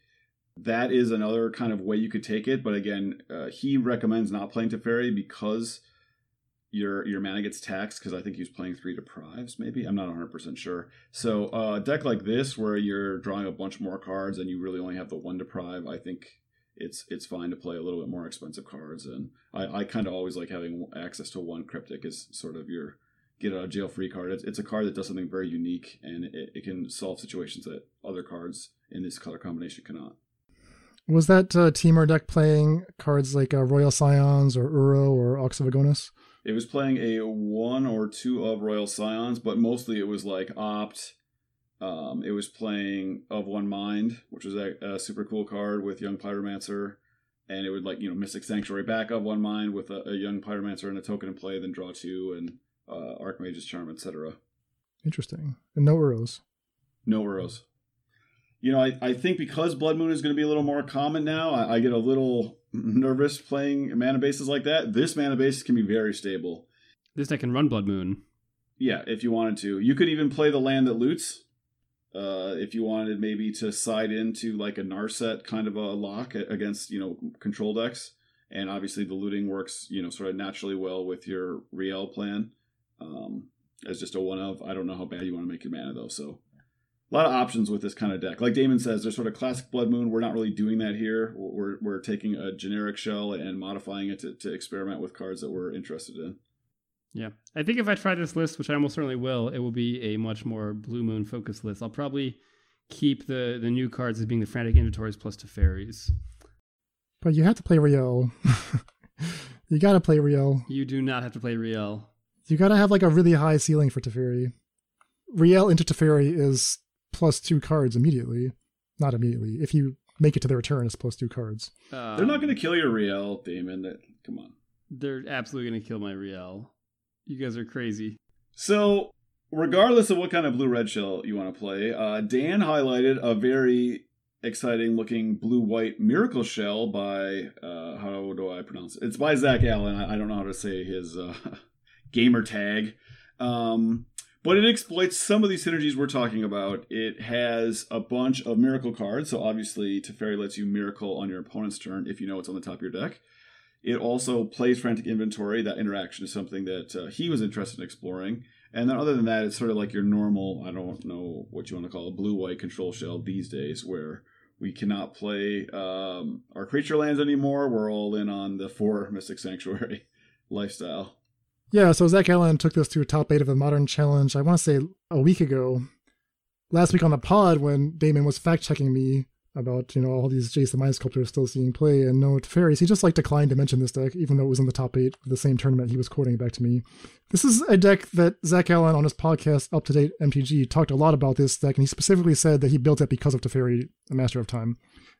that is another kind of way you could take it. But again, uh, he recommends not playing Teferi because your your mana gets taxed, because I think he was playing three Deprives, maybe? I'm not one hundred percent sure. So uh, a deck like this, where you're drawing a bunch more cards and you really only have the one Deprive, I think it's it's fine to play a little bit more expensive cards. And I, I kind of always like having access to one Cryptic as sort of your get out of jail free card. It's, it's a card that does something very unique, and it, it can solve situations that other cards in this color combination cannot. Was that uh, team or deck playing cards like uh, Royal Scions or Uro or Ox of Agonis? It was playing a one or two of Royal Scions, but mostly it was like Opt. Um, it was playing Of One Mind, which was a, a super cool card with Young Pyromancer. And it would, like, you know, Mystic Sanctuary back Of One Mind with a, a Young Pyromancer and a token in play, then draw two, and uh, Archmage's Charm, et cetera. Interesting. And no Uros. No Uros. You know, I, I think because Blood Moon is going to be a little more common now, I, I get a little nervous playing mana bases like that. This mana base can be very stable. This deck can run Blood Moon. Yeah, if you wanted to. You could even play the land that loots. Uh, if you wanted maybe to side into like a Narset kind of a lock against, you know, control decks. And obviously the looting works, you know, sort of naturally well with your Riel plan. Um, as just a one of. I don't know how bad you want to make your mana though, so... A lot of options with this kind of deck. Like Damon says, there's sort of classic Blood Moon. We're not really doing that here. We're we're taking a generic shell and modifying it to, to experiment with cards that we're interested in. Yeah. I think if I try this list, which I almost certainly will, it will be a much more Blue Moon focused list. I'll probably keep the, the new cards as being the Frantic Inventories plus Teferis. But you have to play Riel. You got to play Riel. You do not have to play Riel. You got to have like a really high ceiling for Teferi. Riel into Teferi is plus two cards immediately. Not immediately. If you make it to their turn, it's plus two cards. Um, They're not going to kill your Riel, Damon. That, come on. They're absolutely going to kill my Riel. You guys are crazy. So, regardless of what kind of blue-red shell you want to play, uh, Dan highlighted a very exciting-looking blue-white Miracle Shell by, uh, how do I pronounce it? It's by Zach Allen. I, I don't know how to say his uh, gamer tag. Um... But it exploits some of these synergies we're talking about. It has a bunch of miracle cards. So obviously, Teferi lets you miracle on your opponent's turn if you know it's on the top of your deck. It also plays Frantic Inventory. That interaction is something that uh, he was interested in exploring. And then other than that, it's sort of like your normal, I don't know what you want to call a blue-white control shell these days, where we cannot play um, our creature lands anymore. We're all in on the four Mystic Sanctuary lifestyle. Yeah, so Zach Allen took this to a top eight of the Modern Challenge, I want to say a week ago. Last week on the pod, when Damon was fact-checking me about, you know, all these Jace the Mind Sculptors still seeing play and no Teferis, he just like declined to mention this deck, even though it was in the top eight of the same tournament he was quoting back to me. This is a deck that Zach Allen on his podcast, Up to Date M T G, talked a lot about this deck, and he specifically said that he built it because of Teferi, the Master of Time.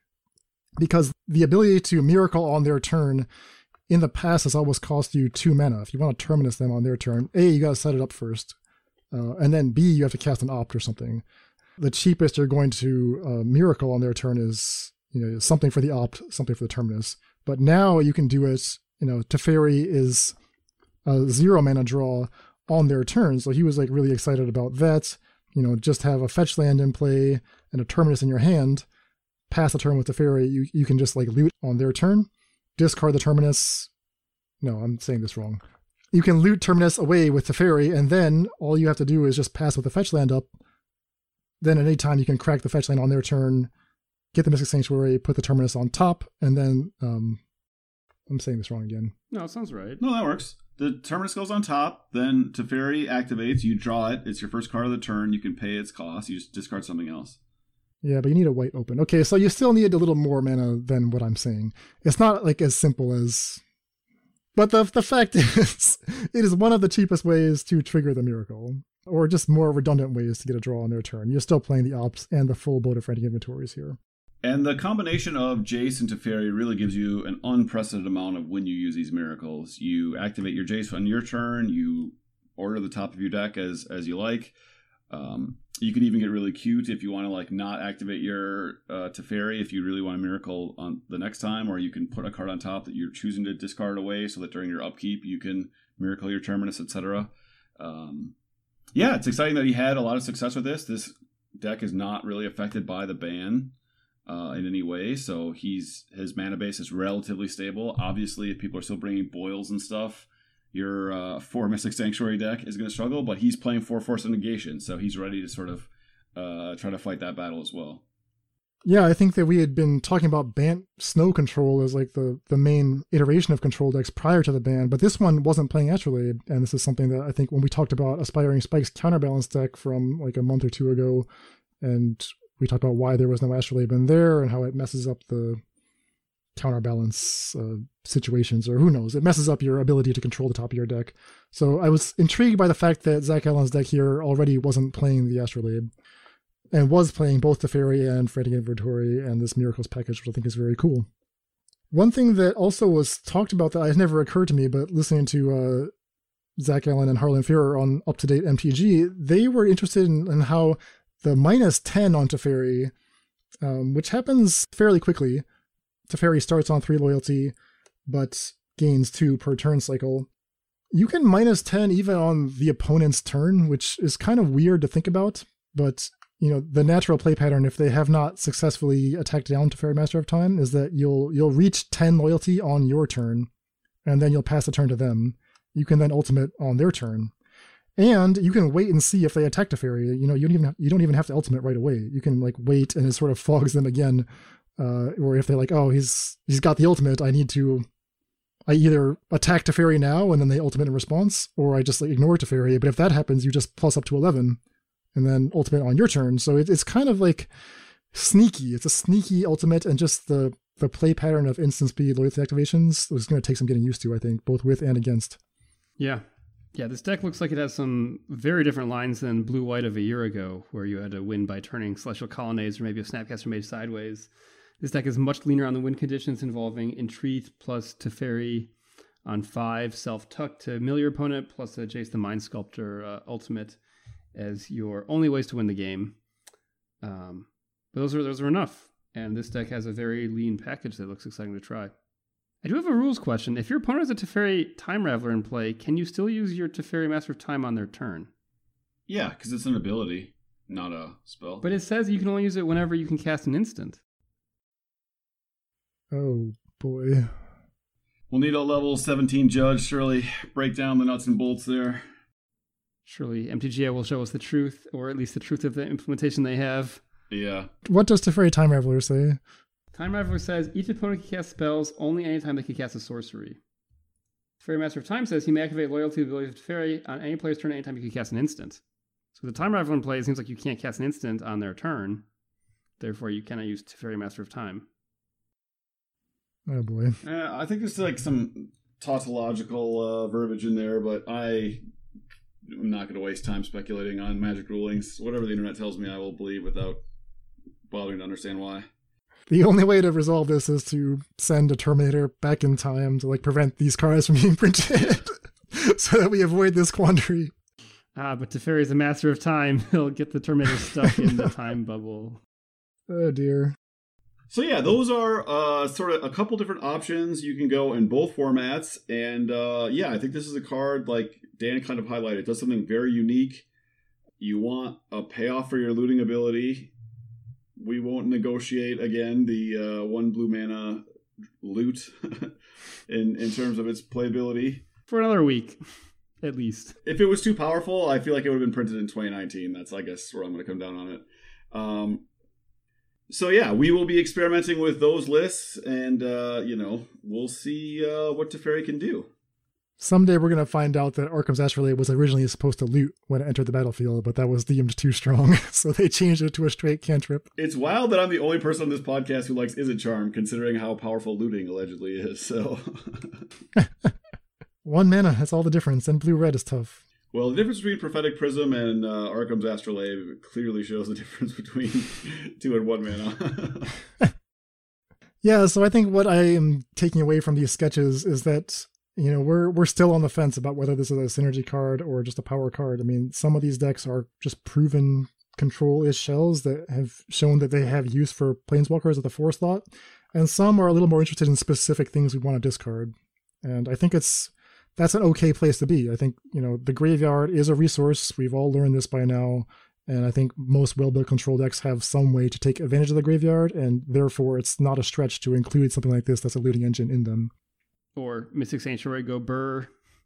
Because the ability to miracle on their turn in the past has always cost you two mana. If you want to Terminus them on their turn, A, you got to set it up first. Uh, and then B, you have to cast an Opt or something. The cheapest you're going to uh, miracle on their turn is, you know, something for the Opt, something for the Terminus. But now you can do it, you know, Teferi is a zero mana draw on their turn. So he was like really excited about that. You know, just have a fetch land in play and a Terminus in your hand. Pass the turn with Teferi, you, you can just like loot on their turn. Discard the Terminus. No, I'm saying this wrong. You can loot Terminus away with Teferi, and then all you have to do is just pass with the fetch land up. Then at any time you can crack the fetch land on their turn, get the Mystic Sanctuary, put the Terminus on top, and then um, I'm saying this wrong again. No, it sounds right. No, that works. The Terminus goes on top, then Teferi activates, you draw it, it's your first card of the turn, you can pay its cost, you just discard something else. Yeah, but you need a white open. Okay, so you still need a little more mana than what I'm saying. It's not like as simple as... But the the fact is, it is one of the cheapest ways to trigger the miracle. Or just more redundant ways to get a draw on their turn. You're still playing the Ops and the full boat of Frantic Inventories here. And the combination of Jace and Teferi really gives you an unprecedented amount of when you use these miracles. You activate your Jace on your turn, you order the top of your deck as as you like. Um, you can even get really cute if you want to like not activate your uh, Teferi if you really want a miracle on the next time, or you can put a card on top that you're choosing to discard away so that during your upkeep you can miracle your Terminus, et cetera. Um, yeah, it's exciting that he had a lot of success with this. This deck is not really affected by the ban. uh, in any way. So he's his mana base is relatively stable. Obviously, if people are still bringing boils and stuff, your uh, four Mystic Sanctuary deck is going to struggle, but he's playing four Force of Negation, so he's ready to sort of uh, try to fight that battle as well. Yeah, I think that we had been talking about Bant Snow Control as like the, the main iteration of control decks prior to the ban, but this one wasn't playing Astrolabe, and this is something that I think when we talked about Aspiring Spike's Counterbalance deck from like a month or two ago, and we talked about why there was no Astrolabe in there and how it messes up the counterbalance uh, situations, or who knows, it messes up your ability to control the top of your deck. So I was intrigued by the fact that Zach Allen's deck here already wasn't playing the Astrolabe and was playing both Teferi and Frantic Inventory and this Miracles package, which I think is very cool. One thing that also was talked about that has never occurred to me, but listening to uh, Zach Allen and Harlan Fearer on Up to Date M T G, they were interested in, in how the minus ten on Teferi, um, which happens fairly quickly. Teferi starts on three loyalty, but gains two per turn cycle. You can minus ten even on the opponent's turn, which is kind of weird to think about, but you know, the natural play pattern, if they have not successfully attacked down Teferi Master of Time, is that you'll you'll reach ten loyalty on your turn, and then you'll pass the turn to them. You can then ultimate on their turn. And you can wait and see if they attack Teferi. You know, you don't even you don't even have to ultimate right away. You can like wait, and it sort of fogs them again. Uh, or if they're like, oh, he's he's got the ultimate, I need to, I either attack Teferi now and then they ultimate in response, or I just like ignore Teferi. But if that happens, you just plus up to eleven and then ultimate on your turn. So it, it's kind of like sneaky. It's a sneaky ultimate, and just the the play pattern of instant speed loyalty activations is going to take some getting used to, I think, both with and against. Yeah. Yeah, this deck looks like it has some very different lines than Blue-White of a year ago, where you had to win by turning Celestial Colonnades or maybe a Snapcaster Mage sideways. This deck is much leaner on the win conditions, involving Entreat plus Teferi on five, Self-Tuck to mill your opponent, plus a Jace the Mind Sculptor uh, ultimate as your only ways to win the game. Um, but those are those are enough, and this deck has a very lean package that looks exciting to try. I do have a rules question. If your opponent has a Teferi Time Raveler in play, can you still use your Teferi Master of Time on their turn? Yeah, because it's an ability, not a spell. But it says you can only use it whenever you can cast an instant. Oh, boy. We'll need a level seventeen judge, surely. Break down the nuts and bolts there. Surely M T G A will show us the truth, or at least the truth of the implementation they have. Yeah. What does Teferi Time Raveler say? Time Raveler says each opponent can cast spells only anytime they can cast a sorcery. Teferi Master of Time says he may activate loyalty ability of Teferi on any player's turn anytime he can cast an instant. So the Time Raveler in play, it seems like you can't cast an instant on their turn. Therefore, you cannot use Teferi Master of Time. Oh boy. Uh, I think there's like some tautological uh, verbiage in there, but I am not going to waste time speculating on Magic rulings. Whatever the internet tells me, I will believe without bothering to understand why. The only way to resolve this is to send a Terminator back in time to like prevent these cards from being printed so that we avoid this quandary. Ah, but Teferi is a master of time. He'll get the Terminator stuck in the time bubble. Oh dear. So yeah, those are uh, sort of a couple different options. You can go in both formats. And uh, yeah, I think this is a card, like Dan kind of highlighted, it does something very unique. You want a payoff for your looting ability. We won't negotiate again the uh, one blue mana loot in, in terms of its playability. For another week, at least. If it was too powerful, I feel like it would have been printed in twenty nineteen. That's, I guess, where I'm going to come down on it. Um, So yeah, we will be experimenting with those lists, and uh, you know, we'll see uh, what Teferi can do. Someday we're going to find out that Arcum's Astrolabe was originally supposed to loot when it entered the battlefield, but that was deemed too strong, so they changed it to a straight cantrip. It's wild that I'm the only person on this podcast who likes Izzet Charm, considering how powerful looting allegedly is. So one mana, that's all the difference, and blue-red is tough. Well, the difference between Prophetic Prism and uh, Arcum's Astrolabe clearly shows the difference between two and one mana. Yeah, so I think what I am taking away from these sketches is that, you know, we're we're still on the fence about whether this is a synergy card or just a power card. I mean, some of these decks are just proven control-ish shells that have shown that they have use for Planeswalkers at the four slot, and some are a little more interested in specific things we want to discard. And I think it's that's an okay place to be. I think, you know, the graveyard is a resource. We've all learned this by now. And I think most well-built control decks have some way to take advantage of the graveyard, and therefore it's not a stretch to include something like this that's a looting engine in them. Or Mystic Sanctuary, go burr.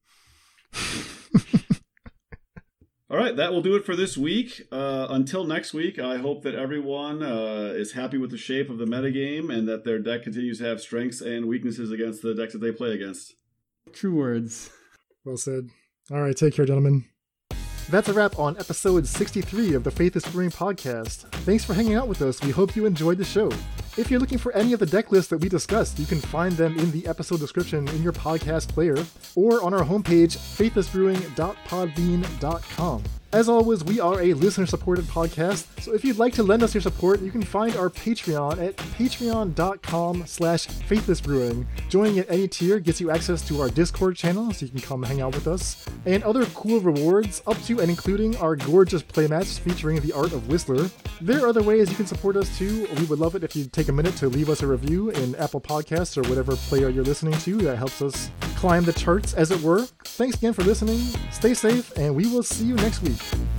All right, that will do it for this week. Uh, until next week, I hope that everyone uh, is happy with the shape of the metagame and that their deck continues to have strengths and weaknesses against the decks that they play against. True words. Well said. All right, take care, gentlemen. That's a wrap on episode sixty-three of the Faithless Brewing Podcast. Thanks for hanging out with us. We hope you enjoyed the show. If you're looking for any of the deck lists that we discussed, you can find them in the episode description in your podcast player or on our homepage, faithless brewing dot podbean dot com. As always, we are a listener-supported podcast, so if you'd like to lend us your support, you can find our Patreon at patreon.com slash faithlessbrewing. Joining at any tier gets you access to our Discord channel, so you can come hang out with us, and other cool rewards, up to and including our gorgeous playmats featuring the art of Whistler. There are other ways you can support us too. We would love it if you'd take a minute to leave us a review in Apple Podcasts or whatever player you're listening to. That helps us climb the charts, as it were. Thanks again for listening. Stay safe, and we will see you next week.